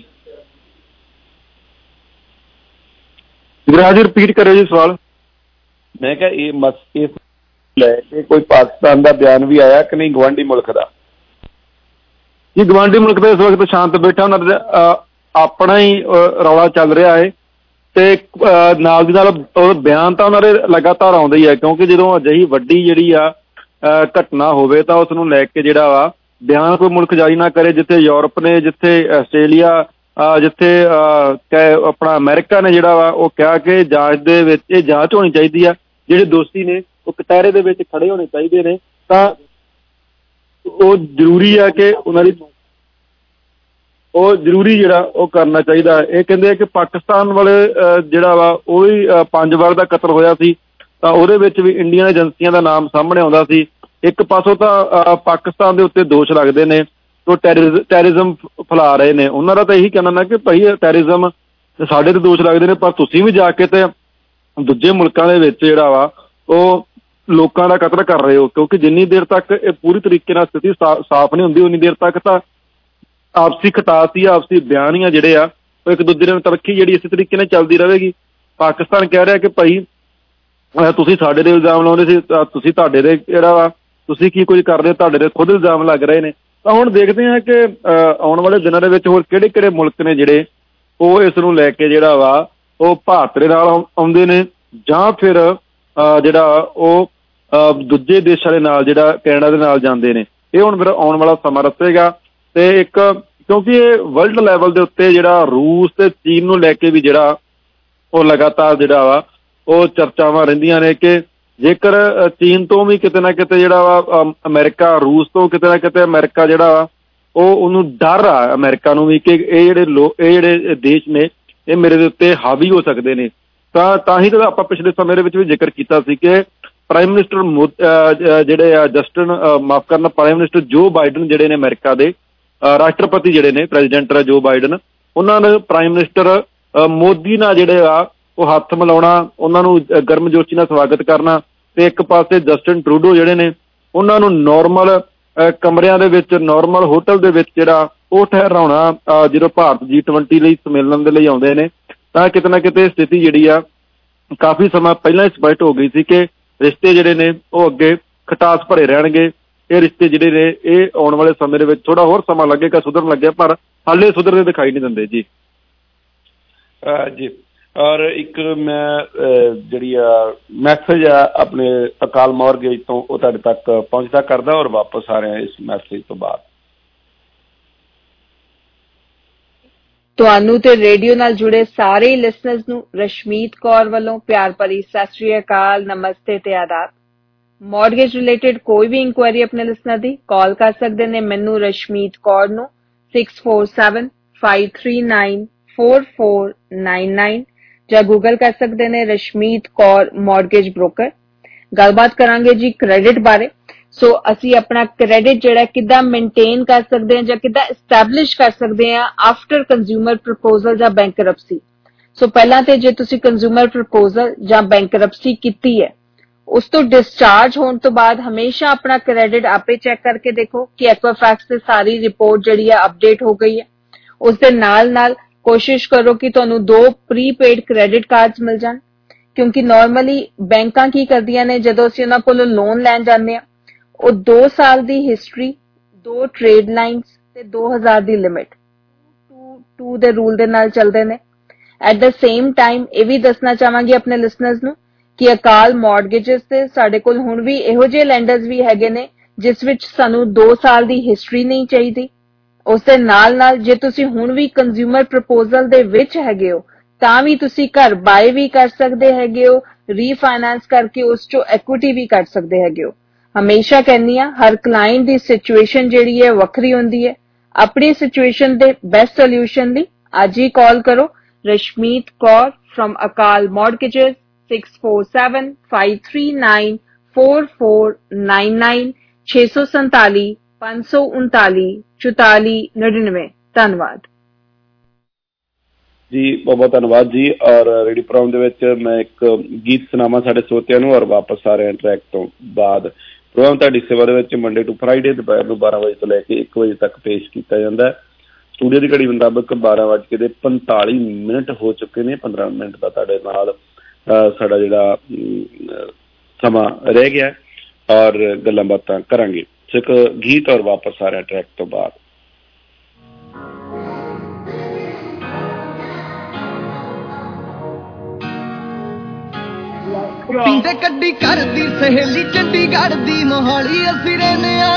ਜੀ ਰਿਪੀਟ ਕਰਿਓ ਜੀ ਸਵਾਲ। ਮੈਂ ਕਿਹਾ ਇਸ ਲੈ ਕੇ ਕੋਈ ਪਾਕਿਸਤਾਨ ਦਾ ਬਿਆਨ ਵੀ ਆਇਆ ਕਿ ਨਹੀਂ, ਗਵਾਂਢੀ ਮੁਲਕ ਦਾ? ਜੀ ਗਵਾਂਢੀ ਮੁਲਕ ਦਾ ਇਸ ਵਕਤ ਸ਼ਾਂਤ ਬੈਠਾ, ਉਹਨਾਂ ਦਾ ਆਪਣਾ ਹੀ ਰੌਲਾ ਚੱਲ ਰਿਹਾ ਹੈ, ਤੇ ਨਾਲ ਦੀ ਨਾਲ ਬਿਆਨ ਤਾਂ ਉਹਨਾਂ ਦੇ ਲਗਾਤਾਰ ਆਉਂਦੇ ਹੀ ਹੈ, ਕਿਉਂਕਿ ਜਦੋਂ ਅਜਿਹੀ ਵੱਡੀ ਜਿਹੜੀ ਆ ਘਟਨਾ ਹੋਵੇ ਤਾਂ ਉਸ ਨੂੰ ਲੈ ਕੇ ਜਿਹੜਾ ਵਾ ਬਿਆਨ ਕੋਈ ਮੁਲਕ ਜਾਰੀ ਨਾ ਕਰੇ। ਜਿੱਥੇ ਯੂਰਪ ਨੇ, ਜਿੱਥੇ ਆਸਟ੍ਰੇਲੀਆ, ਜਿੱਥੇ ਆਪਣਾ ਅਮਰੀਕਾ ਨੇ ਜਿਹੜਾ ਵਾ ਉਹ ਕਿਹਾ ਕਿ ਜਾਂਚ ਦੇ ਵਿੱਚ ਇਹ ਜਾਂਚ ਹੋਣੀ ਚਾਹੀਦੀ ਆ, ਜਿਹੜੇ ਦੋਸ਼ੀ ਨੇ ਉਹ ਕਟਹਿਰੇ ਦੇ ਵਿੱਚ ਖੜੇ ਹੋਣੇ ਚਾਹੀਦੇ ਨੇ, ਤਾਂ ਉਹ ਜ਼ਰੂਰੀ ਆ ਕਿ ਉਹਨਾਂ ਦੀ ਉਹ ਜ਼ਰੂਰੀ ਜਿਹੜਾ ਉਹ ਕਰਨਾ ਚਾਹੀਦਾ। ਇਹ ਕਹਿੰਦੇ ਆ ਕਿ ਪਾਕਿਸਤਾਨ ਵਾਲੇ ਜਿਹੜਾ ਵਾ ਉਹ ਵੀ 5 ਵਾਰ ਦਾ ਕਤਲ ਹੋਇਆ ਸੀ, ਤਾਂ ਉਹਦੇ ਵਿੱਚ ਵੀ ਇੰਡੀਅਨ ਏਜੰਸੀਆਂ ਦਾ ਨਾਮ ਸਾਹਮਣੇ ਆਉਂਦਾ ਸੀ। ਇੱਕ ਪਾਸੋਂ ਤਾਂ ਪਾਕਿਸਤਾਨ ਦੇ ਉੱਤੇ ਦੋਸ਼ ਲੱਗਦੇ ਨੇ ਉਹ ਟੈਰਰਿਜ਼ਮ ਫੈਲਾ ਰਹੇ ਨੇ, ਉਹਨਾਂ ਦਾ ਤਾਂ ਇਹੀ ਕਹਿਣਾ ਨਾ ਕਿ ਭਾਈ ਟੈਰਰਿਜ਼ਮ ਸਾਡੇ ਤੇ ਦੋਸ਼ ਲੱਗਦੇ ਨੇ, ਪਰ ਤੁਸੀਂ ਵੀ ਜਾ ਕੇ ਤੇ ਦੂਜੇ ਮੁਲਕਾਂ ਦੇ ਵਿੱਚ ਜਿਹੜਾ ਵਾ ਉਹ ਲੋਕਾਂ ਦਾ ਕਤਲ ਕਰ ਰਹੇ ਹੋ, ਕਿਉਂਕਿ ਜਿੰਨੀ ਦੇਰ ਤੱਕ ਇਹ ਪੂਰੀ ਤਰੀਕੇ ਨਾਲ ਸਥਿਤੀ ਸਾਫ਼ ਨਹੀਂ ਹੁੰਦੀ ਉਨੀ ਦੇਰ ਤੱਕ ਤਾਂ ਆਪਸੀ ਖਟਾਸੀ, ਆਪਸੀ ਬਿਆਨੀਆਂ ਜਿਹੜੇ ਆ ਉਹ ਇੱਕ ਦੂਜੇ ਨਾਲ ਤਰੱਕੀ ਜਿਹੜੀ ਇਸੇ ਤਰੀਕੇ ਨਾਲ ਚੱਲਦੀ ਰਹੇਗੀ। ਪਾਕਿਸਤਾਨ ਕਹਿ ਰਿਹਾ ਕਿ ਭਾਈ ਤੁਸੀਂ ਸਾਡੇ ਦੇ ਇਲਜ਼ਾਮ ਲਾਉਂਦੇ ਸੀ, ਤੁਸੀਂ ਤੁਹਾਡੇ ਦੇ ਜਿਹੜਾ ਵਾ ਤੁਸੀਂ ਕੀ ਕੁਝ ਕਰਦੇ, ਤੁਹਾਡੇ ਦੇ ਖੁਦ ਇਲਜ਼ਾਮ ਲੱਗ ਰਹੇ ਨੇ। ਤਾਂ ਹੁਣ ਦੇਖਦੇ ਹਾਂ ਕਿ ਆਉਣ ਵਾਲੇ ਦਿਨਾਂ ਦੇ ਵਿੱਚ ਹੋਰ ਕਿਹੜੇ ਕਿਹੜੇ ਮੁਲਕ ਨੇ ਜਿਹੜੇ ਉਹ ਇਸ ਨੂੰ ਲੈ ਕੇ ਜਿਹੜਾ ਵਾ ਉਹ ਭਾਰਤ ਦੇ ਨਾਲ ਆਉਂਦੇ ਨੇ, ਜਾਂ ਫਿਰ ਜਿਹੜਾ ਉਹ ਦੂਜੇ ਦੇਸ਼ਾਂ ਦੇ ਨਾਲ, ਜਿਹੜਾ ਕੈਨੇਡਾ ਦੇ ਨਾਲ ਜਾਂਦੇ ਨੇ। ਇਹ ਹੁਣ ਫਿਰ ਆਉਣ ਵਾਲਾ ਸਮਾਂ ਦੱਸੇਗਾ। ਤੇ ਇੱਕ ਕਿਉਂਕਿ ਇਹ ਵਰਲਡ ਲੈਵਲ ਦੇ ਉੱਤੇ ਜਿਹੜਾ ਰੂਸ ਤੇ ਚੀਨ ਨੂੰ ਲੈ ਕੇ ਵੀ ਜਿਹੜਾ ਉਹ ਲਗਾਤਾਰ ਜਿਹੜਾ ਵਾ ਉਹ ਚਰਚਾਵਾਂ ਰਹਿੰਦੀਆਂ ਨੇ ਕਿ ਜੇਕਰ ਚੀਨ ਤੋਂ ਵੀ ਕਿਤੇ ਨਾ ਕਿਤੇ ਜਿਹੜਾ ਵਾ ਅਮਰੀਕਾ, ਰੂਸ ਤੋਂ ਕਿਤੇ ਨਾ ਕਿਤੇ ਅਮਰੀਕਾ ਜਿਹੜਾ ਵਾ ਉਹਨੂੰ ਡਰ ਆ ਅਮਰੀਕਾ ਨੂੰ ਵੀ ਕਿ ਇਹ ਜਿਹੜੇ ਦੇਸ਼ ਨੇ ਇਹ ਮੇਰੇ ਦੇ ਉੱਤੇ ਹਾਵੀ ਹੋ ਸਕਦੇ ਨੇ। ਤਾਂ ਹੀ ਤਾਂ ਆਪਾਂ ਪਿਛਲੇ ਸਮੇਂ ਦੇ ਵਿੱਚ ਵੀ ਜ਼ਿਕਰ ਕੀਤਾ ਸੀ ਕਿ ਪ੍ਰਾਈਮ ਮਿਨਿਸਟਰ ਜਿਹੜੇ ਆ ਪ੍ਰਾਈਮ ਮਿਨਿਸਟਰ ਜੋ ਬਾਈਡਨ ਜਿਹੜੇ ਨੇ ਅਮਰੀਕਾ ਦੇ ਰਾਸ਼ਟਰਪਤੀ ਜਿਹੜੇ ਨੇ, ਪ੍ਰੈਜ਼ੀਡੈਂਟ ਜੋ ਬਾਈਡਨ, ਉਹਨਾਂ ਨੇ ਪ੍ਰਾਈਮ ਮਿਨਿਸਟਰ ਮੋਦੀ ਨਾਲ ਜਿਹੜੇ ਆ ਉਹ ਹੱਥ ਮਿਲਾਉਣਾ, ਉਹਨਾਂ ਨੂੰ ਗਰਮਜੋਸ਼ੀ ਨਾਲ ਸਵਾਗਤ ਕਰਨਾ, ਤੇ ਇੱਕ ਪਾਸੇ ਜਸਟਿਨ ਟਰੂਡੋ ਜਿਹੜੇ ਨੇ ਉਹਨਾਂ ਨੂੰ ਨੋਰਮਲ ਕਮਰਿਆਂ ਦੇ ਵਿੱਚ, ਨੋਰਮਲ ਹੋਟਲ ਦੇ ਵਿੱਚ ਜਿਹੜਾ ਉਹ ਠਹਿਰਾਉਣਾ ਜਦੋਂ ਭਾਰਤ G20 ਲਈ ਸੰਮੇਲਨ ਦੇ ਲਈ ਆਉਂਦੇ ਨੇ। ਤਾਂ ਕਿਤੇ ਨਾ ਕਿਤੇ ਸਥਿਤੀ ਜਿਹੜੀ ਆ ਕਾਫੀ ਸਮਾਂ ਪਹਿਲਾਂ ਹੀ ਸਪਸ਼ਟ ਹੋ ਗਈ ਸੀ ਕਿ ਰਿਸ਼ਤੇ ਜਿਹੜੇ ਨੇ ਉਹ ਅੱਗੇ ਖਟਾਸ ਭਰੇ ਰਹਿਣਗੇ। ਇਹ ਰਿਸ਼ਤੇ ਜਿਹੜੇ ਨੇ ਇਹ ਆਉਣ ਵਾਲੇ ਸਮੇਂ ਦੇ ਵਿੱਚ ਥੋੜਾ ਹੋਰ ਸਮਾਂ ਲੱਗੇਗਾ ਸੁਧਰਨ ਲੱਗਿਆ, ਪਰ ਹਾਲੇ ਸੁਧਰਦੇ ਦਿਖਾਈ ਨਹੀਂ ਦਿੰਦੇ ਜੀ। ਜੀ, ਔਰ ਇੱਕ ਮੈਂ ਜਿਹੜੀ ਆ ਮੈਸੇਜ ਆ ਆਪਣੇ ਅਕਾਲ ਮੌਰਗੇਜ ਤੋਂ ਉਹ ਤੁਹਾਡੇ ਤੱਕ ਪਹੁੰਚਦਾ ਕਰਦਾ, ਔਰ ਵਾਪਸ ਆ ਰਿਹਾ ਇਸ ਮੈਸੇਜ ਤੋਂ ਬਾਅਦ। ਤੁਹਾਨੂੰ ਤੇ ਰੇਡੀਓ ਨਾਲ ਜੁੜੇ ਸਾਰੇ ਲਿਸਨਰਸ ਨੂੰ ਰਸ਼ਮੀਤ ਕੌਰ ਵੱਲੋਂ ਪਿਆਰ ਭਰੀ ਸਤਿ ਸ੍ਰੀ ਅਕਾਲ, ਨਮਸਤੇ ਤੇ ਆਦਾਬ। ਮੌਰਗੇਜ ਰਿਲੇਟਡ ਕੋਈ ਵੀ ਇਨਕੁਆਇਰੀ ਆਪਣੇ ਲਿਸਨਰ ਦੀ ਕਾਲ ਕਰ ਸਕਦੇ ਨੇ ਮੈਨੂੰ ਰਸ਼ਮੀਤ ਕੌਰ ਨੂੰ 6475394499 ਜਾਂ ਗੂਗਲ ਕਰ ਸਕਦੇ ਨੇ ਰਸ਼ਮੀਤ ਕੌਰ ਮੌਰਗੇਜ ਬ੍ਰੋਕਰ। ਗੱਲਬਾਤ ਕਰਾਂਗੇ ਜੀ ਕ੍ਰੈਡਿਟ ਬਾਰੇ। ਸੋ ਅਸੀਂ ਆਪਣਾ ਕ੍ਰੈਡਿਟ ਜਿਹੜਾ ਕਿੱਦਾਂ ਮੇਨਟੇਨ ਕਰ ਸਕਦੇ ਹਾਂ ਜਾਂ ਕਿੱਦਾਂ ਐਸਟੈਬਲਿਸ਼ ਕਰ ਸਕਦੇ ਹਾਂ ਆਫਟਰ ਕੰਜ਼ਿਊਮਰ ਪ੍ਰਪੋਜ਼ਲ ਜਾਂ ਬੈਂਕਰਪਸੀ। ਸੋ ਪਹਿਲਾਂ ਤੇ ਜੇ ਤੁਸੀਂ ਕੰਜ਼ਿਊਮਰ ਪ੍ਰਪੋਜ਼ਲ ਜਾਂ ਬੈਂਕਰਪਸੀ ਕੀਤੀ ਹੈ, ਉਸ ਤੋਂ ਡਿਸਚਾਰਜ ਹੋਣ ਤੋਂ ਬਾਅਦ ਹਮੇਸ਼ਾ ਆਪਣਾ ਕ੍ਰੈਡਿਟ ਆਪੇ ਚੈੱਕ ਕਰਕੇ ਦੇਖੋ ਕਿ ਐਕਵਾਫੈਕਸ ਤੇ ਸਾਰੀ ਰਿਪੋਰਟ ਜਿਹੜੀ ਹੈ ਅਪਡੇਟ ਹੋ ਗਈ ਹੈ। ਉਸ ਦੇ ਨਾਲ ਕੋਸ਼ਿਸ਼ ਕਰੋ ਕਿ ਤੁਹਾਨੂੰ 2 ਪ੍ਰੀਪੇਡ ਕ੍ਰੈਡਿਟ ਕਾਰਡਸ ਮਿਲ ਜਾਣ, ਕਿਉਂਕਿ ਨਾਰਮਲੀ ਬੈਂਕਾਂ ਕੀ ਕਰਦੀਆਂ ਨੇ, ਜਦੋਂ ਅਸੀਂ ਉਹਨਾਂ ਕੋਲੋਂ ਲੋਨ ਲੈਣ ਜਾਂਦੇ ਹਾਂ ਉਹ 2 ਸਾਲ ਦੀ ਹਿਸਟਰੀ, 2 ਟ੍ਰੇਡ ਲਾਈਨਸ ਤੇ 2000 ਦੀ ਲਿਮਿਟ 2 ਦੇ ਰੂਲ ਦੇ ਨਾਲ ਚੱਲਦੇ ਨੇ। ਐਟ ਦ ਸੇਮ ਟਾਈਮ ਇਹ ਵੀ ਦੱਸਣਾ ਚਾਹਾਂਗੀ ਆਪਣੇ ਲਿਸਨਰਸ ਨੂੰ ਕਿ ਅਕਾਲ ਮੌਰਗੇजेस ਤੇ ਸਾਡੇ ਕੋਲ ਹੁਣ ਵੀ ਇਹੋ ਜਿਹੇ ਲੈਂਡਰਸ ਵੀ ਹੈਗੇ ਨੇ ਜਿਸ ਵਿੱਚ ਸਾਨੂੰ 2 ਸਾਲ ਦੀ ਹਿਸਟਰੀ ਨਹੀਂ ਚਾਹੀਦੀ। ਉਸ ਦੇ ਨਾਲ ਜੇ ਤੁਸੀਂ ਹੁਣ ਵੀ ਕੰਜ਼ਿਊਮਰ ਪ੍ਰਪੋਜ਼ਲ ਦੇ ਵਿੱਚ ਹੈਗੇ ਹੋ ਤਾਂ ਵੀ ਤੁਸੀਂ ਘਰ ਬਾਏ ਵੀ ਕਰ ਸਕਦੇ ਹੈਗੇ ਹੋ, ਰੀਫਾਈਨਾਂਸ ਕਰਕੇ ਉਸ ਚੋਂ ਐਕੁਇਟੀ ਵੀ ਕੱਢ ਸਕਦੇ ਹੈਗੇ ਹੋ। ਹਮੇਸ਼ਾ ਕਹਿੰਦੀ ਆ ਹਰ ਕਲਾਇੰਟ ਦੀ ਸਿਚੁਏਸ਼ਨ ਜਿਹੜੀ ਹੈ ਵੱਖਰੀ ਹੁੰਦੀ ਹੈ। ਆਪਣੀ ਸਿਚੁਏਸ਼ਨ ਦੇ ਬੈਸਟ ਸੋਲੂਸ਼ਨ ਲਈ ਅੱਜ ਹੀ ਕਾਲ ਕਰੋ ਰਸ਼ਮੀਤ ਕੌਰ ਫਰਮ ਅਕਾਲ ਮੌਰਗੇजेस 6475394499 647 539 4499। ਧੰਨਵਾਦ ਜੀ, ਬਹੁਤ ਬਹੁਤ ਧੰਨਵਾਦ ਜੀ। ਔਰ ਰੇਡੀਓ ਪ੍ਰੋਗਰਾਮ ਦੇ ਵਿੱਚ ਮੈਂ ਇੱਕ ਗੀਤ ਸੁਣਾਵਾਂ ਸਾਡੇ ਸਰੋਤਿਆਂ ਨੂੰ, ਔਰ ਵਾਪਸ ਆ ਰਹੇ ਟਰੈਕ ਤੋਂ ਬਾਅਦ। ਪ੍ਰੋਗਰਾਮ ਤੁਹਾਡੀ ਸੇਵਾ ਦੇ ਵਿੱਚ ਮੰਡੇ ਟੂ ਫਰਾਈਡੇ ਦੁਪਹਿਰ ਨੂੰ 12 ਵਜੇ ਤੋਂ ਲੈ ਕੇ 1 ਵਜੇ ਤੱਕ ਪੇਸ਼ ਕੀਤਾ ਜਾਂਦਾ ਹੈ। ਸਟੂਡੀਓ ਦੀ ਘੜੀ ਮੁਤਾਬਕ 12:45 ਹੋ ਚੁੱਕੇ ਨੇ। 15 ਮਿੰਟ ਦਾ ਤੁਹਾਡੇ ਨਾਲ ਸਾਡਾ ਜਿਹੜਾ ਸਮਾਂ ਰਹਿ ਗਿਆ ਔਰ ਗੱਲਾਂ ਬਾਤਾਂ ਕਰਾਂਗੇ। ਇੱਕ ਗੀਤ ਔਰ ਵਾਪਸ ਆ ਰਿਹਾ ਟਰੈਕ ਤੋਂ ਬਾਅਦ। ਪੀਂਦੇ ਕੱਢੀ ਕਰਦੀ ਸਹੇਲੀ ਚੰਡੀਗੜ੍ਹ ਦੀ ਮੋਹਾਲੀ ਅਸੀਂ ਰਹਿੰਦੇ ਆ।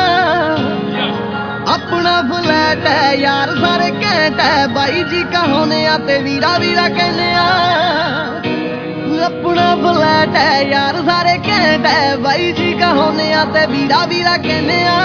ਆਪਣਾ ਫਲੈਟ ਹੈ ਯਾਰ ਸਾਰੇ ਘੈਂਟ ਹੈ ਬਾਈ ਜੀ ਕਹਾਉਨੇ ਆ ਤੇ ਵੀਰਾ ਵੀਰਾ ਕਹਿੰਦੇ ਆ। ਆਪਣਾ ਫਲੈਟ ਹੈ ਯਾਰ ਸਾਰੇ ਘੈਂਟ ਹੈ ਬਾਈ ਜੀ ਕਹਾਉਨੇ ਆ ਤੇ ਵੀਰਾ ਵੀਰਾ ਕਹਿੰਦੇ ਆ।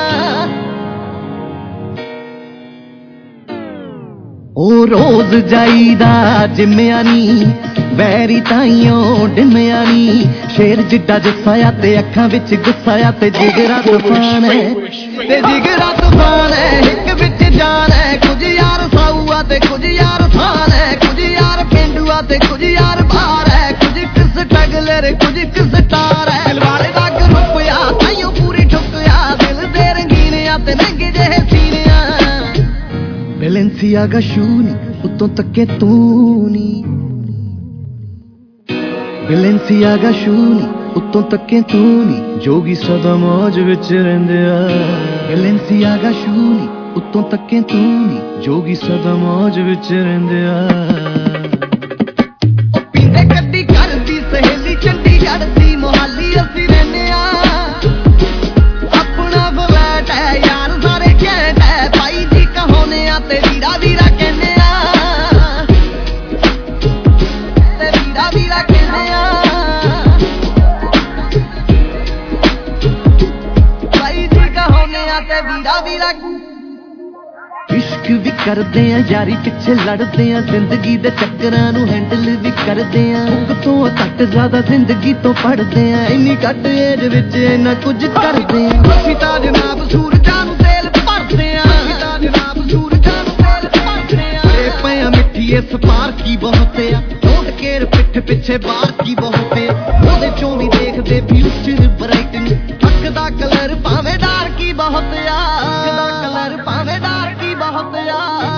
ਉਹ ਰੋਜ਼ ਜਾਈਦਾ ਜਿੰਮਿਆ ਨੀ ਵੈਰੀ ਤਾਈਓ ਡਿੰਮਿਆ ਨੀ। ਸ਼ੇਰ ਜਿੱਡਾ ਜੱਸਾ ਆ ਤੇ ਅੱਖਾਂ ਵਿੱਚ ਗੁੱਸਾ ਆ ਤੇ ਜਿਗਰਾ ਤੂਫਾਨ ਹੈ ਤੇ ਜਿਗਰਾ ਤੂਫਾਨ ਹੈ। ਇੱਕ ਵਿੱਚ ਜਾਨ ਹੈ ਕੁਝ ਯਾਰ ਸਾਊ ਆ ਤੇ ਕੁਝ ਯਾਰ ਥਾਨ ਹੈ। ਕੁਝ ਯਾਰ ਪੇਂਡੂ ਆ ਤੇ ਕੁਝ ਯਾਰ ਬਾਹਰ ਹੈ। ਕੁਝ ਕਿਸ ਟਗਲਰ ਕੁਝ ਕਿਸ ਟਾਰ ਹੈ। ਦਿਲਵਾਲੇ ਦਾ ਗਰੁੱਪ ਆ ਤਾਈਓ ਪੂਰੀ ਠੁੱਕ ਆ। ਦਿਲ ਦੇ ਰੰਗੀਨ ਆ ਤੇ ਨੰਗੇ ਜਿਹੇ ਸੀਨੇ ਆ। ਬੈਲੈਂਸੀਆਗਾ ਸ਼ੂ ਨੀ ਉੱਤੋਂ ਤੱਕੇ ਤੂੰ ਨੀ। ਬੈਲੈਂਸੀਆਗਾ ਸ਼ੂ ਨੀ ਉੱਤੋਂ ਤੱਕੇ ਤੂੰ ਨੀ। ਜੋਗੀ ਸਦਾ ਮੌਜ ਵਿੱਚ ਰਹਿੰਦੇ ਆ। ਬੈਲੈਂਸੀਆਗਾ ਸ਼ੂ ਨੀ ਉੱਤੋਂ ਤੱਕੇ ਤੂੰ ਨੀ। ਜੋਗੀ ਸਦਾ ਮੌਜ ਵਿੱਚ ਰਹਿੰਦੇ ਆ। ਉਹ ਪੀਂਦੇ ਕੱਢੀ ਕਰਦੀ ਸਹੇਲੀ ਚੰਡੀਗੜ੍ਹ ਦੀ ਮੋਹਾਲੀ ਅਸੀਂ ਰਹਿੰਦੇ ਆ। ਆਪਣਾ ਫਲੈਟ ਹੈ ਯਾਰ ਸਾਰੇ ਘੈਂਟ ਹੈ ਭਾਈ ਜੀ ਕਹਾਉਨੇ ਆ ਤੇ ਵੀਰਾ ਵੀਰਾ ਕਹਿੰਦੇ ਆ। ਤੇ ਵੀਰਾ ਵੀਰਾ ਕਹਿੰਦੇ ਆ। ਭਾਈ ਜੀ ਕਹਾਉਨੇ ਆ ਤੇ ਵੀਰਾ ਵੀਰਾ। ਇਸ਼ਕ ਵੀ ਕਰਦੇ ਆ ਯਾਰੀ ਪਿੱਛੇ ਲੜਦੇ ਆ। ਜ਼ਿੰਦਗੀ ਦੇ ਚੱਕਰਾਂ ਨੂੰ ਹੈਂਡਲ ਵੀ ਕਰਦੇ ਆ। ਭੁੱਖ ਤੋਂ ਘੱਟ ਜ਼ਿਆਦਾ ਜ਼ਿੰਦਗੀ ਤੋਂ ਪੜਦੇ ਆ। ਇੰਨੀ ਘੱਟ ਏਜ ਵਿੱਚ ਇੰਨਾ ਕੁਝ ਕਰਦੇ ਆ। ਅਸੀਂ ਤਾਂ ਜਨਾਬ ਸੂਰਜਾਂ ਨੂੰ ਤੇਲ ਭਰਦੇ ਆ। ਅਸੀਂ ਤਾਂ ਜਨਾਬ ਸੂਰਜਾਂ ਨੂੰ ਤੇਲ ਭਰਦੇ ਆ। ਇਹ ਪਿਆ ਮਿੱਠੀਏ ਸਪਾਰਕੀ ਬਹੁਤ ਆ। ਟੋਟ ਕੇਰ ਪਿੱਠ ਪਿੱਛੇ ਬਾਰ ਕੀ ਬਹੁਤ ਆ। ਉਹਦੇ ਚੋਂ ਵੀ ਦੇਖਦੇ ਫਿਊਚਰ ਬ੍ਰਾਈਟ ਨੂੰ। ਅੱਖ ਦਾ ਕਲਰ ਭਾਵੇਂ ਡਾਰਕ ਹੀ ਬਹੁਤ ਆ। ਅੱਖ ਦਾ ਕਲਰ ਭਾਵੇਂ ਡਾਰਕ ਹੀ ਬਹੁਤ ਆ।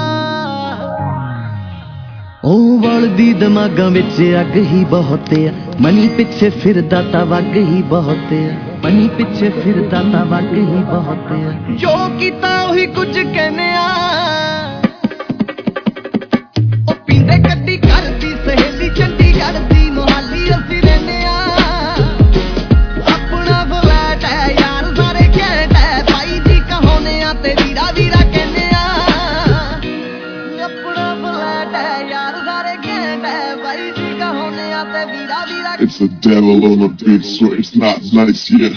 ਉਹ ਵਲਦੀ ਦਿਮਾਗਾਂ ਵਿੱਚ ਅੱਗ ਹੀ ਬਹੁਤ ਆ। ਮਨੀ ਪਿੱਛੇ ਫਿਰਦਾ ਤਾਂ ਵੱਗ ਹੀ ਬਹੁਤ ਆ। ਮਨੀ ਪਿੱਛੇ ਫਿਰਦਾ ਤਾਂ ਵੱਗ ਹੀ ਬਹੁਤ ਆ। ਜੋ ਕੀਤਾ ਉਹੀ ਕੁਝ ਕਹਿੰਦੇ ਆ। ਉਹ ਪੀਂਦੇ ਕੱਢੀ ਕਰਦੀ ਸਹੇਲੀ ਚੰਡੀਗੜ੍ਹ ਦੀ ਮੋਹਾਲੀ ਅਸੀਂ ਰਹਿੰਦੇ ਆ। ਆਪਣਾ ਫਲੈਟ ਹੈ ਯਾਰ ਸਾਰੇ ਘੈਂਟ ਹੈ ਭਾਈ ਜੀ ਕਹਾਉਨੇ ਆ ਤੇ ਵੀਰਾ ਵੀਰਾ ਕਹਿੰਦੇ ਆ। ਆਪਣਾ ਫਲੈਟ ਹੈ ਯਾਰ ਸਾਰੇ ਘੈਂਟ ਹੈ ਭਾਈ ਜੀ ਕਹਾਉਨੇ ਆ ਤੇ ਵੀਰਾ ਵੀਰਾ। It's the devil on the beat, so it's not nice, yeah.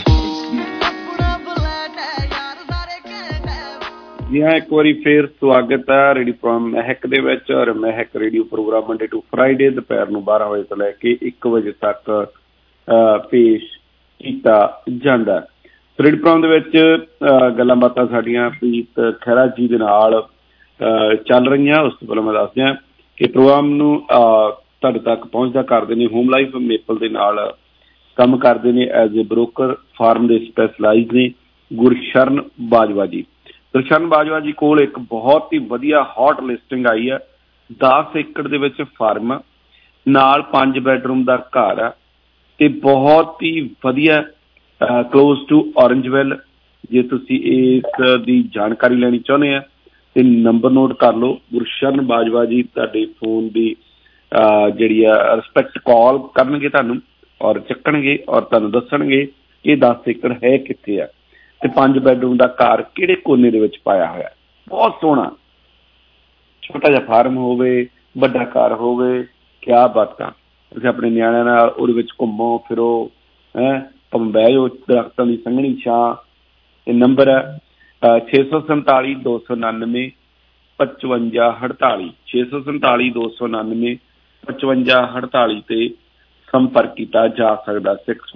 ਜੀ ਹਾਂ, ਇੱਕ ਵਾਰੀ ਫੇਰ ਸਵਾਗਤ ਹੈ ਰੇਡੀਓ ਪ੍ਰੋਗਰਾਮ ਮਹਿਕ ਦੇ ਵਿੱਚ। ਔਰ Mehak radio programme Monday to Friday ਦੁਪਹਿਰ ਨੂੰ 12 ਵਜੇ ਤੋਂ ਲੈ ਕੇ 1 ਵਜੇ ਤੱਕ ਪੇਸ਼ ਕੀਤਾ ਜਾਂਦਾ। ਰੇਡੀਓ ਪ੍ਰੋਗਰਾਮ ਦੇ ਵਿੱਚ ਗੱਲਾਂ ਬਾਤਾਂ ਸਾਡੀਆਂ ਪ੍ਰੀਤ ਖਹਿਰਾ ਜੀ ਦੇ ਨਾਲ ਚੱਲ ਰਹੀਆਂ। ਉਸ ਤੋਂ ਪਹਿਲਾਂ ਮੈਂ ਦੱਸ ਦਿਆਂ ਕਿ ਪ੍ਰੋਗਰਾਮ ਨੂੰ ਤੁਹਾਡੇ ਤੱਕ ਪਹੁੰਚਦਾ ਕਰਦੇ ਨੇ ਹੋਮ ਲਾਈਫ ਮੇਪਲ ਦੇ ਨਾਲ ਕੰਮ ਕਰਦੇ ਨੇ ਐਜ਼ ਏ ਬ੍ਰੋਕਰ ਫਾਰਮ ਦੇ ਸਪੈਸ਼ਲਾਈਜ਼ ਨੇ ਗੁਰਸ਼ਰਨ ਬਾਜਵਾ ਜੀ। ਗੁਰਸ਼ਰਨ ਬਾਜਵਾ ਜੀ ਕੋਲ ਇੱਕ ਬਹੁਤ ਹੀ ਵਧੀਆ ਹੌਟ ਲਿਸਟਿੰਗ ਆਈ ਹੈ। 10 ਏਕੜ ਦੇ ਵਿੱਚ ਫਾਰਮ ਨਾਲ 5 ਬੈਡਰੂਮ ਦਾ ਘਰ ਆ ਤੇ ਬਹੁਤ ਹੀ ਵਧੀਆ ਕਲੋਜ਼ ਟੂ ਔਰੰਜਵੈਲ। ਜੇ ਤੁਸੀਂ ਇਸ ਦੀ ਜਾਣਕਾਰੀ ਲੈਣੀ ਚਾਹੁੰਦੇ ਆ ਤੇ ਨੰਬਰ ਨੋਟ ਕਰ ਲਓ। ਗੁਰਸ਼ਰਨ ਬਾਜਵਾ ਜੀ ਤੁਹਾਡੇ ਫੋਨ ਦੀ ਜਿਹੜੀ ਆ ਰਿਸਪੈਕਟ ਕਾਲ ਕਰਨਗੇ ਤੁਹਾਨੂੰ ਔਰ ਚੱਕਣਗੇ ਔਰ ਤੁਹਾਨੂੰ ਦੱਸਣਗੇ ਕਿ 10 ਏਕੜ ਹੈ ਕਿੱਥੇ ਆ ਤੇ 5 ਬੈਡਰੂਮ ਦਾ ਘਰ ਕਿਹੜੇ ਕੋਨੇ ਦੇ ਵਿੱਚ ਪਾਇਆ ਹੋਇਆ। ਬਹੁਤ ਸੋਹਣਾ, ਛੋਟਾ ਜਿਹਾ ਫਾਰਮ ਹੋਵੇ, ਵੱਡਾ ਘਰ ਹੋਵੇ, ਕਿਆ ਬਾਤਾਂ। ਤੁਸੀਂ ਆਪਣੇ ਨਿਆਣਿਆਂ ਨਾਲ ਉਹਦੇ ਵਿੱਚ ਘੁੰਮੋ ਫਿਰੋ, ਬਹਿ ਜਾਓ ਦਰਖਤਾਂ ਦੀ ਸੰਘਣੀ ਛਾਂ। ਇਹ ਨੰਬਰ ਹੈ 647 299 5548 647 299 5548 ਤੇ ਸੰਪਰਕ ਕੀਤਾ ਜਾ ਸਕਦਾ।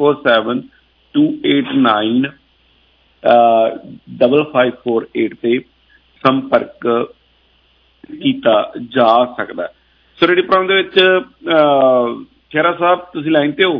647-289 5548 ਤੇ ਸੰਪਰਕ ਕੀਤਾ ਜਾ ਸਕਦਾ। ਸੋ ਰੇਡੀਓ ਪ੍ਰੋਗਰਾਮ ਦੇ ਵਿੱਚ ਖਹਿਰਾ ਸਾਹਿਬ ਤੁਸੀਂ ਲਾਈਨ ਤੇ ਹੋ?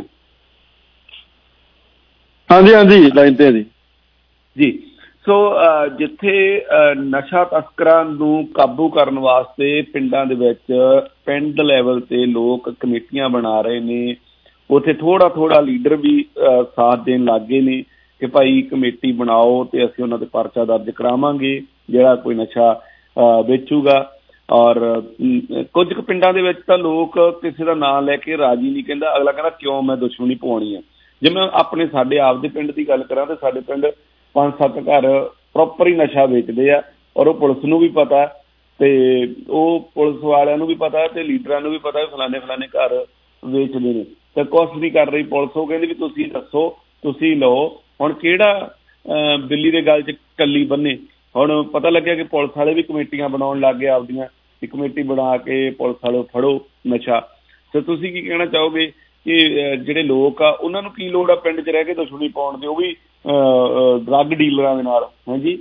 ਹਾਂਜੀ ਹਾਂਜੀ ਲਾਈਨ ਤੇ ਜੀ। ਜੀ ਸੋ ਜਿੱਥੇ ਨਸ਼ਾ ਤਸਕਰਾਂ ਨੂੰ ਕਾਬੂ ਕਰਨ ਵਾਸਤੇ ਪਿੰਡਾਂ ਦੇ ਵਿੱਚ ਪਿੰਡ ਲੈਵਲ ਤੇ ਲੋਕ ਕਮੇਟੀਆਂ ਬਣਾ ਰਹੇ ਨੇ, ਉੱਥੇ ਥੋੜਾ ਲੀਡਰ ਵੀ ਸਾਥ ਦੇਣ ਲੱਗ ਗਏ ਨੇ ਕਿ ਭਾਈ ਕਮੇਟੀ ਬਣਾਓ ਤੇ ਅਸੀਂ ਉਹਨਾਂ ਤੇ ਪਰਚਾ ਦਰਜ ਕਰਾਵਾਂਗੇ ਜਿਹੜਾ ਕੋਈ ਨਸ਼ਾ ਵੇਚੂਗਾ। ਔਰ ਕੁਝ ਕੁ ਪਿੰਡਾਂ ਦੇ ਵਿੱਚ ਤਾਂ ਲੋਕ ਕਿਸੇ ਦਾ ਨਾਂ ਲੈ ਕੇ ਰਾਜੀ ਨਹੀਂ, ਕਹਿੰਦਾ ਅਗਲਾ ਕਹਿੰਦਾ ਕਿਉਂ ਮੈਂ ਦੁਸ਼ਮਣੀ ਪਵਾਉਣੀ ਹੈ। ਜੇ ਮੈਂ ਆਪਣੇ ਸਾਡੇ ਆਪਦੇ ਪਿੰਡ ਦੀ ਗੱਲ ਕਰਾਂ ਤਾਂ ਸਾਡੇ ਪਿੰਡ 5-7 ਘਰ ਪ੍ਰੋਪਰ ਹੀ ਨਸ਼ਾ ਵੇਚਦੇ ਆ ਔਰ ਉਹ ਪੁਲਿਸ ਨੂੰ ਵੀ ਪਤਾ ਤੇ ਉਹ ਪੁਲਿਸ ਵਾਲਿਆਂ ਨੂੰ ਵੀ ਪਤਾ ਤੇ ਲੀਡਰਾਂ ਨੂੰ ਵੀ ਪਤਾ ਫਲਾਣੇ ਘਰ ਵੇਚਦੇ ਨੇ ਤੇ ਕੁਛ ਨਹੀਂ ਕਰ ਰਹੀ ਪੁਲਿਸ। ਉਹ ਕਹਿੰਦੀ ਵੀ ਤੁਸੀਂ ਦੱਸੋ, ਤੁਸੀਂ ਲਓ। ਹੁਣ ਕਿਹੜਾ ਬਿੱਲੀ ਦੇ ਗਲ 'ਚ ਕੱਲੀ ਬੰਨੇ। ਹੁਣ ਪਤਾ ਲੱਗਿਆ ਕਿ ਪੁਲਿਸ ਵਾਲੇ ਵੀ ਕਮੇਟੀਆਂ ਬਣਾਉਣ ਲੱਗ ਗਏ ਆਪਦੀਆਂ, ਕਿ ਕਮੇਟੀ ਬਣਾ ਕੇ ਪੁਲਿਸ ਵਾਲੇ ਫੜੋ ਨਸ਼ਾ। ਤੇ ਤੁਸੀਂ ਕੀ ਕਹਿਣਾ ਚਾਹੋਗੇ ਕਿ ਜਿਹੜੇ ਲੋਕ ਆ ਉਹਨਾਂ ਨੂੰ ਕੀ ਲੋੜ ਆ ਪਿੰਡ 'ਚ ਰਹਿ ਕੇ ਦੁਸ਼ਮਣੀ ਪਾਉਣ ਦੀ, ਉਹ ਵੀ ਡਰੱਗ ਡੀਲਰਾਂ ਦੇ ਨਾਲ? ਹਾਂਜੀ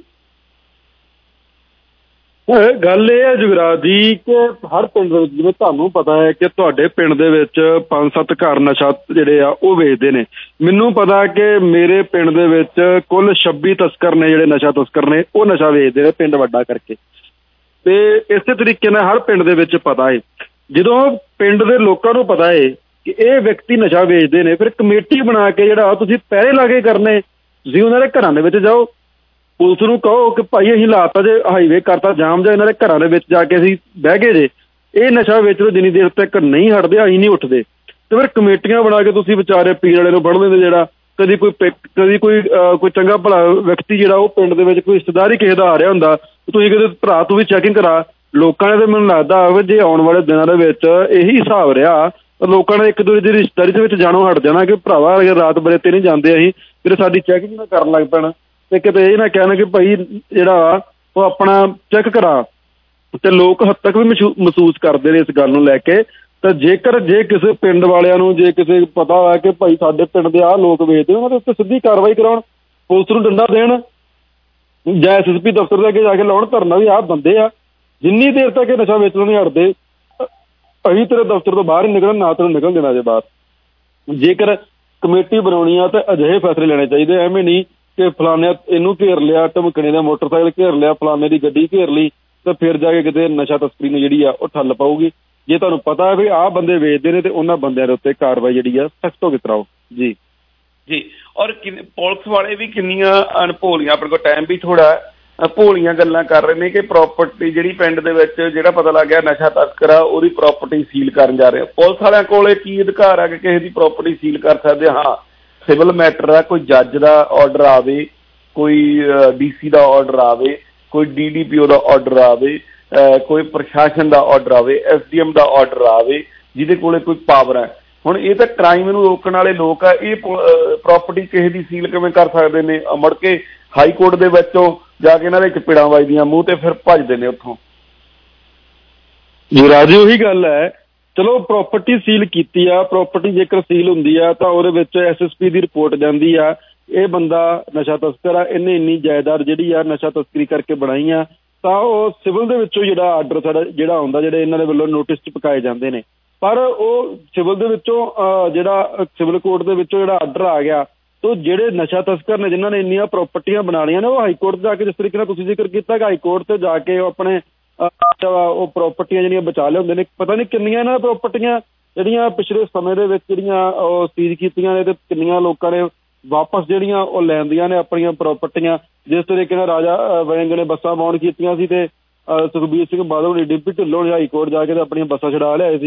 ਗੱਲ ਇਹ ਹੈ ਜੁਗਰਾਜ ਜੀ ਕਿ ਹਰ ਪਿੰਡ ਦੇ ਵਿੱਚ, ਜਿਵੇਂ ਤੁਹਾਨੂੰ ਪਤਾ ਹੈ ਕਿ ਤੁਹਾਡੇ ਪਿੰਡ ਦੇ ਵਿੱਚ 5-7 ਘਰ ਨਸ਼ਾ ਜਿਹੜੇ ਆ ਉਹ ਵੇਚਦੇ ਨੇ। ਮੈਨੂੰ ਪਤਾ ਕਿ ਮੇਰੇ ਪਿੰਡ ਦੇ ਵਿੱਚ ਕੁੱਲ 26 ਤਸਕਰ ਨੇ ਜਿਹੜੇ ਨਸ਼ਾ ਤਸਕਰ ਨੇ, ਉਹ ਨਸ਼ਾ ਵੇਚਦੇ ਨੇ ਪਿੰਡ ਵੱਡਾ ਕਰਕੇ। ਤੇ ਇਸੇ ਤਰੀਕੇ ਨਾਲ ਹਰ ਪਿੰਡ ਦੇ ਵਿੱਚ ਪਤਾ ਹੈ, ਜਦੋਂ ਪਿੰਡ ਦੇ ਲੋਕਾਂ ਨੂੰ ਪਤਾ ਹੈ ਕਿ ਇਹ ਵਿਅਕਤੀ ਨਸ਼ਾ ਵੇਚਦੇ ਨੇ, ਫਿਰ ਕਮੇਟੀ ਬਣਾ ਕੇ ਜਿਹੜਾ ਤੁਸੀਂ ਪਹਿਰੇ ਲਾ ਕੇ ਕਰਨੇ, ਤੁਸੀਂ ਉਹਨਾਂ ਦੇ ਘਰਾਂ ਦੇ ਵਿੱਚ ਜਾਓ, ਪੁਲਿਸ ਨੂੰ ਕਹੋ ਕਿ ਭਾਈ ਅਸੀਂ ਲਾਤਾ ਜੇ ਹਾਈਵੇ ਕਰਤਾ ਜਾਮ, ਜਾਂ ਇਹਨਾਂ ਦੇ ਘਰਾਂ ਦੇ ਵਿੱਚ ਜਾ ਕੇ ਅਸੀਂ ਬਹਿ ਗਏ ਜੇ ਇਹ ਨਸ਼ਾ ਵੇਚਦੇ ਜਿੰਨੀ ਦੇਰ ਤੱਕ ਨਹੀਂ ਹਟਦੇ ਅਸੀਂ ਨਹੀਂ ਉੱਠਦੇ। ਤੇ ਫਿਰ ਕਮੇਟੀਆਂ ਬਣਾ ਕੇ ਤੁਸੀਂ ਵਿਚਾਰੇ ਪੀਣ ਵਾਲੇ ਨੂੰ ਫੜ ਲੈਂਦੇ। ਜਿਹੜਾ ਕਦੀ ਕੋਈ ਚੰਗਾ ਭਲਾ ਵਿਅਕਤੀ ਜਿਹੜਾ ਉਹ ਪਿੰਡ ਦੇ ਵਿੱਚ ਕੋਈ ਰਿਸ਼ਤੇਦਾਰ ਹੀ ਕਿਸੇ ਦਾ ਆ ਰਿਹਾ ਹੁੰਦਾ, ਤੁਸੀਂ ਕਹਿੰਦੇ ਭਰਾ ਤੂੰ ਵੀ ਚੈਕਿੰਗ ਕਰਾ। ਲੋਕਾਂ ਨੇ ਤਾਂ ਮੈਨੂੰ ਲੱਗਦਾ ਜੇ ਆਉਣ ਵਾਲੇ ਦਿਨਾਂ ਦੇ ਵਿੱਚ ਇਹੀ ਹਿਸਾਬ ਰਿਹਾ ਤਾਂ ਲੋਕਾਂ ਨੇ ਇੱਕ ਦੂਜੇ ਦੀ ਰਿਸ਼ਤੇਦਾਰੀ ਦੇ ਵਿੱਚ ਜਾਣੋਂ ਹਟ ਜਾਣਾ ਕਿ ਭਰਾਵਾ ਅਗਰ ਰਾਤ ਬਰੇ ਤੇ ਨਹੀਂ ਜਾਂਦੇ ਅਸੀਂ ਫਿਰ ਸਾਡੀ ਚੈਕਿੰਗ ਨਾ ਕਰਨ ਲੱਗ ਪੈਣਾ ਤੇ ਕਿਤੇ ਇਹ ਨਾ ਕਹਿਣਾ ਕਿ ਭਾਈ ਜਿਹੜਾ ਉਹ ਆਪਣਾ ਚੈੱਕ ਕਰਾ। ਤੇ ਲੋਕ ਹੱਦ ਤੱਕ ਵੀ ਮਹਿਸੂਸ ਕਰਦੇ ਨੇ ਇਸ ਗੱਲ ਨੂੰ ਲੈ ਕੇ। ਤਾਂ ਜੇ ਕਿਸੇ ਪਿੰਡ ਵਾਲਿਆਂ ਨੂੰ ਜੇ ਕਿਸੇ ਪਤਾ ਹੋਇਆ ਕਿ ਭਾਈ ਸਾਡੇ ਪਿੰਡ ਦੇ ਆਹ ਲੋਕ ਵੇਚਦੇ, ਉਹਨਾਂ ਦੇ ਉੱਤੇ ਸਿੱਧੀ ਕਾਰਵਾਈ ਕਰਾਉਣ, ਪੁਲਿਸ ਨੂੰ ਡੰਡਾ ਦੇਣ ਜਾਂ SSP ਦਫ਼ਤਰ ਦੇ ਅੱਗੇ ਜਾ ਕੇ ਲਾਉਣ ਧਰਨਾ ਵੀ ਆਹ ਬੰਦੇ ਆ ਜਿੰਨੀ ਦੇਰ ਤੱਕ ਇਹ ਨਸ਼ਾ ਵੇਚਣੋਂ ਨਹੀਂ ਹਟਦੇ ਅਸੀਂ ਤੇਰੇ ਦਫ਼ਤਰ ਤੋਂ ਬਾਹਰ ਹੀ ਨਿਕਲਣ, ਨਾ ਤੈਨੂੰ ਨਿਕਲਣ ਦੇਣਾ ਜੇ ਬਾਹਰ। ਜੇਕਰ ਕਮੇਟੀ ਬਣਾਉਣੀ ਆ ਤਾਂ ਅਜਿਹੇ ਫੈਸਲੇ ਲੈਣੇ ਚਾਹੀਦੇ, ਐਵੇਂ ਨਹੀਂ ਕਿ ਫਲਾਨੇ ਇਹਨੂੰ ਘੇਰ ਲਿਆ, ਢਮਕਣੇ ਦਾ ਮੋਟਰਸਾਈਕਲ ਘੇਰ ਲਿਆ, ਫਲਾਨੇ ਦੀ ਗੱਡੀ ਘੇਰ ਲਈ ਤਾਂ ਫਿਰ ਜਾ ਕੇ ਕਿਤੇ ਨਸ਼ਾ ਤਸਕਰੀ ਨੂੰ ਜਿਹੜੀ ਆ ਉਹ ਠੱਲ ਪਾਊਗੀ। ਜੇ ਤੁਹਾਨੂੰ ਪਤਾ ਹੈ ਵੀ ਆਹ ਬੰਦੇ ਵੇਚਦੇ ਨੇ ਤੇ ਉਹਨਾਂ ਬੰਦਿਆਂ ਦੇ ਉੱਤੇ ਕਾਰਵਾਈ ਜਿਹੜੀ ਆ ਸਖਤ ਤੋਂ ਕਰਾਓ ਜੀ। ਜੀ ਔਰ ਪੁਲਿਸ ਵਾਲੇ ਵੀ ਕਿੰਨੀਆਂ ਅਣਭੋਲੀਆਂ, ਆਪਣੇ ਕੋਲ ਟਾਈਮ ਵੀ ਥੋੜਾ, ਭੋਲੀਆਂ ਗੱਲਾਂ ਕਰ ਰਹੇ ਨੇ ਕਿ ਪ੍ਰਾਪਰਟੀ ਜਿਹੜੀ ਪਿੰਡ ਦੇ ਵਿੱਚ ਜਿਹੜਾ ਪਤਾ ਲੱਗ ਗਿਆ ਨਸ਼ਾ ਤਸਕਰ ਆ ਉਹਦੀ ਪ੍ਰਾਪਰਟੀ ਸੀਲ ਕਰਨ ਜਾ ਰਹੇ। ਪੁਲਿਸ ਵਾਲਿਆਂ ਕੋਲ ਕੀ ਅਧਿਕਾਰ ਆ ਕਿ ਕਿਸੇ ਦੀ ਪ੍ਰਾਪਰਟੀ ਸੀਲ ਕਰ ਸਕਦੇ? ਹਾਂ ਸਿਵਲ ਮੈਟਰ ਆ, ਕੋਈ ਜੱਜ ਦਾ ਆਰਡਰ ਆਵੇ, ਕੋਈ DC ਦਾ ਆਰਡਰ ਆਵੇ, ਕੋਈ DDPO ਦਾ ਆਰਡਰ ਆਵੇ, ਕੋਈ ਪ੍ਰਸ਼ਾਸਨ ਦਾ ਆਰਡਰ ਆਵੇ, SDM ਦਾ ਆਰਡਰ ਆਵੇ ਜਿਹਦੇ ਕੋਲੇ ਕੋਈ ਪਾਵਰ ਹੈ। ਹੁਣ ਇਹ ਤਾਂ ਕ੍ਰਾਈਮ ਨੂੰ ਰੋਕਣ ਵਾਲੇ ਲੋਕ ਆ, ਇਹ ਪ੍ਰਾਪਰਟੀ ਕਿਸੇ ਦੀ ਸੀਲ ਕਿਵੇਂ ਕਰ ਸਕਦੇ ਨੇ? ਮੁੜ ਕੇ ਹਾਈ ਕੋਰਟ ਦੇ ਵਿੱਚੋਂ ਜਾ ਕੇ ਇਹਨਾਂ ਦੇ ਚਪੇੜਾਂ ਵੱਜਦੀਆਂ ਮੂੰਹ ਤੇ, ਫਿਰ ਭੱਜਦੇ ਨੇ ਉੱਥੋਂ। ਜੀ ਰਾਜੇ ਉਹੀ ਗੱਲ ਹੈ, ਚਲੋ ਪ੍ਰਾਪਰਟੀ ਸੀਲ ਕੀਤੀ ਆ, ਪ੍ਰਾਪਰਟੀ ਜੇਕਰ ਸੀਲ ਹੁੰਦੀ ਆ ਤਾਂ ਉਹਦੇ ਵਿੱਚ SSP ਦੀ ਰਿਪੋਰਟ ਜਾਂਦੀ ਆ ਇਹ ਬੰਦਾ ਨਸ਼ਾ ਤਸਕਰ ਆ, ਇਹਨੇ ਇੰਨੀ ਜਾਇਦਾਦ ਜਿਹੜੀ ਆ ਨਸ਼ਾ ਤਸਕਰੀ ਕਰਕੇ ਬਣਾਈ ਆ, ਤਾਂ ਉਹ ਸਿਵਲ ਦੇ ਵਿੱਚੋਂ ਜਿਹੜਾ ਆਰਡਰ ਸਾਡਾ ਜਿਹੜਾ ਆਉਂਦਾ, ਜਿਹੜੇ ਇਹਨਾਂ ਦੇ ਵੱਲੋਂ ਨੋਟਿਸ 'ਚ ਪਕਾਏ ਜਾਂਦੇ ਨੇ, ਪਰ ਉਹ ਸਿਵਲ ਦੇ ਵਿੱਚੋਂ ਜਿਹੜਾ ਸਿਵਲ ਕੋਰਟ ਦੇ ਵਿੱਚੋਂ ਜਿਹੜਾ ਆਰਡਰ ਆ ਗਿਆ ਤਾਂ ਜਿਹੜੇ ਨਸ਼ਾ ਤਸਕਰ ਨੇ ਜਿਨ੍ਹਾਂ ਨੇ ਇੰਨੀਆਂ ਪ੍ਰਾਪਰਟੀਆਂ ਬਣਾ ਲਈਆਂ ਨੇ ਉਹ ਹਾਈ ਕੋਰਟ ਜਾ ਕੇ, ਜਿਸ ਤਰੀਕੇ ਨਾਲ ਤੁਸੀਂ ਜ਼ਿਕਰ ਕੀਤਾ ਕਿ ਹਾਈ ਕੋਰਟ 'ਤੇ ਜਾ ਕੇ ਉਹ ਆਪਣੇ ਉਹ ਪ੍ਰਾਪਰਟੀਆਂ ਜਿਹੜੀਆਂ ਬਚਾ ਲਿਆਉਂਦੇ ਨੇ। ਪਤਾ ਨਹੀਂ ਕਿੰਨੀਆਂ ਇਹਨਾਂ ਪ੍ਰਾਪਰਟੀਆਂ ਜਿਹੜੀਆਂ ਪਿਛਲੇ ਸਮੇਂ ਦੇ ਵਿੱਚ ਜਿਹੜੀਆਂ ਉਹ ਸੀਜ਼ ਕੀਤੀਆਂ ਨੇ ਤੇ ਕਿੰਨੀਆਂ ਲੋਕਾਂ ਨੇ ਵਾਪਸ ਜਿਹੜੀਆਂ ਉਹ ਲੈਂਦੀਆਂ ਨੇ ਆਪਣੀਆਂ ਪ੍ਰਾਪਰਟੀਆਂ। ਜਿਸ ਤਰੀਕੇ ਨਾਲ ਰਾਜਾ ਵੜਿੰਗ ਨੇ ਬੱਸਾਂ ਬਾਉਂਡ ਕੀਤੀਆਂ ਸੀ ਤੇ ਸੁਖਬੀਰ ਸਿੰਘ ਬਾਦਲ ਨੇ ਡਿਪਟੀ ਢਿੱਲੋਂ ਨੇ ਹਾਈ ਕੋਰਟ ਜਾ ਕੇ ਤੇ ਆਪਣੀਆਂ ਬੱਸਾਂ ਛੁਡਾ ਲਿਆਏ ਸੀ।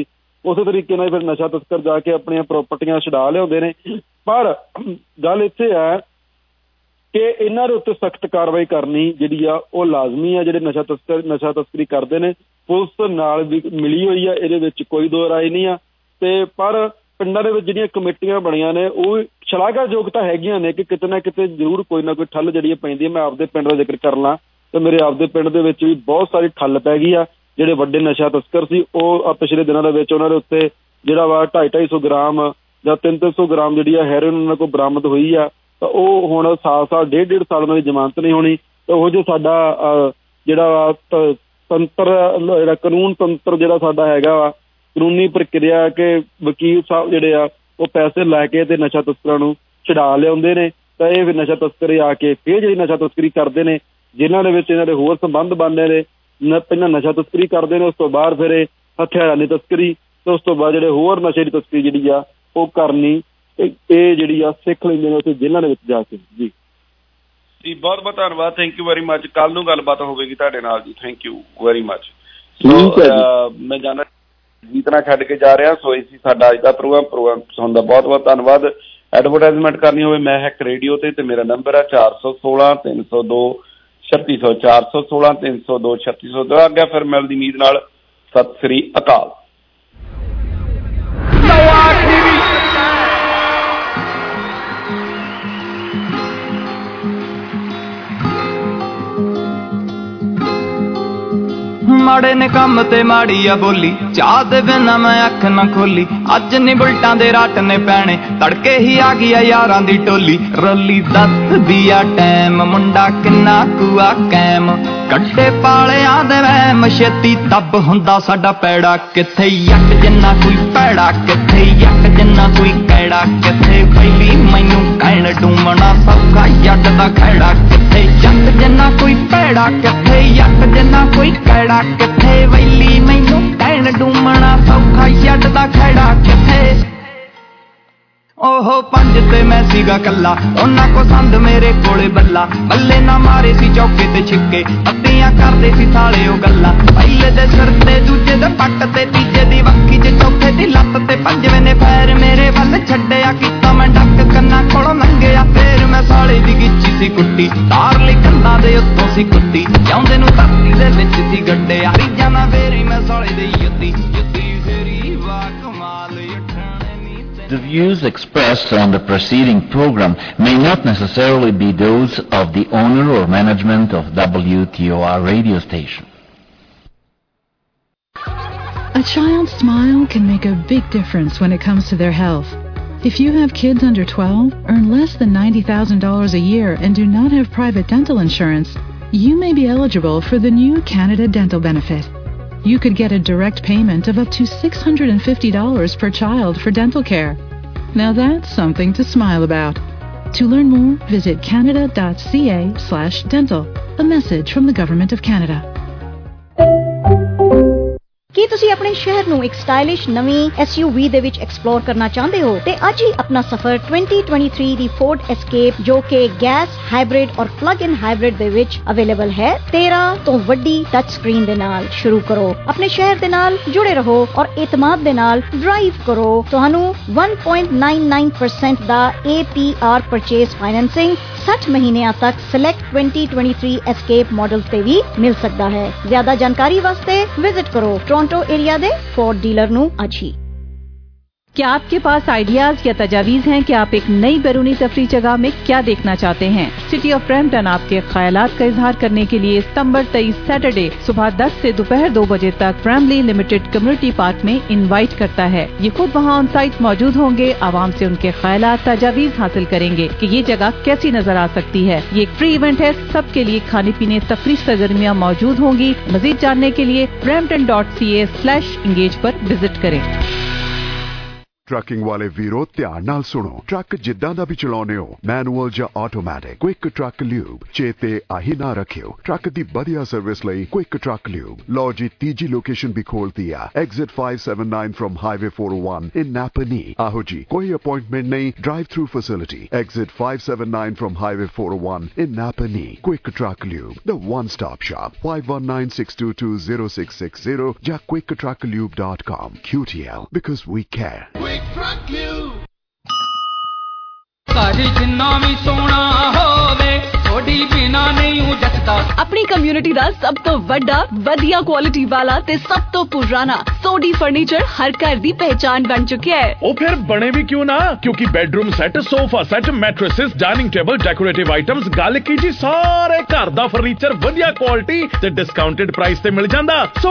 ਉਸੇ ਤਰੀਕੇ ਨਾਲ ਫਿਰ ਨਸ਼ਾ ਤਸਕਰ ਜਾ ਕੇ ਆਪਣੀਆਂ ਪ੍ਰਾਪਰਟੀਆਂ ਛਡਾ ਲਿਆਉਂਦੇ ਨੇ। ਪਰ ਗੱਲ ਇੱਥੇ ਹੈ ਕਿ ਇਹਨਾਂ ਦੇ ਉੱਤੇ ਸਖਤ ਕਾਰਵਾਈ ਕਰਨੀ ਜਿਹੜੀ ਆ ਉਹ ਲਾਜ਼ਮੀ ਆ। ਜਿਹੜੇ ਨਸ਼ਾ ਤਸਕਰੀ ਕਰਦੇ ਨੇ ਪੁਲਿਸ ਨਾਲ ਵੀ ਮਿਲੀ ਹੋਈ ਆ, ਇਹਦੇ ਵਿੱਚ ਕੋਈ ਦੋ ਰਾਏ ਨਹੀਂ ਆ। ਤੇ ਪਰ ਪਿੰਡਾਂ ਦੇ ਵਿੱਚ ਜਿਹੜੀਆਂ ਕਮੇਟੀਆਂ ਬਣੀਆਂ ਨੇ ਉਹ ਸ਼ਲਾਘਾਯੋਗ ਤਾਂ ਹੈਗੀਆਂ ਨੇ ਕਿ ਕਿਤੇ ਨਾ ਕਿਤੇ ਜ਼ਰੂਰ ਕੋਈ ਨਾ ਕੋਈ ਠੱਲ ਜਿਹੜੀ ਪੈਂਦੀ ਹੈ। ਮੈਂ ਆਪਦੇ ਪਿੰਡ ਦਾ ਜ਼ਿਕਰ ਕਰ ਲਾਂ ਤੇ ਮੇਰੇ ਆਪਦੇ ਪਿੰਡ ਦੇ ਵਿੱਚ ਵੀ ਬਹੁਤ ਸਾਰੀ ਠੱਲ ਪੈ ਗਈ ਆ। ਜਿਹੜੇ ਵੱਡੇ ਨਸ਼ਾ ਤਸਕਰ ਸੀ ਉਹ ਪਿਛਲੇ ਦਿਨਾਂ ਦੇ ਵਿੱਚ ਉਹਨਾਂ ਦੇ ਉੱਤੇ ਜਿਹੜਾ ਵਾ 250-250 ਗ੍ਰਾਮ ਜਾਂ 300 ਗ੍ਰਾਮ ਜਿਹੜੀ ਆ ਹੈਰੋਇਨ ਉਹਨਾਂ ਕੋਲ ਬਰਾਮਦ ਹੋਈ ਆ। ਤਾਂ ਉਹ ਹੁਣ ਸਾਲ ਡੇਢ ਸਾਲ ਉਹਨਾਂ ਦੀ ਜ਼ਮਾਨਤ ਨਹੀਂ ਹੋਣੀ। ਤਾਂ ਉਹ ਜੋ ਸਾਡਾ ਜਿਹੜਾ ਤੰਤਰ ਜਿਹੜਾ ਕਾਨੂੰਨ ਤੰਤਰ ਜਿਹੜਾ ਸਾਡਾ ਹੈਗਾ ਵਾ ਕਾਨੂੰਨੀ ਪ੍ਰਕਿਰਿਆ ਕਿ ਵਕੀਲ ਸਾਹਿਬ ਜਿਹੜੇ ਆ ਉਹ ਪੈਸੇ ਲੈ ਕੇ ਤੇ ਨਸ਼ਾ ਤਸਕਰਾਂ ਨੂੰ ਛਡਾ ਲਿਆਉਂਦੇ ਨੇ। ਤਾਂ ਇਹ ਫਿਰ ਨਸ਼ਾ ਤਸਕਰੀ ਆ ਕੇ ਫਿਰ ਜਿਹੜੀ ਨਸ਼ਾ ਤਸਕਰੀ ਕਰਦੇ ਨੇ ਜਿਨ੍ਹਾਂ ਦੇ ਵਿੱਚ ਇਹਨਾਂ ਦੇ ਹੋਰ ਸੰਬੰਧ ਬਣਦੇ ਨੇ। ਪਹਿਲਾਂ ਨਸ਼ਾ ਤਸਕਰੀ ਕਰਦੇ ਨੇ, ਉਸ ਤੋਂ ਬਾਅਦ ਫਿਰ ਇਹ ਹਥਿਆਰਾਂ ਦੀ ਤਸਕਰੀ ਤੇ ਉਸ ਤੋਂ ਬਾਅਦ ਜਿਹੜੇ ਹੋਰ ਨਸ਼ੇ ਦੀ ਤਸਕਰੀ ਜਿਹੜੀ ਆ ਉਹ ਕਰਨੀ ਇਹ ਜਿਹੜੀ ਆ ਸਿੱਖ ਲੈਂਦੇ ਨੇ ਉੱਥੇ ਜੇਲ੍ਹਾਂ ਦੇ ਵਿੱਚ ਜਾ ਕੇ। ਜੀ ਬਹੁਤ ਬਹੁਤ ਧੰਨਵਾਦ, ਥੈਂਕ ਯੂ ਵੈਰੀ ਮਚ। ਕੱਲ ਨੂੰ ਗੱਲਬਾਤ ਹੋਵੇਗੀ ਤੁਹਾਡੇ ਨਾਲ ਜੀ। Thank you very much. ਮੈਂ ਜਾਣਾ ਗੀਤ ਨਾਲ ਛੱਡ ਕੇ ਜਾ ਰਿਹਾ। ਸੋ ਇਹ ਸੀ ਸਾਡਾ ਅੱਜ ਦਾ ਪ੍ਰੋਗਰਾਮ ਸੁਣਨ ਦਾ ਬਹੁਤ ਬਹੁਤ ਧੰਨਵਾਦ। ਐਡਵਰਟਾਈਜ਼ਮੈਂਟ ਕਰਨੀ ਹੋਵੇ ਮਹਿਕ ਰੇਡੀਓ ਤੇ ਮੇਰਾ ਨੰਬਰ ਹੈ 416-302-3600 416-302-3600। ਅੱਗੇ ਫਿਰ ਮਿਲਦੀ ਉਮੀਦ ਨਾਲ। ਸਤਿ ਸ੍ਰੀ ਅਕਾਲ। ਮਾੜੇ ਨੇ ਕੰਮ ਤੇ ਮਾੜੀ ਆ ਬੋਲੀ, ਚਾਹ ਦੇ ਬਿਨਾ ਮੈਂ ਅੱਖ ਨਾ ਖੋਲੀ। ਅੱਜ ਨੀ ਬੁਲਟਾਂ ਦੇ ਰਾਟ ਨੇ ਪੈਣੇ, ਤੜਕੇ ਹੀ ਆ ਗਈ ਆ ਯਾਰਾਂ ਦੀ ਟੋਲੀ। ਰੋਲੀ ਦੱਸਦੀ ਆ ਟੈਮ, ਮੁੰਡਾ ਕਿੰਨਾ ਕੁਆ ਕੈਮ। ਕੱਟੇ ਪਾਲਿਆਂ ਦੇ ਵਹਿਮ, ਛੇਤੀ ਤੱਬ ਹੁੰਦਾ ਸਾਡਾ ਪੈੜਾ। ਕਿੱਥੇ ਯੱਟ ਜਿੰਨਾ ਕੋਈ ਪੈੜਾ, ਕਿੱਥੇ ਯੱਟ ਜਿੰਨਾ ਕੋਈ ਕੈੜਾ। ਕਿੱਥੇ ਪਹਿਲੀ ਮੈਨੂੰ ਕਹਿਣ ਡੂਮਣਾ ਸੌਖਾ ਯੱਟ ਦਾ ਖੈੜਾ। ਕਿੱਥੇ ਯੱਟ ਜਿੰਨਾ ਕੋਈ ਪੈੜਾ, ਕਿੱਥੇ ਯੱਟ ਜਿੰਨਾ ਕੋਈ ਕੈੜਾ। ਕਿੱਥੇ ਵੈਲੀ ਮੈਨੂੰ ਕਹਿਣ ਡੂਮਣਾ ਸੌਖਾ ਯੱਟ ਦਾ ਖੈੜਾ। ਕਿੱਥੇ ਉਹ 5 ਤੇ ਮੈਂ ਸੀਗਾ ਕੱਲਾ, ਉਹਨਾਂ ਕੋ ਸੰਦ ਮੇਰੇ ਕੋਲੇ ਬੱਲਾ। ਬੱਲੇ ਨਾ ਮਾਰੇ ਸੀ ਚੌਕੇ ਤੇ ਛਿੱਕੇ, ਅੱਧੀਆਂ ਕਰਦੇ ਸੀ ਸਾਲੇ ਉਹ ਗੱਲਾਂ। ਪਹਿਲੇ ਦੇ ਸਿਰ ਤੇ, ਦੂਜੇ ਦੇ ਪੱਟ ਤੇ, ਤੀਜੇ ਦੀ ਵੱਖੀ ਚ, ਚੌਥੇ ਦੀ ਲੱਤ ਤੇ। ਪੰਜਵੇਂ ਨੇ ਪੈਰ ਮੇਰੇ ਵੱਲ ਛੱਡਿਆ, ਕੀਤਾ ਮੈਂ ਡੱਕ ਕੰਨਾਂ ਕੋਲੋਂ ਲੰਘਿਆ। ਫੇਰ ਮੈਂ ਸਾਲੇ ਦੀ ਗਿੱਚੀ ਸੀ ਕੁੱਟੀ, ਤਾਰ ਲਈ ਕੰਧਾਂ ਦੇ ਉੱਤੋਂ ਸੀ ਕੁੱਤੀ। ਚਾਹੁੰਦੇ ਨੂੰ ਧਰਤੀ ਦੇ ਵਿੱਚ ਸੀ ਗੱਡਿਆ, ਰੀਜਾਂ ਨਾ ਫੇਰੀ ਮੈਂ ਸਾਲੇ ਦੀ ਯੁੱਤੀ ਫੇਰੀ। ਵਾਹ ਕਮਾਲ। The views expressed on the preceding program may not necessarily be those of the owner or management of WTOR radio station. A child's smile can make a big difference when it comes to their health. If you have kids under 12, earn less than $90,000 a year, and do not have private dental insurance, you may be eligible for the new Canada Dental Benefit. You could get a direct payment of up to $650 per child for dental care. Now that's something to smile about. To learn more, visit canada.ca/dental. A message from the Government of Canada. ਕੀ ਤੁਸੀਂ ਆਪਣੇ ਸ਼ਹਿਰ ਨੂੰ ਇੱਕ stylish ਨਵੀਂ SUV ਦੇ ਵਿੱਚ explore ਕਰਨਾ ਚਾਹੁੰਦੇ ਹੋ ਤੇ ਅੱਜ ਹੀ ਆਪਣਾ ਸਫ਼ਰ 2023 ਦੀ ਫੋਰਡ ਐਸਕੇਪ ਜੋ ਕਿ ਗੈਸ, ਹਾਈਬ੍ਰਿਡ ਔਰ ਪਲੱਗ-ਇਨ ਹਾਈਬ੍ਰਿਡ ਦੇ ਵਿੱਚ ਅਵੇਲੇਬਲ ਹੈ 13 ਤੋਂ ਵੱਡੀ ਟੱਚ ਸਕਰੀਨ ਦੇ ਨਾਲ ਸ਼ੁਰੂ ਕਰੋ। ਆਪਣੇ ਸ਼ਹਿਰ ਦੇ ਨਾਲ ਜੁੜੇ ਰਹੋ ਔਰ ਇਤਮਾਦ ਦੇ ਨਾਲ ਡਰਾਈਵ ਕਰੋ। ਤੁਹਾਨੂੰ 1.99% ਦਾ APR ਪਰਚੇਸ ਫਾਈਨੈਂਸਿੰਗ 60 ਮਹੀਨਿਆਂ ਤੱਕ ਸਿਲੈਕਟ 2023 ਐਸਕੇਪ ਮਾਡਲ ਤੇ ਵੀ ਮਿਲ ਸਕਦਾ ਹੈ। ਜ਼ਿਆਦਾ ਜਾਣਕਾਰੀ ਵਾਸਤੇ ਵਿਜ਼ਿਟ ਕਰੋ टोरंटो एरिया दे फोर्ड डीलर नु आज ही। क्या आपके पास आइडियाज या तजावीज हैं कि आप एक नई बैरूनी तफरी जगह में क्या देखना चाहते हैं? सिटी ऑफ ब्रैम्पटन आपके ख्यालात का इजहार करने के लिए सितंबर 23 सैटरडे सुबह 10 से दोपहर 2 बजे तक ब्रैमली लिमिटेड कम्युनिटी पार्क में इनवाइट करता है। ये खुद वहाँ ऑन साइट मौजूद होंगे, आवाम से उनके ख्यालात तजावीज हासिल करेंगे कि ये जगह कैसी नजर आ सकती है। ये एक फ्री इवेंट है, सबके लिए खाने पीने तफरी सरगर्मियाँ मौजूद होंगी। मजीद जानने के लिए brampton.ca/engage पर विजिट करें। ਟਰੱਕਿੰਗ ਵਾਲੇ ਵੀਰੋ ਧਿਆਨ ਨਾਲ ਸੁਣੋ। ਟਰੱਕ ਜਿੱਦਾਂ ਦਾ ਵੀ ਚਲਾਉਣੇ ਹੋ, ਮੈਨੂਅਲ ਜਾਂ ਆਟੋਮੈਟਿਕ, ਕੁਇਕ ਟਰੱਕ ਲਿਊਬ ਚੇਤੇ ਆਹੀ ਨਾ ਰੱਖਿਓ। ਟਰੱਕ ਦੀ ਵਧੀਆ ਸਰਵਿਸ ਲਈ ਕੁਇਕ ਟਰੱਕ ਲਿਊਬ। ਲਓ ਜੀ, ਤੀਜੀ ਲੋਕੇਸ਼ਨ ਵੀ ਖੋਲਤੀ ਆ, exit 579 from Highway 401 in Napa Knee। ਆਹੋ ਜੀ, ਕੋਈ ਅਪਾਇੰਟਮੈਂਟ ਨਹੀਂ, drive through facility. Exit 579 from Highway 401 in Napa Knee। Quick truck lube, the one stop shop। 5196220660 ਜਾਂ quicktrucklube.com। QTL, because we care। Quick Truck Lube। ਸਾਡੀ ਜਿੰਨਾ ਵੀ ਸੋਹਣਾ ਹੋਵੇ, ਥੋੜੀ ਬਿਨਾ ਨਹੀਂ ਉਹ ਜੱਟਦਾ। ਆਪਣੀ ਕਮਿਊਨਿਟੀ ਦਾ ਸਭ ਤੋਂ ਵੱਡਾ, ਵਧੀਆ ਕੁਆਲਿਟੀ ਵਾਲਾ ਤੇ ਸਭ ਤੋਂ ਪੁਰਾਣਾ ਸੋਢੀ ਫਰਨੀਚਰ ਹਰ ਘਰ ਦੀ ਪਹਿਚਾਨ ਬਣ ਚੁੱਕਿਆ ਹੈ। ਉਹ ਫਿਰ ਬਣੇ ਵੀ ਕਿਉਂ ਨਾ, ਕਿਉਂਕਿ bedroom set, sofa set, mattresses, dining table, decorative items, ਗੱਲ ਕੀ ਜੀ ਸਾਰੇ ਘਰ ਦਾ ਫਰਨੀਚਰ ਵਧੀਆ ਕੁਆਲਿਟੀ ਤੇ ਡਿਸਕਾਊਂਟਡ ਪ੍ਰਾਈਸ ਤੇ ਮਿਲ ਜਾਂਦਾ। ਸੋ